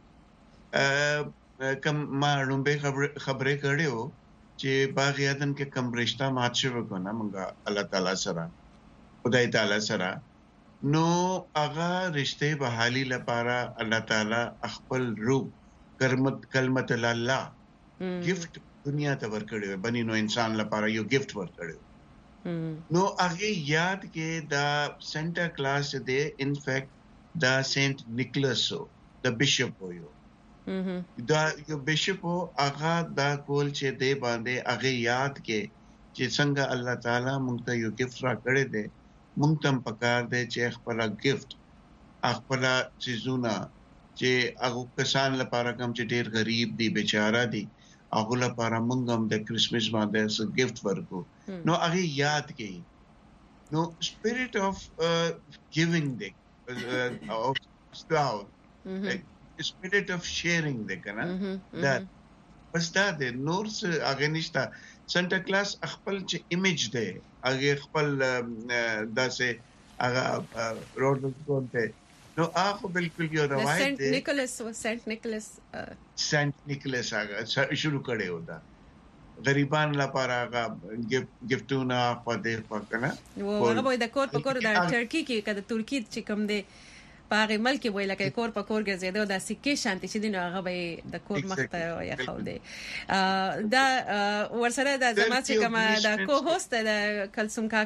Speaker 20: کم ما رنبے خبرے کردے ہو چے باغیادن کے کم رشتہ ماتشے وکو نا منگا اللہ تعالیٰ سرا خدای تعالیٰ سرا نو اغا رشتے بحالی لپارا اللہ تعالیٰ اخبل روح کلمت اللہ gift दुनिया ته ورکړي بني نو انسان لپاره یو gift ورکړي نو هغه یاد کې دا سانتا کلاس دی ان فیکٹ دا سینٹ نیکلاسو دا بشپ وو دا یو بشپ هغه دا کول چې دی باندې هغه یاد کې چې څنګه الله تعالی مونږ ته یو gift را کړی دی مونږ تم پکار دی چې خپل gift خپل چیزونه چې هغه کسان لپاره کوم چې ډیر غریب دي بیچاره دي هغه لپاره موږ هم د کریسمس باندې څه gift ورکو نو هغه یاد کړي نو spirit of uh, giving the uh, of style spirit of sharing the کنه that بس دا د نور څه هغه نشته سانتا کلاس خپل چې ایمیج دی هغه خپل داسې هغه روډ کوته نو هغه بالکل یو روایت
Speaker 2: سنت نیکولس و سنت نیکولس
Speaker 20: سنت نیکولس هغه شروع کړي ودا غریبان لپاره هغه गिफ्टونه په دې پکنه
Speaker 2: و هغه به د کور په کور د ترکی کې کده ترکی چې کوم دی پاره ملک وای لکه کور په کور ګرځیدو د سکه شانتي چې دینو هغه به د کور مخته یا خو دی دا ورسره د زمات چې کومه د کو هوست د کلسوم کاکړ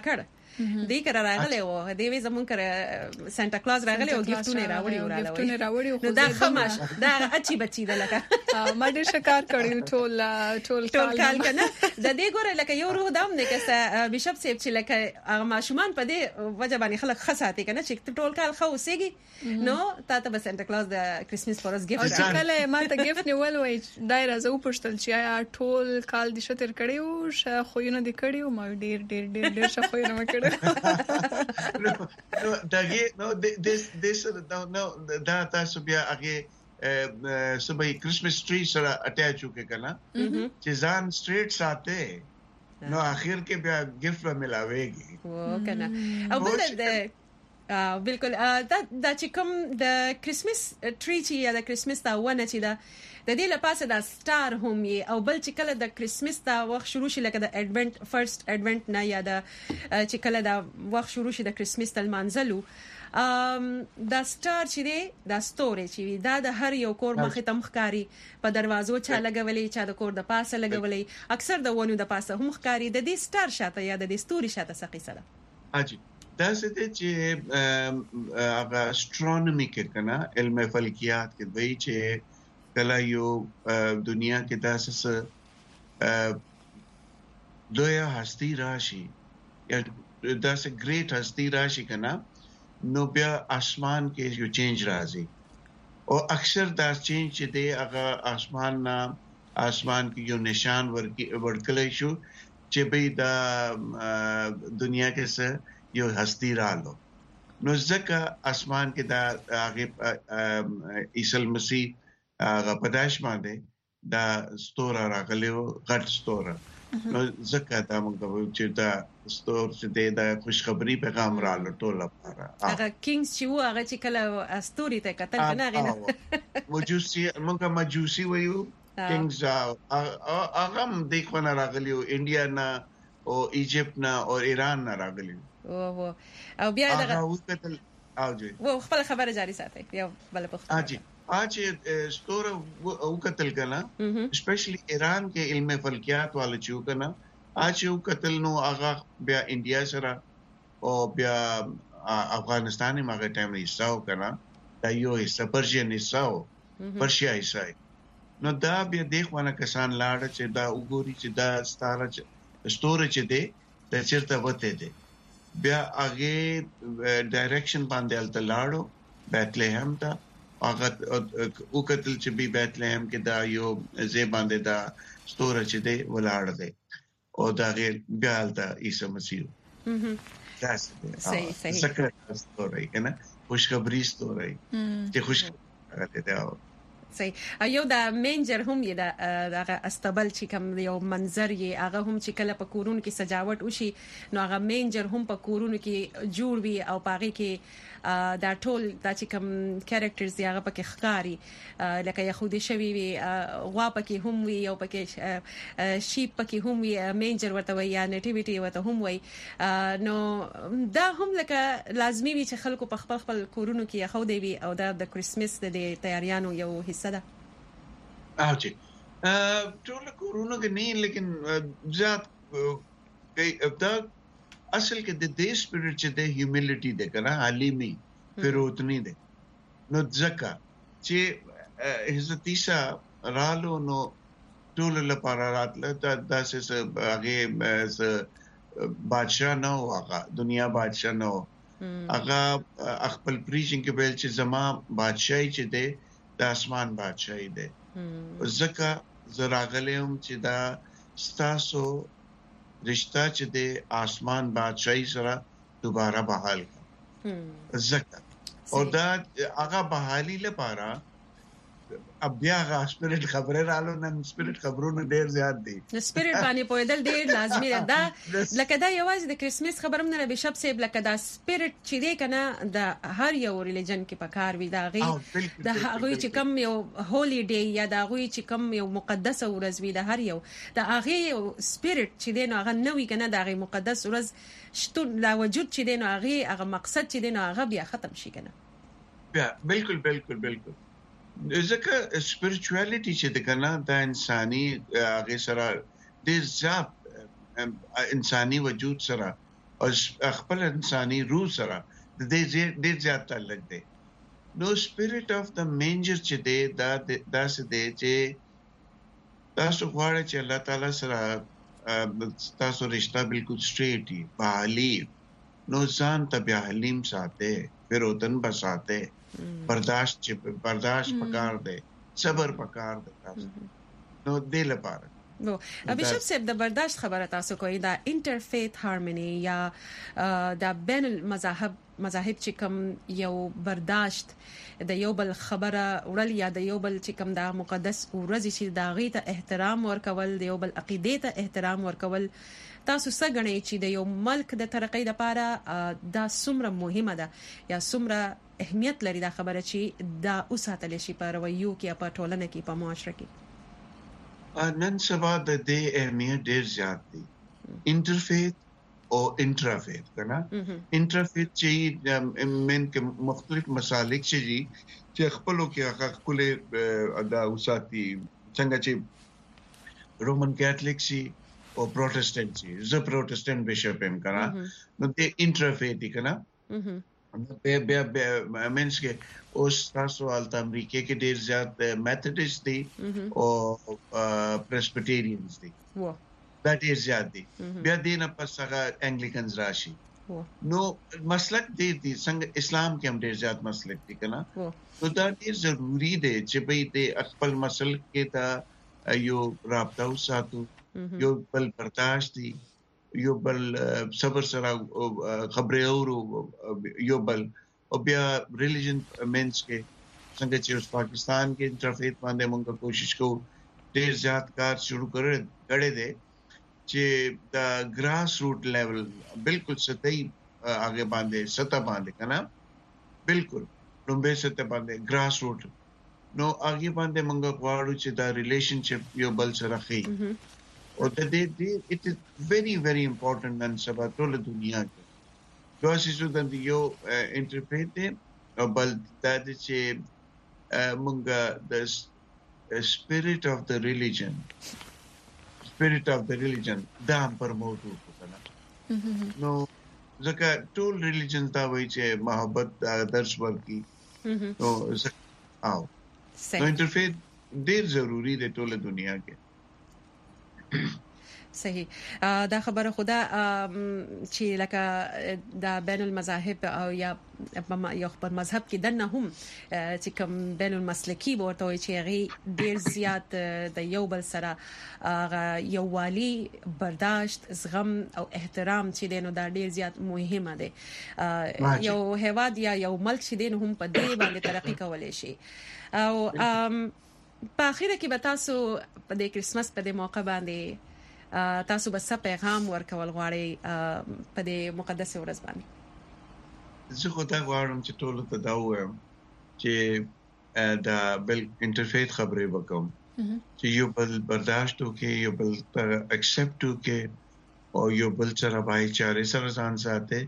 Speaker 2: دې کړه راغله او دې وې زمون کړه سانتا کلاus راغله او گیفتونه راوړي وراله
Speaker 3: گیفتونه راوړي
Speaker 2: نو دا خماش دا اچي بچي ده لکه
Speaker 3: ما ډېر شکار کړیو ټول ټول
Speaker 2: ټول کال کنه د دې ګوره لکه یو روح دام نه کسه بشپ سیب چې لکه هغه ماشومان په دې وجه باندې خلک خاصاتي کنه چې ټول کال خو سیږي نو تاسو به سانتا کلاus د کرسمس فورس گیفت
Speaker 3: کله ما ته گیفت نیول وای دایره زو پښتل چې ټول کال د شتر کړیو خوونه د کړیو ما ډیر ډیر ډیر ډیر خوونه مکړو
Speaker 20: نو دغه نو this this نو دا تاسو بیا هغه سبای کرسمس ټری سره اٹیچ وکړه کنه چې ځان سټریټ ساته نو اخر کې بیا گیفت ملاويږي
Speaker 2: و کنه او بل د بالکل دا د چې کوم د کرسمس ټری چې یا د کرسمس دا ونه چې دا د دې لپاره د سٹار هم یې او بل چې کله د کرسمس دا وخت شروع شي لکه د اډونت فرست اډونت نه یا د چې کله دا وخت شروع شي د کرسمس تل منځلو ام دا سٹار چې دی دا ستوري چې دا د هر یو کور مخې ته مخکاری په دروازو چا لګولې چا د کور د پاسه لګولې اکثر د ونو د پاسه هم مخکاری د دې سٹار شاته یا د دې ستوري شاته سقي سره
Speaker 20: اجي دا څه دي چې هغه استرونومي کې کنه علم فلکیات کې وایي چې کله یو دنیا کې داسې دویا هستی راشي یا داسې ګریټ هستی راشي کنه نو بیا اسمان کې یو چینج راځي او اکثر دا چینج چې دی هغه اسمان نه اسمان کې یو نشان ورکی ورکلې شو چې به دا دنیا کې څه یو هستی رالو نو ځکه اسمان کې دا هغه عیسی مسیح هغه پداش باندې دا ستوره راغلیو غټ ستوره نو ځکه دا موږ چې دا ستور چې دا خوشخبری پیغام رااله ټول لپاره
Speaker 2: هغه کینګز چې و هغه چې کله استوري ته کتل کنه غنه
Speaker 20: مجوسی موږ مجوسی وایو کینګز هغه هم د کومه راغلیو انډیا نه او ایجپت نه او ایران نه راغلیو
Speaker 2: او او بیا دا
Speaker 20: او کتل او جی
Speaker 2: و خپل خبره جاری ساتي یو بل پخته
Speaker 20: اجي اج ستوره او کتل کنه اسپیشلی ایران کې علم فلکیات والے چې کنه اج یو کتل نو هغه بیا انډیا سره او بیا افغانستان یې ماګه ټایم حصہ کنه دا یو حصہ پرشین حصہ پرشیا حصہ نو دا بیا دیخونه کسان لاړ چې دا وګوري چې دا ستاره ستوره چې دی د چیرته وته دی بیا هغه ډایرکشن باندې الته لاړو بیتلهم ته هغه او کتل چې بي بیتلهم کې دا یو زی باندې دا ستوره چې دی ولاړ دی او دا غیر بیا الته عیسی مسیح دا
Speaker 2: صحیح صحیح
Speaker 20: څنګه ستوره کنه خوشخبری ستوره چې خوشخبری ده
Speaker 2: صحیح یو دا منجر هم یې دا هغه استبل چې کوم یو منظر یې هغه هم چې کله په کورونو کې سجاوټ وشي نو هغه منجر هم په کورونو کې جوړ وي او پاره کې دا ټول دا چې کوم کریکټرز یې هغه پکې ښکاری لکه يهودي شوی وي غوا پکې هم وي او پکې شیپ پکې هم وي منجر ورته وي یا نیټیویټي ورته هم وي نو دا هم لکه لازمي وي چې خلکو په خپل خپل کورونو کې يهودي وي او دا د کرسمس د تیاریانو یو صدا
Speaker 20: اجي ټول کورونه کې نه لیکن زیات کوي دا اصل کې د دې سپیرټ چې د هیومیلیټي ده کنه حلیمي پیروتنی ده نو ځکه چې حضرت عیسی رالو نو ټول لپاره راتله دا داسې هغه بادشاہ نه هغه دنیا بادشاہ نه هغه خپل پریچینګ کې ویل چې زما بادشاہي چې ده د اسمان بادشاہي ده ځکه زراغلم چې دا ستاسو رشتہ چې د آسمان بادشاہي سره دوباره بحال ځکه او دا هغه بحالي لپاره اب بیا هغه سپیرټ خبره رالو نن سپیرټ خبرونه ډیر زیات دي
Speaker 2: د سپیرټ باندې پوهیدل ډیر لازمي ده لکه دا یوازې د کرسمس خبرم نه بشپ سیب لکه دا سپیرټ چې دی کنه د هر یو ریلیجن کې پکار وي دا غي د هغه چې کم یو هولي ډے یا دا غوي چې کم یو مقدس ورځ وي د هر یو د هغه سپیرټ چې دی نو هغه نوې کنه د هغه مقدس ورځ شتون لا وجود چې دی نو هغه هغه مقصد چې دی نو هغه بیا ختم شي کنه
Speaker 20: بیا بالکل بالکل بالکل ځکه سپیرچوالټي چې د کنه د انساني هغه سره د ځاب انساني وجود سره او خپل انساني روح سره د دې ډېر زیات تعلق دی. نو سپیریټ اف د مینجر چې دی دا داسې دی چې تاسو غواړئ چې الله تعالی سره تاسو رشتہ بالکل سټریټ وي بحالي نو ځان ته بیا حلیم ساته پھر وطن بساته برداشت چې برداشت پکار دی صبر پکار دی تاسو نو دې لپاره
Speaker 2: نو بشپ صاحب د برداشت خبره تاسو کوي دا انټرفیت هارمونی یا د بین المذاهب مذاهب چې کوم یو برداشت د یو بل خبره ورل یا د یو بل چې کوم دا مقدس ورځ چې دا غي ته احترام ورکول د یو بل عقیده ته احترام ورکول تاسو څنګه غنئ چې د یو ملک د ترقۍ لپاره دا څومره مهمه ده یا څومره اهمیت لري دا خبره چې دا اوساتل شي په رویو کې په ټولنه کې په معاشره کې
Speaker 20: نن سبا د دې اهمیت ډېر زیات دی انټرفیت او انټرافیت کنه انټرافیت چې من کې مختلف مسالک چې چې خپلو کې هغه خپل ادا اوساتي څنګه چې رومن کیتھولک شي او پروتستانت شي زه پروتستانت بشپ هم کنه نو دې انټرافیت دی کنه بیا بیا بیا مینس کې اوس تاسو حالت امریکا کې ډیر زیات میتھډسټ دي او پرسبیټریانز دي دا ډیر زیات دي بیا دینه پس هغه انګلیکنز راشي نو مسلک دې دي څنګه اسلام کې هم ډیر زیات مسلک دي کنه نو دا ډیر ضروری دی چې به دې خپل مسلک کې دا یو رابطه وساتو یو بل برداشت دي یو بل صبر سره خبرې اورو یو بل او بیا ریلیجن مینس کې څنګه چې اوس پاکستان کې انټرفیت باندې موږ کوشش کوو ډیر زیات کار شروع کړل غړې دي چې دا ګراس روټ لیول بالکل سطحي هغه باندې سطح باندې کنه بالکل لومبه سطح باندې ګراس روټ نو هغه باندې موږ غواړو چې دا ریلیشنشپ یو بل سره خي او د دې دې it is very very important نن سبا ټول دنیا کې دوی چې د یو انټرپریټ او بل د چې موږ د spirit of the religion spirit of the religion دا هم پرموټ وکړه نو ځکه ټول ریلیجن دا وایي چې محبت درس ورکي نو او نو انټرپریټ ډیر ضروری دی ټول دنیا کې
Speaker 2: صحیح دا خبره خدا چې لکه دا بین المذاهب او یا یو خپل مذهب کې دنه هم چې کوم بین المسلکی ورته وي چې غي ډیر زیات د یو بل سره یو والی برداشت زغم او احترام چې دینو دا ډیر زیات مهمه ده یو هواد یا یو ملک چې دین هم په دې باندې ترقی کولای شي او په اخیره کې به تاسو په دې کرسمس په دې موقع باندې تاسو به څه پیغام ورکول غواړئ په دې مقدس ورځ باندې
Speaker 20: زه خو دا غواړم چې ټول ته دا وایم چې دا بل انټرفیت خبرې وکم چې یو بل برداشت وکړي یو بل پر اکسپټ وکړي او یو بل سره بھائی سره ځان ساتي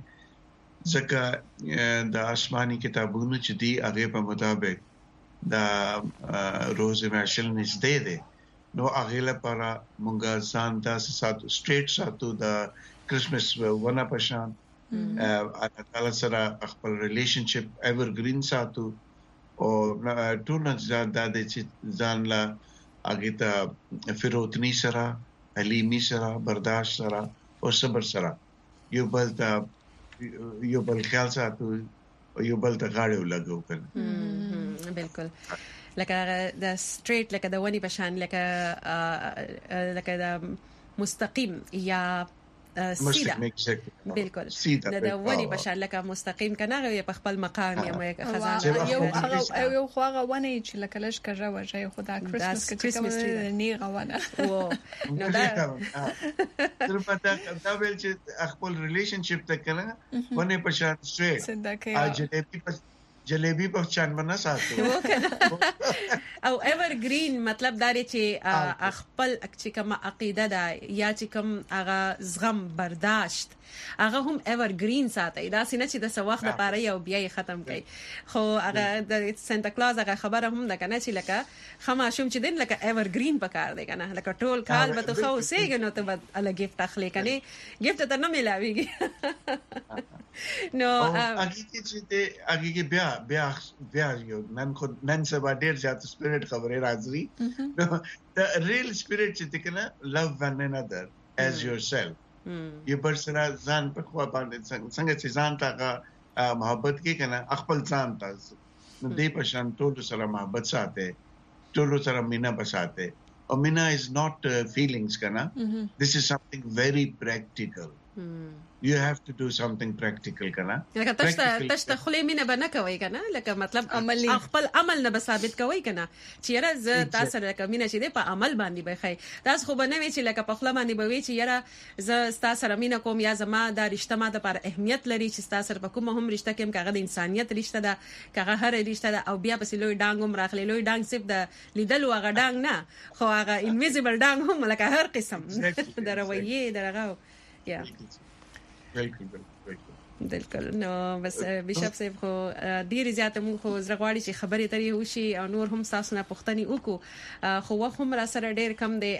Speaker 20: ځکه د آسماني کتابونو چې دی هغه په مطابق دا روز ماشل نږدې دی نو هغه لپاره مونږه ځان تاسو ساتو سټریټ ساتو د کرسمس ونه پشان الله تعالی سره خپل ریلیشنشپ ایورګرین ساتو او ټول ځان د دې ځان لا هغه ته فروتنی سره حلیمی سره برداشت سره او صبر سره یو بل ته یو بل خیال ساتو یو بل ته غاړه ولګو کړه
Speaker 2: بالکل لکه د سټریټ لکه د ونی پشان لکه لکه د مستقیم یا سیده بالکل د ونی پشان لکه مستقیم کنه په خپل مقام یا مې خزانه
Speaker 3: یو هغه یو خو هغه ونه چې لکه لږ کژه وځي خدا کرسمس کې کوم نه غوونه
Speaker 2: و نو دا
Speaker 20: تر پتا دا ویل چې خپل ریلیشنشپ ته کنه ونه پشان سټریټ اجنبي جلیبی په چان باندې ساتو
Speaker 2: او ایور گرین مطلب دا دی چې خپل چې کوم عقیده ده یا چې کوم هغه زغم برداشت هغه هم ایور گرین ساتي دا سینه چې د سواخ د پاره یو بیا ختم کړي خو هغه د سانتا کلاز هغه خبره هم ده کنه چې لکه خما شوم چې دین لکه ایور گرین پکار دی کنه لکه ټول کال به ته خو سیګ نو ته به ال گیفت اخلي کنه گیفت ته نه ملاويږي نو
Speaker 20: اګي چې ته اګي کې بیا بیا بیا یو نن خو نن سبا ډیر ځات سپیریټ خبره راځي نو the real spirit چې کنه love one another as yourself یو بل سره ځان په خوا باندې څنګه چې ځان ته محبت کې کنه خپل ځان ته نو دې په شان ټول سره محبت ساتي ټول سره مینا بساته او مینا is not uh, feelings کنه this is something very practical you have to do something practical کنه
Speaker 2: لکه تاسو تاسو خلې مینه بنه کوي کنه لکه مطلب عملی خپل عمل نه ثابت کوي کنه چې یاره ز تاسو لکه مینه چې د په عمل باندې به خی تاسو خو بنوي چې لکه په خپل باندې به وي چې یاره ز تاسو سره مینه کوم یا زما د رشتہ ما د پر اهمیت لري چې تاسو سره کوم هم رشتہ کې کاغه د انسانيت رشتہ ده کاغه هر رشتہ ده او بیا پس لوی ډانګ هم راخلي لوی ډانګ صرف د لیدل واغه ډانګ نه خو هغه انویزیبل ډانګ هم لکه هر قسم دروي درغه یا
Speaker 20: بالکل
Speaker 2: بالکل نو بس بشپ صاحب خو ډیر زیاته مون خو زرغواړي چې خبرې ترې وشي او نور هم تاسو نه پوښتنې وکړو خو وخت هم را سره ډیر کم دی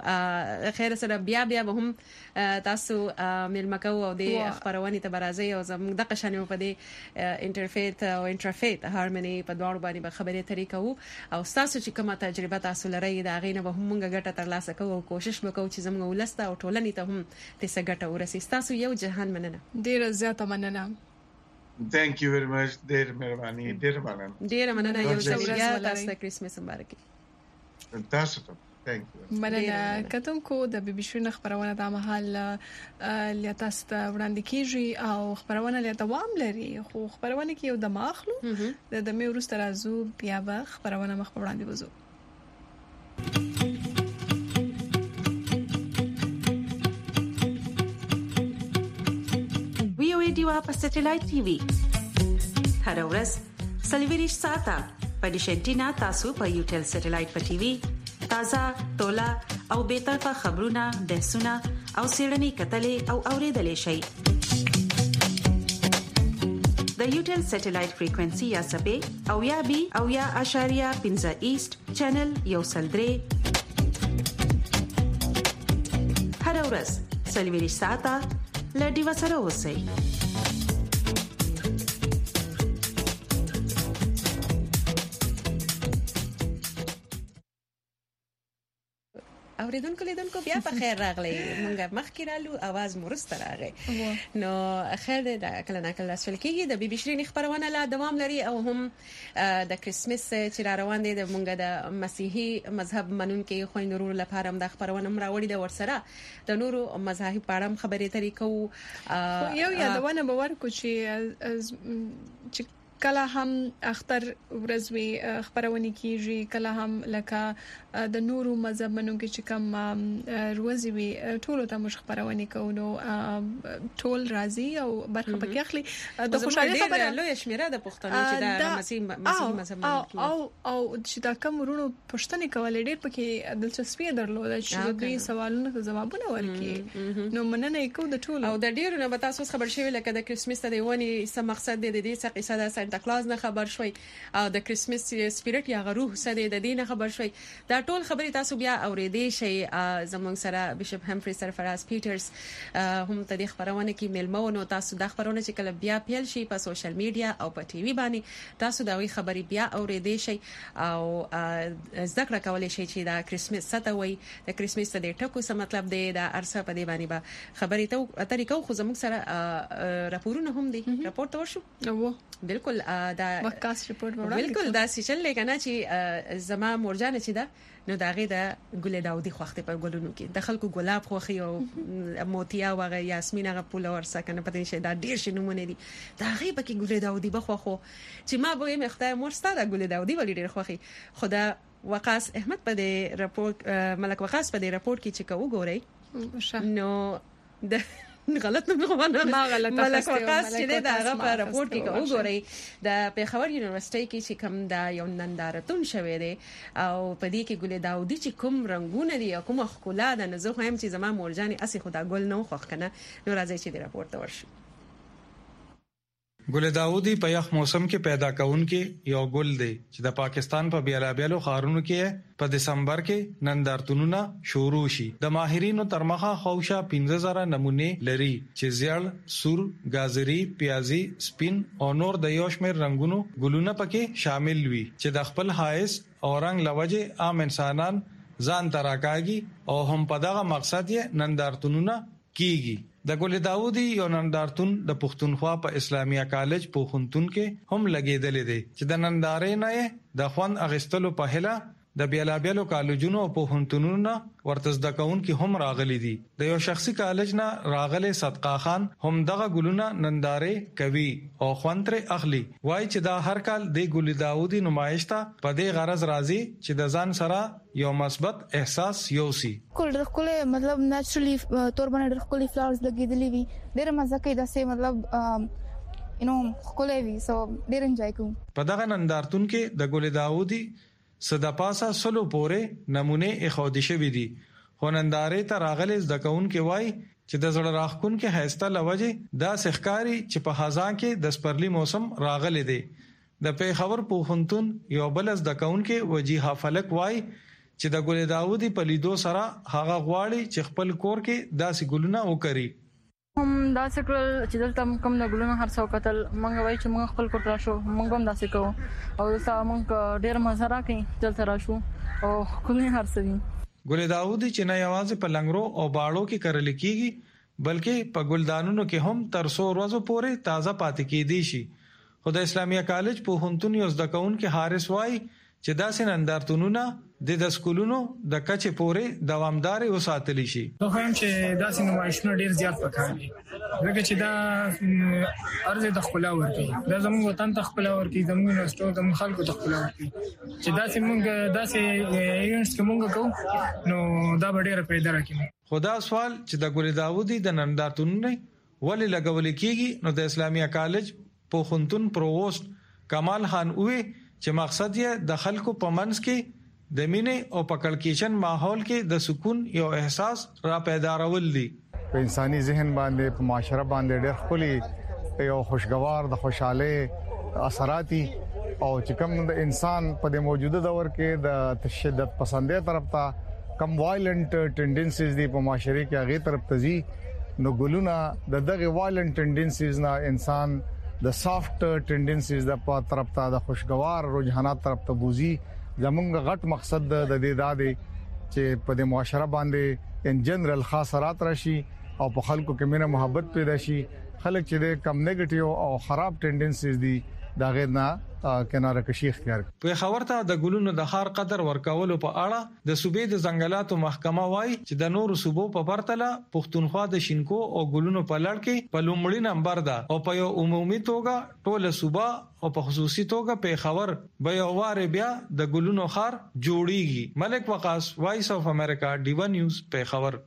Speaker 2: او خیر سره بیا بیا به هم تاسو ملمکو او د خبرونه ته برازي او زموږ د قشانو په دې انټرفیت او انټرفیت هارموني په دوړ باندې به خبرې ترې کوو او تاسو چې کومه تجربه تاسو لرئ دا غینه به هم موږ ګټه ترلاسه کوو او کوشش وکړو چې زموږ ولسته او ټولنې ته هم تاسو ګټه ورسي تاسو یو جهان مننه
Speaker 3: ډیر زیاته مننه
Speaker 20: thank you very much ډیر مهرباني ډیر مننه
Speaker 2: ډیر مننه یو ځل بیا تاسو ته کریسمس مبارک
Speaker 20: تاسو ته thank you
Speaker 3: مننه کتونکو د بي بي سي خبرونه د مهال لیاتاست وړاندې کیږي او خبرونه له دوام لري خو خبرونه کې یو د ماخلو د د مې ورسته راځو بیا به خبرونه مخ وړاندې وځو
Speaker 4: دیوا په سټلایټ ټي وي هر ورځ سلیویریش ساته په ډیشنټینا تاسو په یوټل سټلایټ په ټي وي تازه تولا او به طرفه خبرونه بحثونه او سیړنی کتلې او اوریدلې شي د یوټل سټلایټ فریکوئنسي یا سبې او یا بي او یا اشاریه پنځه ایست چینل یو سلدري هر ورځ سلیویریش ساته لډي وسره اوسئ
Speaker 2: اوریدونکو لیدونکو بیا په خیر راغلی مونږه مخکې رالو आवाज مرسته راغی نو خیر د کله نه کله سول کېږي د بي بي سي خبرونه لا دوام لري او هم د کریسمس چې را روان دي د مونږه د مسیحي مذهب منونکو خويندرو لپاره هم د خبرونه مراوړي د ورسره د نورو مذاهب په اړه خبرې ترې کوو
Speaker 3: یو یادونه باور کو چې کله هم اختر ورځوي خبرونه کیږي کله هم لکه د نورو مذهب منونکو چې کوم روزي وي ټول ته مش خبرونه کوو ټول راضي او برخه پکې اخلي د خوشاله خبره
Speaker 2: لوی شمیره د پښتنو چې د مسیحي مذهب
Speaker 3: منونکو او او چې دا کوم ورونو پښتني کول ډېر پکې دلچسپي درلوده چې دوی سوالونه جوابونه ورکړي نو مننه کو د ټول
Speaker 2: او د ډېر نه به تاسو خبر شوي لکه د کریسمس د ونی څه مقصد دی د دې څه قصه د سانتا کلاز نه خبر شوي او د کریسمس سپیریټ یا روح څه دی د دې نه خبر شوي دا ټول خبرې تاسو بیا اورېدې شي زموږ سره بشپ همفري سرفراز پیټرز هم ته د خبرونه کې ملمو نو تاسو د خبرونه چې کله بیا پیل شي په سوشل میډیا او په ټي وي باندې تاسو دا وی خبرې بیا اورېدې شي او ذکر کولای شي چې دا کریسمس څه وي د کریسمس د ټکو څه مطلب دی دا ارسه په دی باندې به خبرې ته طریقو خو زموږ سره راپورونه هم دي راپورټ ورشو
Speaker 3: او
Speaker 2: بالکل دا
Speaker 3: وکاس ریپورت وړاندې
Speaker 2: بالکل دا سچل لګنه چې زما مورجانه چې دا نو داغه د ګل داودي خوخته په ګلونو کې د خلکو ګلاب خوخي او موتیا او یاسمین هغه پوله ورسه کنه پته نشه دا ډیر شنوونه دي داغه پکې ګل داودي بخوخو چې ما به مخته مرسته د ګل داودي ولې ډیر خوخي خدا وقاص احمد په دې راپورټ ملک وقاص په دې راپورټ کې چې کو ګوري نو د غلط نه غواړم
Speaker 3: ما غلط
Speaker 2: ملک وقاص چې دا غو راپورټ کې وګورئ د پیښور یونیورسيټي کې چې کوم دا یو نندارتون شوه دی او په دې کې ګل داودي چې کوم رنگونه دي کوم خکولا ده نه زه خو هم چې زما مورجاني اسی خدا ګل نه خوښ کنه نو راځي چې د راپورټ ورشي.
Speaker 21: ګل داودي په یخ موسم کې پیدا کون کې یو ګل دی چې د پاکستان په بیلابیلو خارونو کې په دسمبر کې نندارتونونه شروع شي. د ماهرینو ترمخه خوشا پنځه زره نمونه لري چې زیړ، سور، گازري، پیازي، سپین او نور د یوشمیر رنگونو ګلونه پکې شامل وي چې د خپل حایز او رنگ لوجه عام انسانان ځان تراکاږي او هم په دغه مقصد یې نندارتونونه کیږي. د ګل داودي یو نندارتون د پښتونخوا په اسلامیه کالج پوهنتون کې هم لګیدل دي چې د نندارې نه د خوان اغستلو په هله د بیلابیلو کالجونو او پوهنتونونو ورته د کون کې هم راغلي دي. د یو شخصي کالج نه راغلي صدقه خان هم دغه ګلونه نندارې کوي او خوانتر اخلي. وای چې دا هر کال د ګل داودي نمایش ته په دې غرض راځي چې د ځان سره یو مثبت احساس یوسي.
Speaker 22: کول درخله مطلب نېچرلی تور باندې درخله فلاورز لګیدلی وي ډېر مزه کوي دا سه مطلب یو نو کوله وي سو ډېر انجوای کوم. په
Speaker 21: دغه نندارتون کې د ګل داودي صدا پاسا سلو پورې نمونه اخودي شوی دي. هنندارې ته راغلي د کون کې وای چې د زړه راخون کې هيسته لوجه دا سخکاری چې په خزان کې د سپرلی موسم راغلي دي. د پیښور پوهنتون یو بلز د کون کې وجیها فلک وای چې د ګل داودي په لیدو سره هغه غواړي چې خپل کور کې داسې ګلونه وکړي.
Speaker 22: هم دا سکل چې دلته کوم د ګلونو هر څو قتل مونږ وای چې مونږ خپل کوټ راشو مونږ هم داسې کوو او تاسو مونږ ډیر مزه راکې دلته راشو او کومه هر څه.
Speaker 21: ګل داودي چې نه یوازې په لنګرو او باړو کې کرل کیږي بلکې په ګلدانونو کې هم تر څو ورځې پورې تازه پاتې کیدي شي. خدای اسلامیه کالج په هونتون یو ځدکون کې حارس وای چې داسې نندارتونونه د سکولونو د کچې پورې دوامدار وساتل شي.
Speaker 23: خو هم چې داسې نمایشونه ډیر زیات پکار دي ځکه چې دا ارزه د خپل ورکی دا زموږ وطن ته خپل ورکی زموږ نوستو د خلکو ته خپل ورکی چې داسې موږ داسې ایونټس کې موږ کوو نو دا ډیر پیدا راکړي.
Speaker 21: خدا سوال چې د ګل داودي د نندارتونونه ولې لګول کیږي نو د اسلامیه کالج پوهنتون پرووست کمال خان وې چې مقصد یې د خلکو په منځ کې د مینې او پکړکیشن ماحول کې د سکون یو احساس را پیدارول دي.
Speaker 24: په انساني ذهن باندې په معاشره باندې ډېر خولي یو خوشگوار د خوشاله اثراتي او چې کوم د انسان په د موجوده دور کې د تشدد پسندې طرف ته کم وایلنت ټندنسیز دي په معاشره کې هغه طرف ته زی نو ګلونه د دغه وایلنت ټندنسیز نه انسان د سافټ ټندنسیز د په طرف ته د خوشگوار رجحانات طرف ته بوزي. زمونږ غټ مقصد د دې دادې چې په د معاشره باندې ان جنرال خاصرات راشي او په خلکو کې مینه محبت پیدا شي. خلک چې د کم نیگیټیو او خراب ټندنسیز دي دا غیر نه کناره کشي اختیار.
Speaker 21: په خبرته د ګلونو د هر قدر ورکولو په اړه د صوبې د ځنګلاتو محکمه وایي چې د نورو صوبو په پرتله پښتونخوا د شینکو او ګلونو په لړ کې په لومړي نمبر ده او په یو عمومي توګه ټول صوبه او په خصوصي توګه په خبر به یو واره بیا د ګلونو خار جوړیږي. ملک وقاص وایس اف امریکا ډیوا نیوز په خبر.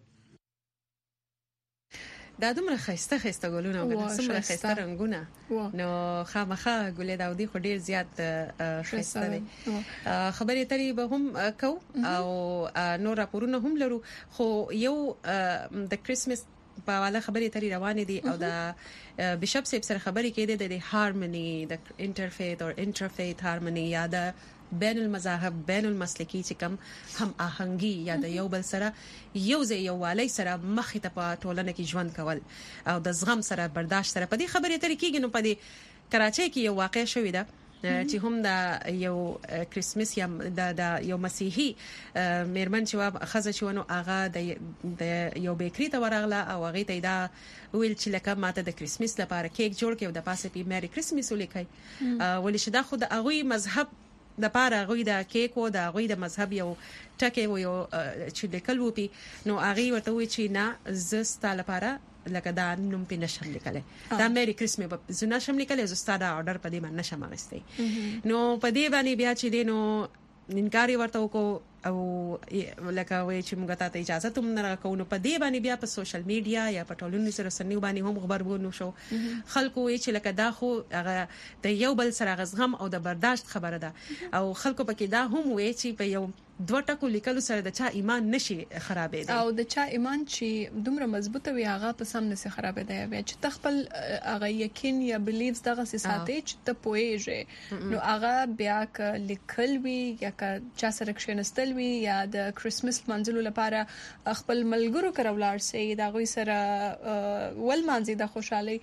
Speaker 2: دا دومره خسته خسته ګلونه او څومره خسته رنگونه نو خامخا ګل داودي خو ډیر زیات خسته دي. خبرې ترې به هم کو او نور راپورونه هم لرو خو یو د کریسمس په والا خبرې ترې روانې دي او د بشپ صاحب سره خبرې کېده د هارموني د انټرفیت او انټرفیت هارموني یا د بین المذاهب بین المسلکی چې کوم هم آهنګي یا د یو بل سره یو ځای یو والی سره مخې ته په ټولنه کې ژوند کول او د زغم سره برداشت سره په دې خبرې ترې کېږي. نو په دې کراچۍ کې یو واقع شوې ده چې هم د یو کریسمس یا د یو مسیحي میرمن چې خزه شونه اغا د یو بیکری ته ورغله او هغه ته دا ویل چې لکه ماته د کریسمس لپاره کیک جوړ کړو د پاسه پی مری کریسمس ولیکای ولې شدا خو د هغه مذهب د پاره غوي د کیک او د غوي د مذهب یو ټکي و یو چې د کلو پی نو هغه ورته وی چې نه زستا لپاره لکه دا نوم په نشم لیکله دا مری کریسمس په زنا شم لیکله زستا دا آرډر په دې باندې نشم اغستې نو په دې باندې بیا چې دینو انکار ورته وکړو او لکه وای چې موږ ته اجازه ته نه راکو نو په دې باندې بیا په سوشل میډیا یا په ټولنیزو رسنیو باندې هم خبرونه شو خلکو وای چې لکه دا خو هغه د یو بل سره غزغم او د برداشت خبره ده او خلکو پکې دا هم وای چې په یو دوه ټکو لیکلو سره د چا ایمان نشي خرابې دی
Speaker 3: او د چا ایمان چې دومره مضبوطه وي هغه په سم نشي خرابې دی بیا چې تخپل هغه یقین یا بلیفز دغه ساتي چې ته پوهیږي نو هغه بیا ک لیکل وی یا ک چا سره کښینستل وی یا د کریسمس منځلو لپاره خپل ملګرو کړولار سي دا غوي سره ول مانځي د خوشحالي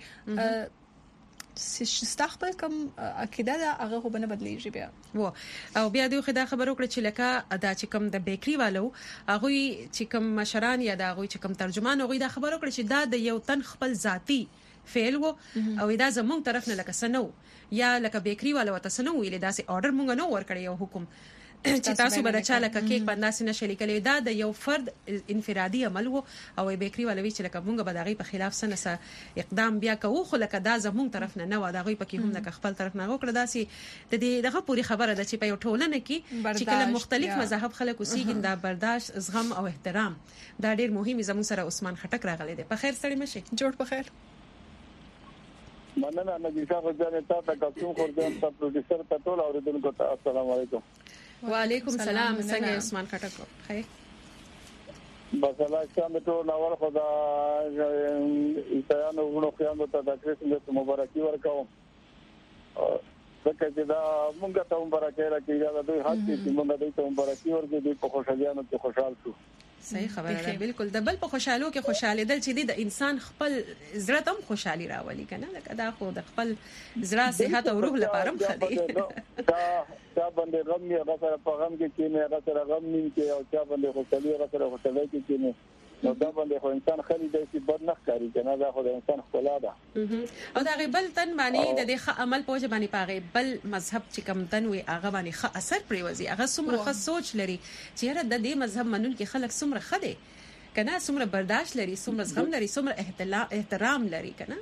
Speaker 3: سستخبل کوم عقیده دا هغه خو بنه بدلیږي بیا
Speaker 2: و او بیا دوی خدا خبرو کړ چې لکه ادا چې کوم د بیکری والو هغه چې کوم مشران یا دا هغه چې کوم ترجمان هغه دا خبرو کړ چې دا د یو تن خپل ذاتی فعل وو او دا زموږ طرف نه لکه سنو یا لکه بیکری والو ته سنو ویل دا سي اورډر مونږ نه ور کړی یو حکم چې تاسو به د چا لکه کیک باندې نشي لیکلی دا د یو فرد انفرادي عمل وو او بیکری ولوي چې لکه مونږ به دغه په خلاف سنسه اقدام بیا کوو خو لکه دا زموږ طرف نه نه و دغه پکې هم لکه خپل طرف نه وکړه داسي د دې دغه پوری خبره ده چې په یو ټولنه کې چې کله مختلف مذاهب خلک اوسېږي دا برداشت زغم او احترام دا ډیر مهم زموږ سره عثمان خټک راغلی دی په خیر سړی مشي
Speaker 3: جوړ په خیر
Speaker 19: مننه نګی صاحب ځان ته تاسو خو ځان ته پروډوسر ته ټول اوریدونکو ته السلام علیکم
Speaker 2: وعلیکم السلام څنګه عثمان خټک خیر
Speaker 19: بس الله شام ته نور خدا ایتانو غنو خیانو ته د کریسمس مبارکي ورکوم ځکه چې دا مونږ ته مبارکي راکړي دا دوی حق دي چې مونږ دوی ته مبارکي ورکړي په خوشالیانو کې خوشحال شو
Speaker 2: صحیح خبره ده بالکل د بل په خوشحالو کې خوشاله دل چې د انسان خپل زړه ته خوشحالي راولي کنه لکه دا خو د خپل زړه صحت او روح لپاره هم خدي
Speaker 19: دا دا باندې غم یې غسر په غم کې کې نه غسر غم نیم کې او چا باندې خوشحالي غسر خوشحالي کې کې نه نو دا باندې خو انسان خالي دی چې بد نه ښکاري کنه دا خو د انسان خپلا ده
Speaker 2: او دا غیبل تن باندې د دې عمل پوجا باندې پاغه بل مذهب چې کم تن وي هغه باندې ښه اثر پریوزي هغه څومره ښه سوچ لري چې یاره د دې مذهب منون کې خلک څومره خده کنه څومره برداشت لري څومره زغم لري څومره احترام لري کنه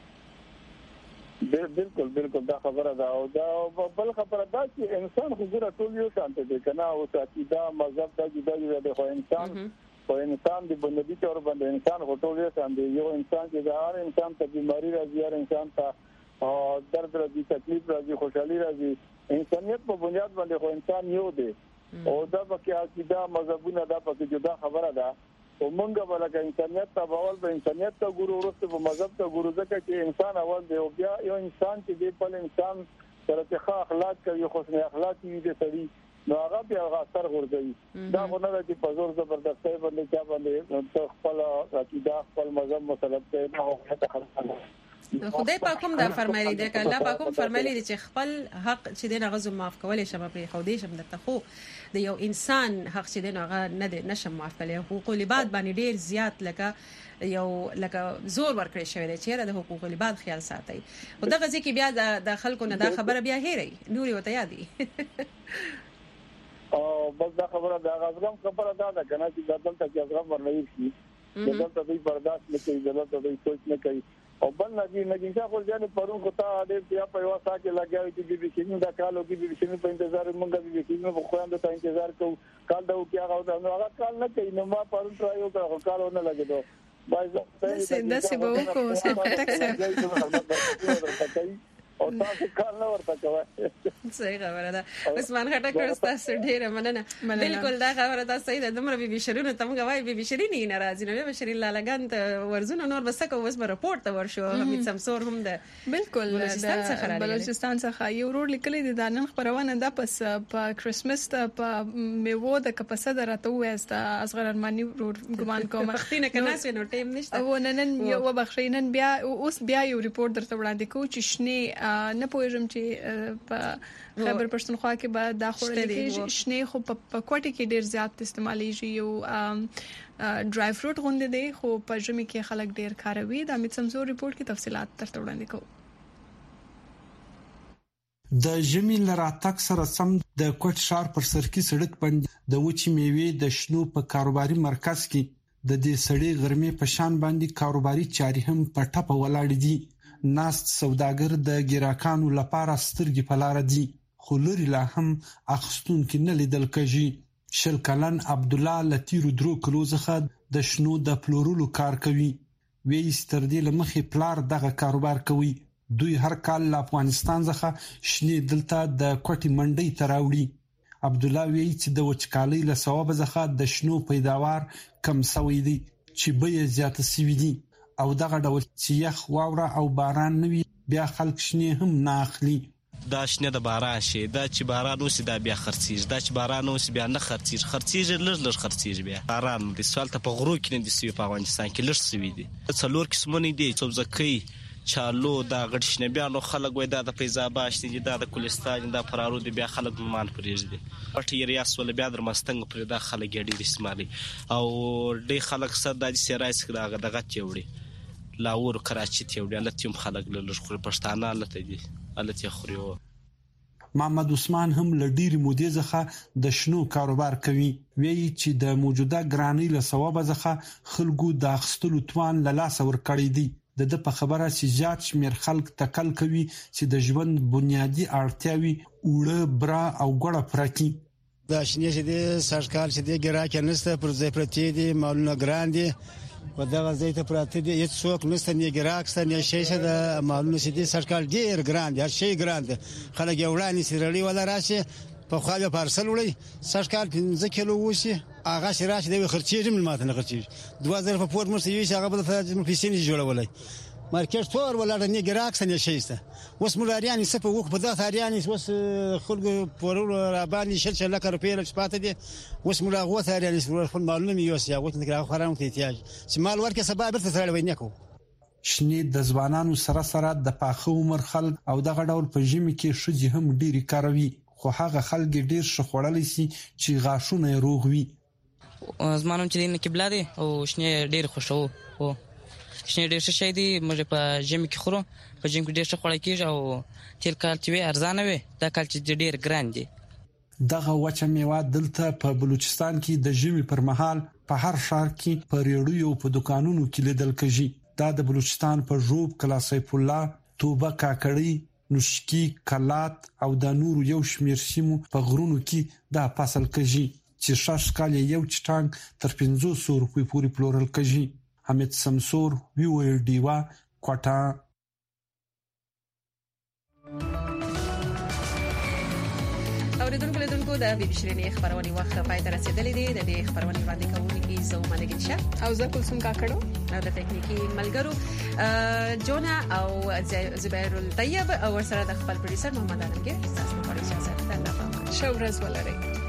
Speaker 19: بالکل بالکل دا خبره ده او دا بل خبره ده چې انسان خو ګره ټول یو شان دي کنه او عقیده مذهب دا جدا جدا دي خو انسان خو انسان دی بنیادی طور باندې انسان هټول یې سم دی یو انسان چې هر انسان ته بیماری راځي هر انسان ته درد راځي تکلیف راځي خوشحالي راځي انسانيت په بنیاد باندې خو انسان یو دی او دا پکې عقیده مذهبونه دا پکې جدا خبره ده او مونږ بلکې انسانيت ته باور به انسانيت ته ګورو ورسته په مذهب ته ګورو ځکه چې انسان اول دی او بیا یو انسان چې دی په انسان سره ښه اخلاق کوي حسن اخلاق وي د سړي نو هغه بیا هغه اثر ورځي دا غوڼه چې په زور زبردستۍ باندې چا باندې خپل عقیده خپل مذهب مسلط دی نو هغه خلک
Speaker 2: خدای پاک هم دا فرمایلی دی کله پاک هم فرمایلی دی چې خپل حق چې دین غو معاف کولې شمه په خودي شم دته خو د یو انسان حق چې دین هغه نه دی نشم معاف کولې حقوق العباد باندې ډیر زیات لکه یو لکه زور ورکړی شوی دی چې د حقوق العباد خیال ساتي خو دغه ځکه بیا د خلکو نه دا خبره بیا هېري نوري وته یادي
Speaker 19: او بس دا خبره دا غزغم خبره دا ده کنه چې دلته کې غزغم ورنوي شي دلته دوی برداشت نه کوي دلته دوی سوچ نه کوي او بل نګي نګي څا خو ځان پرون کو ته دې بیا په یو ساعت لګیاوي چې دې بشین دا کالو کې دې بشین په انتظار مونږ دې بشین په خوند ته انتظار کوو کال دا او کیا غو دا هغه کال نه کوي نو ما پرون ترایو کړو کالو نه لګیدو بایزه
Speaker 3: داسې به وکړو چې پټک سره
Speaker 19: او تاسو کار نه ورته کوي
Speaker 2: صحیح خبره ده عثمان خټک تاسو ډیره مننه بالکل دا خبره ده صحیح ده دمر بي بي شرونه تم غواي بي بي شرینی ناراضي نه به شرین لالاګان ته ورزونه نور بسکه اوس به رپورټ ته ورشو حمید سمسور هم ده
Speaker 3: بالکل بلوچستان څخه یو روډ لیکلي دي د نن خبرونه ده پس په کریسمس ته په میوه د کپسه درته وېستا اصغر ارمانی روډ ګمان کوم
Speaker 2: وختینه کناس نو ټیم نشته
Speaker 3: او نن یو بخښینن بیا اوس بیا یو ریپورت درته وړاندې کوم چې شنه نه پوهیږم چې په خبر پښتونخوا کې به دا خورل کېږي شنه خو په کوټه کې ډیر زیات استعمالېږي یو ډرای فروټ غونډه دی خو په ژمي کې خلک ډیر کاروي د امید سمزور ریپورت کې تفصيلات ترته وړاندې کوم
Speaker 1: د ژمي لراتک سره سم د کوټ شار پر سرکی سړک باندې د وچی میوه د شنو په کاروباري مرکز کې د دې سړی غرمه په شان باندې کاروباري چاري هم په ټپه ولاړ دي ناست سوداګر د ګراکانو لپاره سترګې په لار دي خو لري لا هم اخستون کې نه لیدل کېږي شل کلن عبد الله لتیرو درو کلو څخه د شنو د پلورلو کار کوي. وی ستردي لمخې پلار دغه کاروبار کوي. دوی هر کال له افغانستان څخه شنې دلته د کوټي منډي تراوړي. عبد الله وی چې د وچکالۍ له سبب څخه د شنو پیداوار کم شوی دی چې به زیات سوي دي او دغه ډول چې یخ واوره او باران نوي بیا خلک شنې هم نه اخلي.
Speaker 5: دا شنه د باران شي دا چې باران اوسې دا بیا خرڅیږي دا چې باران اوسې بیا نه خرڅیږي خرڅیږي لږ لږ خرڅیږي بیا باران د سوال ته په غرو کې نه دي سوي په افغانستان کې لږ سوي دي څلور قسمونه دي څوبځکۍ چالو دا غټ شنه بیا نو خلک وای دا د پیزاباش دي دا د کولستان دا فرارو دي بیا خلک مان پرېږدي پټي ریاس ول بیا در مستنګ پر دا خلک ګډي استعمالي او ډي خلک صد د سیرایس دا دغه چوړي لاور کراچي ته وړي لته خلک لږ خو پښتانه لته دي الته خوريو.
Speaker 1: محمد عثمان هم لډيري مودې ځخه د شنو کاروبار کوي. وی چې د موجوده ګرانی له سبب ځخه خلکو د اخستلو توان له لاس ور کړی دي. د د په خبره چې زیات شمیر خلک تکل کوي چې د ژوند بنیادی اړتیاوي اوړه برا او ګړه پراکي.
Speaker 8: دا شنه چې د سرکال چې د ګراکه نسته پر ځای پرتی دي مالونه ګران دي و دا غزې ته پراته دي هیڅ څوک نسته نه ګراک ست نه شي چې د مالونه چې د سرکال ډیر ګران دي هر شي ګران دي خلک یو وړاندې سرړی ولا راشي په خواله پارسل وړي سرکال پنځه کیلو وشي هغه شراش دی خرچېږي ملمات نه خرچېږي دوه زره په پورت مرسي وي هغه بل په پیسې نه جوړولای مارکیټ تور ولا نه ګراک ست نه شي ست وس مولاريان سپه وک په دغه تاریان وس خلکو پورول را باندې شل شل لک روپیه لږ پاتې دي وس مولا غو تاریان خپل مالونه میوس یا وت نه خرام ته احتیاج چې مال ورکه سبب ته سره وینې کو.
Speaker 1: شنې د ځوانانو سره سره د پاخه عمر خلک او دغه ډول په ژمي کې شجي هم ډيري کاروي خو هغه خلک ډیر شخوړلې سي چې غاښونه روغ وي.
Speaker 9: زمانم چې نه قبله دي او شنې ډیر خوشو او شنې ډیر شي دي مې په ژمي کې خورو په ژمي کې ډیر څه خوړل کیږي او تیر کال چې ارزانه وي دا کال چې ډیر ګران دي.
Speaker 1: دغه وچه میوه دلته په بلوچستان کې د ژمي پر مهال په هر ښار کې په ریړیو په دکانونو کې لیدل کېږي. دا د بلوچستان په ژوب کلا سیف الله توبه کاکړی نوشکی کلات او د نور یو شمیر سیمو په غرونو کې دا فصل کېږي چې شاش کال یو چټانګ تر پنځه سوه روپۍ پورې پلورل کېږي. حمید سمسور وی ویل دیوا کوټا.
Speaker 2: اوریدونکو لیدونکو د بي بي شيرینې خبرونه وخت پای ته رسیدلې دي. د دې خبرونه باندې کوونکی زو ملګری شه
Speaker 3: او زه کوم کاکړو
Speaker 2: او د ټکنیکی ملګرو جونا او زبیر الطيب او سره د خپل پروډوسر محمد عالمګیر تاسو په اړه اجازه ده. الله پاک.
Speaker 3: شو ورځ ولرئ.